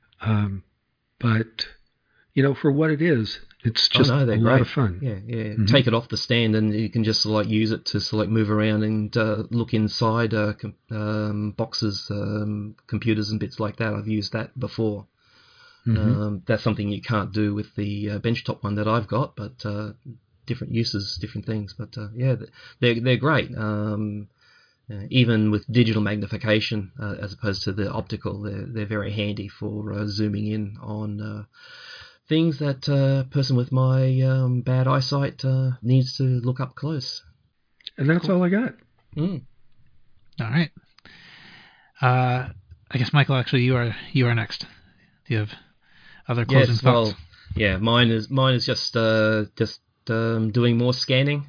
but for what it is, it's just a lot of fun. Yeah. Take it off the stand and you can just use it to move around and look inside boxes, computers and bits like that. I've used that before. That's something you can't do with the benchtop one that I've got, but different uses, different things. But they're great. Even with digital magnification as opposed to the optical, they're very handy for zooming in on things that a person with my bad eyesight needs to look up close. And that's all I got. All right. I guess, Michael, actually, you are next. Do you have other closing thoughts? Well, mine is just doing more scanning,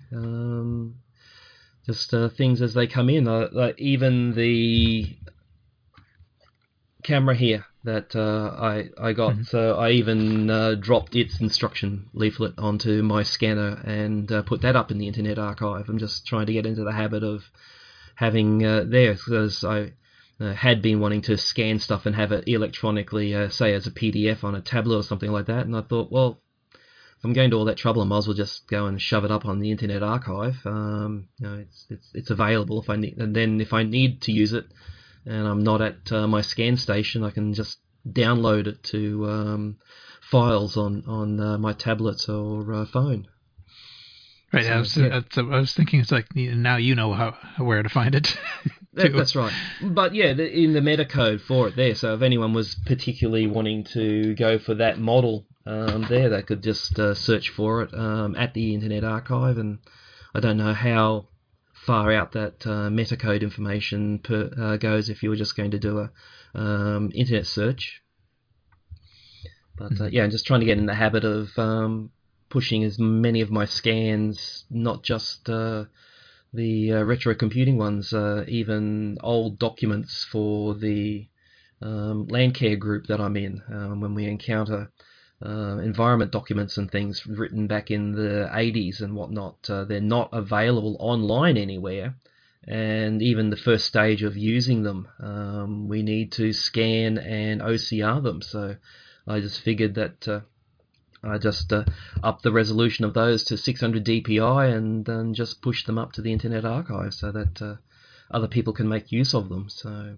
just things as they come in. Even the camera here that I got, so I even dropped its instruction leaflet onto my scanner and put that up in the Internet Archive. I'm just trying to get into the habit of having there, because I had been wanting to scan stuff and have it electronically, say as a PDF on a tablet or something like that, and I thought, well, if I'm going to all that trouble, I might as well just go and shove it up on the Internet Archive. It's available if I need, and then if I need to use it, and I'm not at my scan station, I can just download it to files on my tablet or phone. Right. So, I was thinking, it's like now you know where to find it. That's right. But in the metacode for it there, so if anyone was particularly wanting to go for that model there, they could just search for it at the Internet Archive. And I don't know how far out that metacode information goes if you were just going to do a internet search. But I'm just trying to get in the habit of pushing as many of my scans, not just the retro computing ones, even old documents for the Landcare group that I'm in. When we encounter environment documents and things written back in the 80s and whatnot, they're not available online anywhere. And even the first stage of using them, we need to scan and OCR them. So I just figured that I just up the resolution of those to 600 dpi and then just push them up to the Internet Archive so that other people can make use of them. So,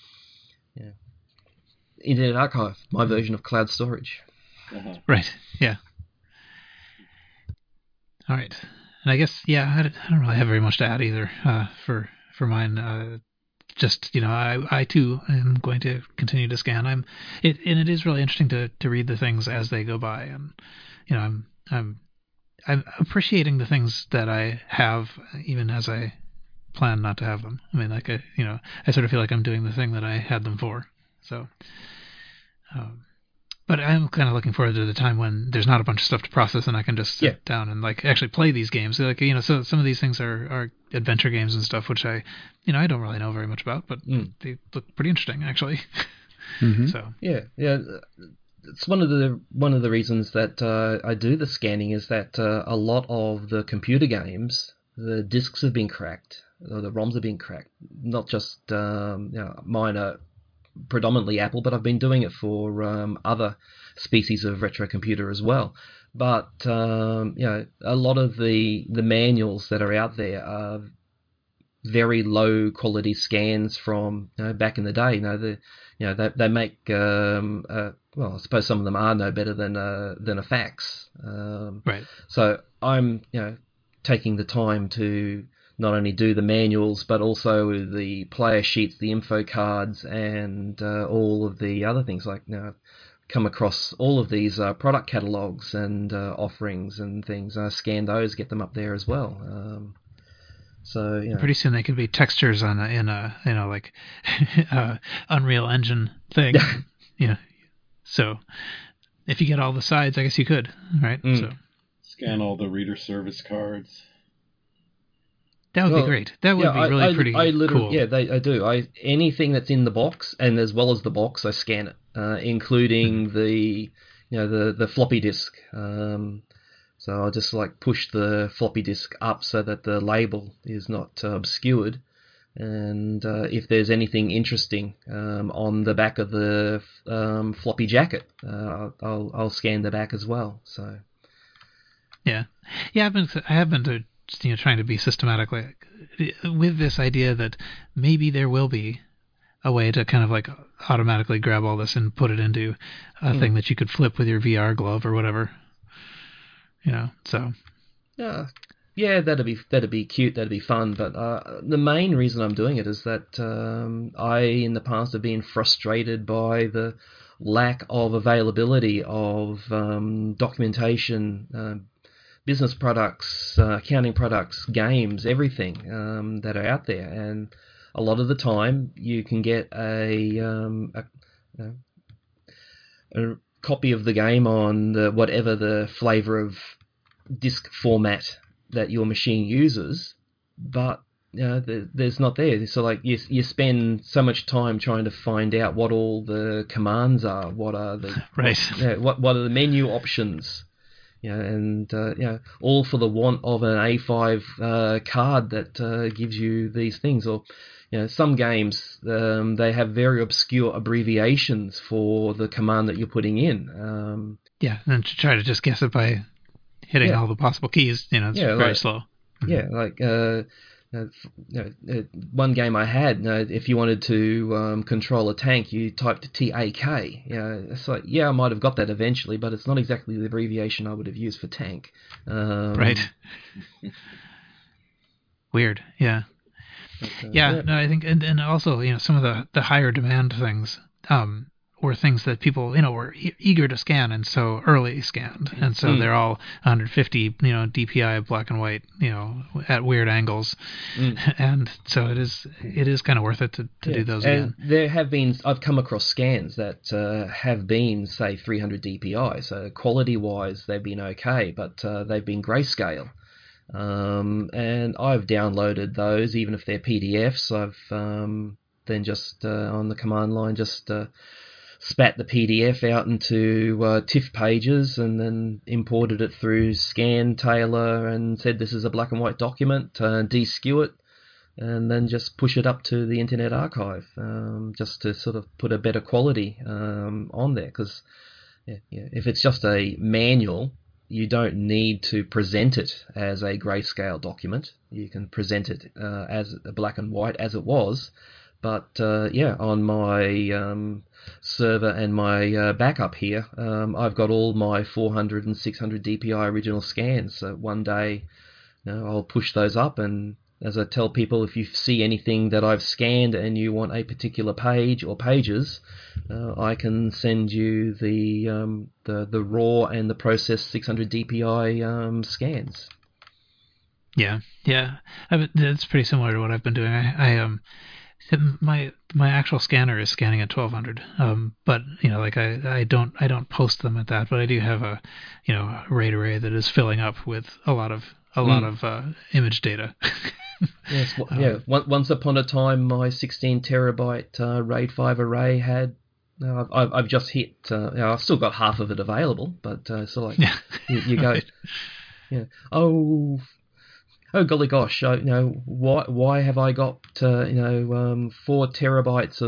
Internet Archive, my version of cloud storage. Right. Yeah. All right. And I guess I don't really have very much to add either for mine. Just I too am going to continue to scan. And it is really interesting to read the things as they go by, and I'm appreciating the things that I have even as I plan not to have them. I mean, I sort of feel like I'm doing the thing that I had them for. So, but I'm kind of looking forward to the time when there's not a bunch of stuff to process and I can just sit down and actually play these games. So some of these things are adventure games and stuff, which I don't really know very much about, but they look pretty interesting actually. So it's one of the reasons that I do the scanning is that a lot of the computer games, the discs have been cracked, or the ROMs have been cracked. Not just mine are predominantly Apple, but I've been doing it for other species of retro computer as well. But a lot of the manuals that are out there are very low quality scans from back in the day. They make well, I suppose some of them are no better than a fax. Right. So I'm taking the time to not only do the manuals, but also the player sheets, the info cards, and all of the other things. Like come across all of these product catalogs and offerings and things. I scan those, get them up there as well. So Pretty soon they could be textures in a like Unreal Engine thing. So if you get all the sides, I guess you could, right? So scan all the reader service cards. that would be great. That would be really pretty cool. Yeah, I do. Anything that's in the box, and as well as the box, I scan it, including the floppy disk. So I'll just like push the floppy disk up so that the label is not obscured. And if there's anything interesting on the back of the floppy jacket, I'll scan the back as well. So I have been trying to be systematic with this idea that maybe there will be a way to kind of like automatically grab all this and put it into a thing that you could flip with your VR glove or whatever. So yeah, that'd be cute, that'd be fun. But the main reason I'm doing it is that I in the past have been frustrated by the lack of availability of documentation, business products, accounting products, games, everything that are out there. And a lot of the time you can get a copy of the game on whatever the flavor of disk format that your machine uses, but there's not there. So like you spend so much time trying to find out what all the commands are, what are the what are the menu options, and all for the want of an A5 card that gives you these things. Or some games they have very obscure abbreviations for the command that you're putting in. And to try to just guess it by hitting all the possible keys, it's very slow. Yeah, like one game I had, if you wanted to control a tank, you typed TAK. It's like, I might have got that eventually, but it's not exactly the abbreviation I would have used for tank. Right. Weird. Yeah. No, I think, and also, some of the higher demand things, were things that people, were eager to scan and so early scanned. And so they're all 150, DPI black and white, at weird angles. And so it is kind of worth it to do those again. There have been, I've come across scans that have been, say, 300 DPI. So quality-wise, they've been okay, but they've been grayscale. And I've downloaded those, even if they're PDFs. I've then just on the command line just spat the PDF out into TIFF pages and then imported it through ScanTailor and said this is a black and white document, de-skew it, and then just push it up to the Internet Archive, just to sort of put a better quality on there. Because if it's just a manual, you don't need to present it as a grayscale document. You can present it as a black and white as it was. But on my server and my backup here, I've got all my 400 and 600 DPI original scans. So one day, I'll push those up, and as I tell people, if you see anything that I've scanned and you want a particular page or pages, I can send you the raw and the processed 600 DPI scans. Yeah. That's pretty similar to what I've been doing. I my actual scanner is scanning at 1200, but I don't post them at that, but I do have a RAID array that is filling up with a lot of image data. Yes, once upon a time, my 16 terabyte RAID 5 array had. I've just hit. I've still got half of it available, but you go. Oh golly gosh! Why have I got 4 terabytes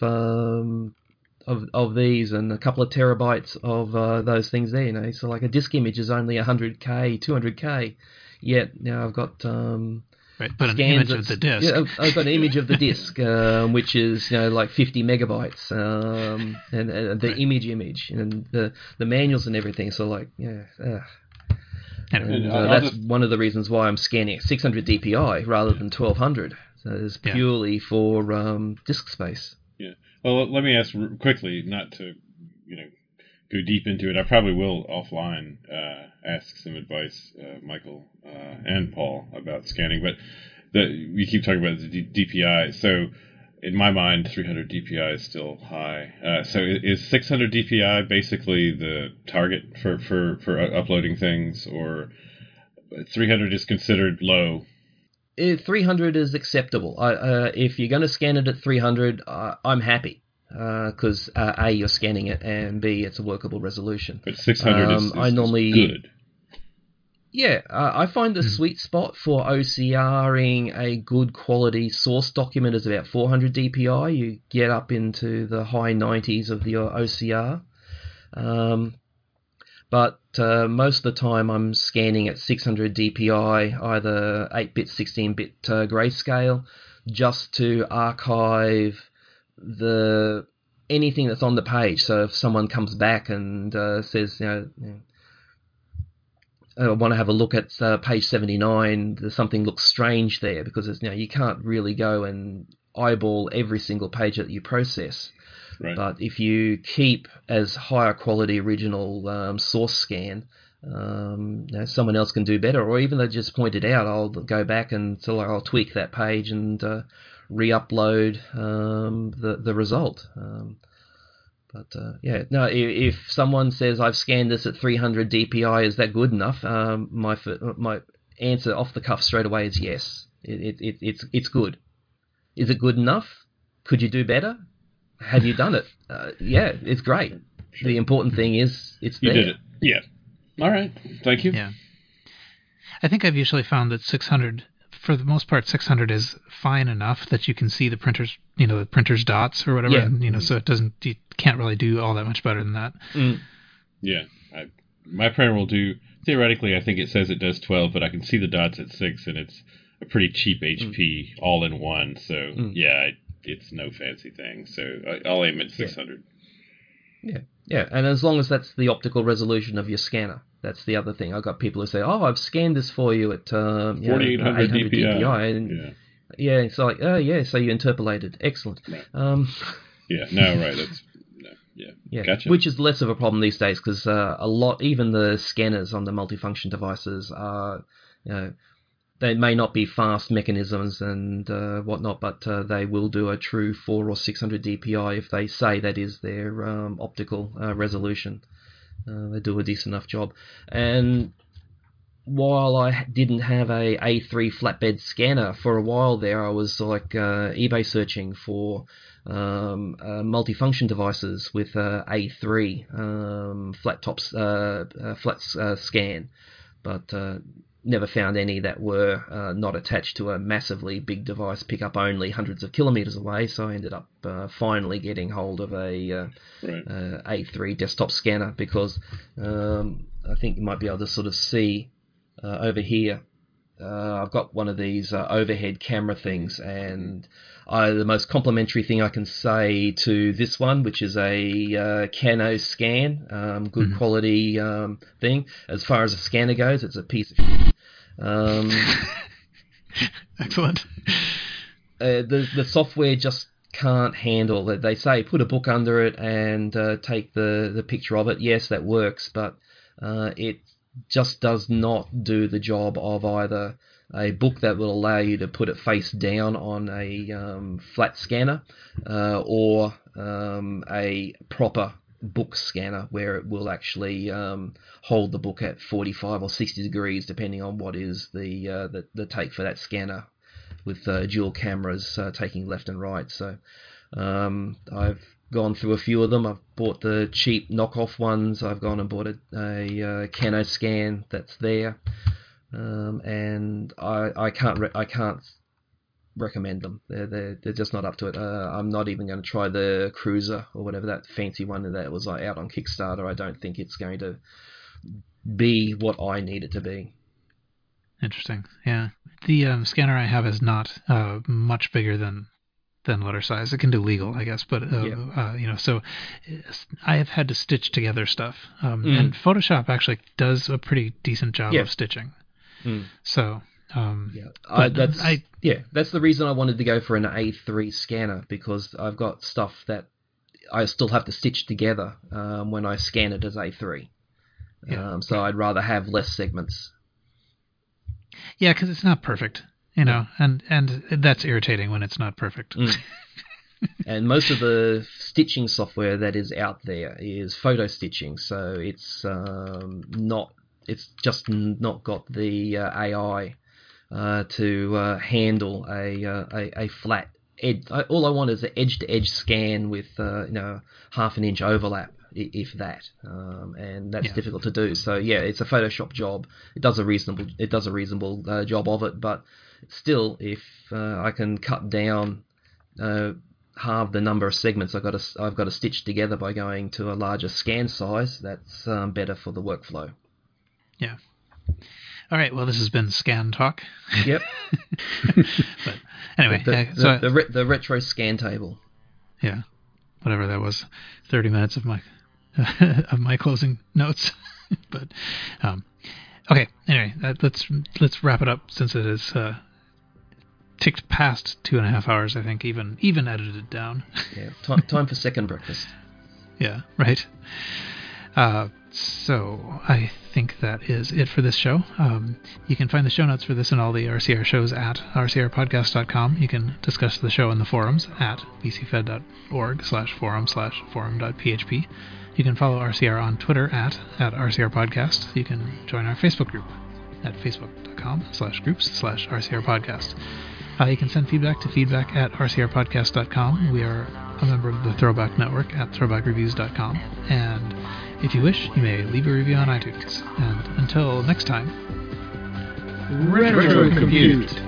of these and a couple of terabytes of those things there? So like a disk image is only 100K, 200K. Yet now I've got but an image of the disk. Yeah, I've got an image of the disk, which is like 50 megabytes, and the image, and the manuals and everything. So that's one of the reasons why I'm scanning 600 DPI rather than 1200. So it's purely for disk space. Yeah. Well, let me ask quickly, not to go deep into it. I probably will offline ask some advice, Michael and Paul, about scanning. But we keep talking about the DPI. So in my mind, 300 DPI is still high. So is 600 DPI basically the target for uploading things, or 300 is considered low? 300 is acceptable. If you're going to scan it at 300, I'm happy. Because A, you're scanning it, and B, it's a workable resolution. But 600 is good. Yeah, I find the sweet spot for OCRing a good quality source document is about 400 DPI. You get up into the high 90s of the OCR. But most of the time I'm scanning at 600 DPI, either 8-bit, 16-bit grayscale, just to archive anything that's on the page. So if someone comes back and says, I want to have a look at page 79, something looks strange there, because you can't really go and eyeball every single page that you process. Right. But if you keep as higher quality original source scan, someone else can do better, or even they just point it out, I'll go back and I'll tweak that page and re-upload the result. If someone says I've scanned this at 300 DPI, is that good enough? My answer off the cuff straight away is yes. It's good. Is it good enough? Could you do better? Have you done it? Yeah, it's great. Sure. The important thing is it's there. You did it. Yeah. All right. Thank you. Yeah. I think I've usually found that 600, for the most part, 600 is fine enough that you can see the printer's dots or whatever. Yeah. And, so you can't really do all that much better than that. Mm. Yeah. My printer will do, theoretically, I think it says it does 12, but I can see the dots at 6, and it's a pretty cheap HP all in one. So, it's no fancy thing. So I'll aim at 600. Yeah, and as long as that's the optical resolution of your scanner. That's the other thing. I've got people who say, I've scanned this for you at 4800 DPI. And it's like, so you interpolated. Excellent. Right. Right. Yeah. Gotcha. Which is less of a problem these days, because even the scanners on the multifunction devices are, they may not be fast mechanisms and whatnot, but they will do a true 400 or 600 DPI if they say that is their optical resolution. They do a decent enough job. And while I didn't have a A3 flatbed scanner for a while there, I was eBay searching for multifunction devices with A3 flat scan, but never found any that were not attached to a massively big device, pick up only hundreds of kilometers away. So I ended up finally getting hold of a A3 desktop scanner, because I think you might be able to sort of see over here. I've got one of these overhead camera things, and the most complimentary thing I can say to this one, which is a Cano scan, good quality thing. As far as a scanner goes, it's a piece of shit. Excellent. The software just can't handle it. They say put a book under it and take the picture of it. Yes, that works, but it just does not do the job of either a book that will allow you to put it face down on a flat scanner, or a proper book scanner where it will actually hold the book at 45 or 60 degrees, depending on what is the take for that scanner, with dual cameras taking left and right. So I've gone through a few of them. I've bought the cheap knockoff ones. I've gone and bought a Cano scan that's there, and I can't recommend them. They're just not up to it. I'm not even going to try the Cruiser or whatever, that fancy one that was out on Kickstarter. I don't think it's going to be what I need it to be. Interesting. Yeah, the scanner I have is not much bigger than letter size. It can do legal, I guess, but so I have had to stitch together stuff, and Photoshop actually does a pretty decent job of stitching. So that's the reason I wanted to go for an A3 scanner, because I've got stuff that I still have to stitch together when I scan it as A3. Yeah. So I'd rather have less segments. Yeah, because it's not perfect, and that's irritating when it's not perfect. And most of the stitching software that is out there is photo stitching, so it's just not got the AI to handle a flat edge. All I want is an edge-to-edge scan with half an inch overlap, if that, and that's difficult to do. So yeah, it's a Photoshop job. It does a reasonable job of it, but still, if I can cut down halve the number of segments I've got to stitch together by going to a larger scan size, that's better for the workflow. Yeah. All right. Well, this has been Scan Talk. Yep. But anyway, the retro scan table. Yeah. Whatever that was, 30 minutes of my my closing notes. But okay. Anyway, let's wrap it up since it is ticked past 2.5 hours. I think even edited down. Yeah. Time for second breakfast. Yeah. Right. So I think that is it for this show. You can find the show notes for this and all the RCR shows at rcrpodcast.com. You can discuss the show in the forums at bcfed.org/forum/forum.php. You can follow RCR on Twitter at RCRpodcast. You can join our Facebook group at facebook.com/groups/RCRpodcast. You can send feedback to feedback@rcrpodcast.com. We are a member of the Throwback Network at throwbackreviews.com. And if you wish, you may leave a review on iTunes. And until next time, Retro Compute.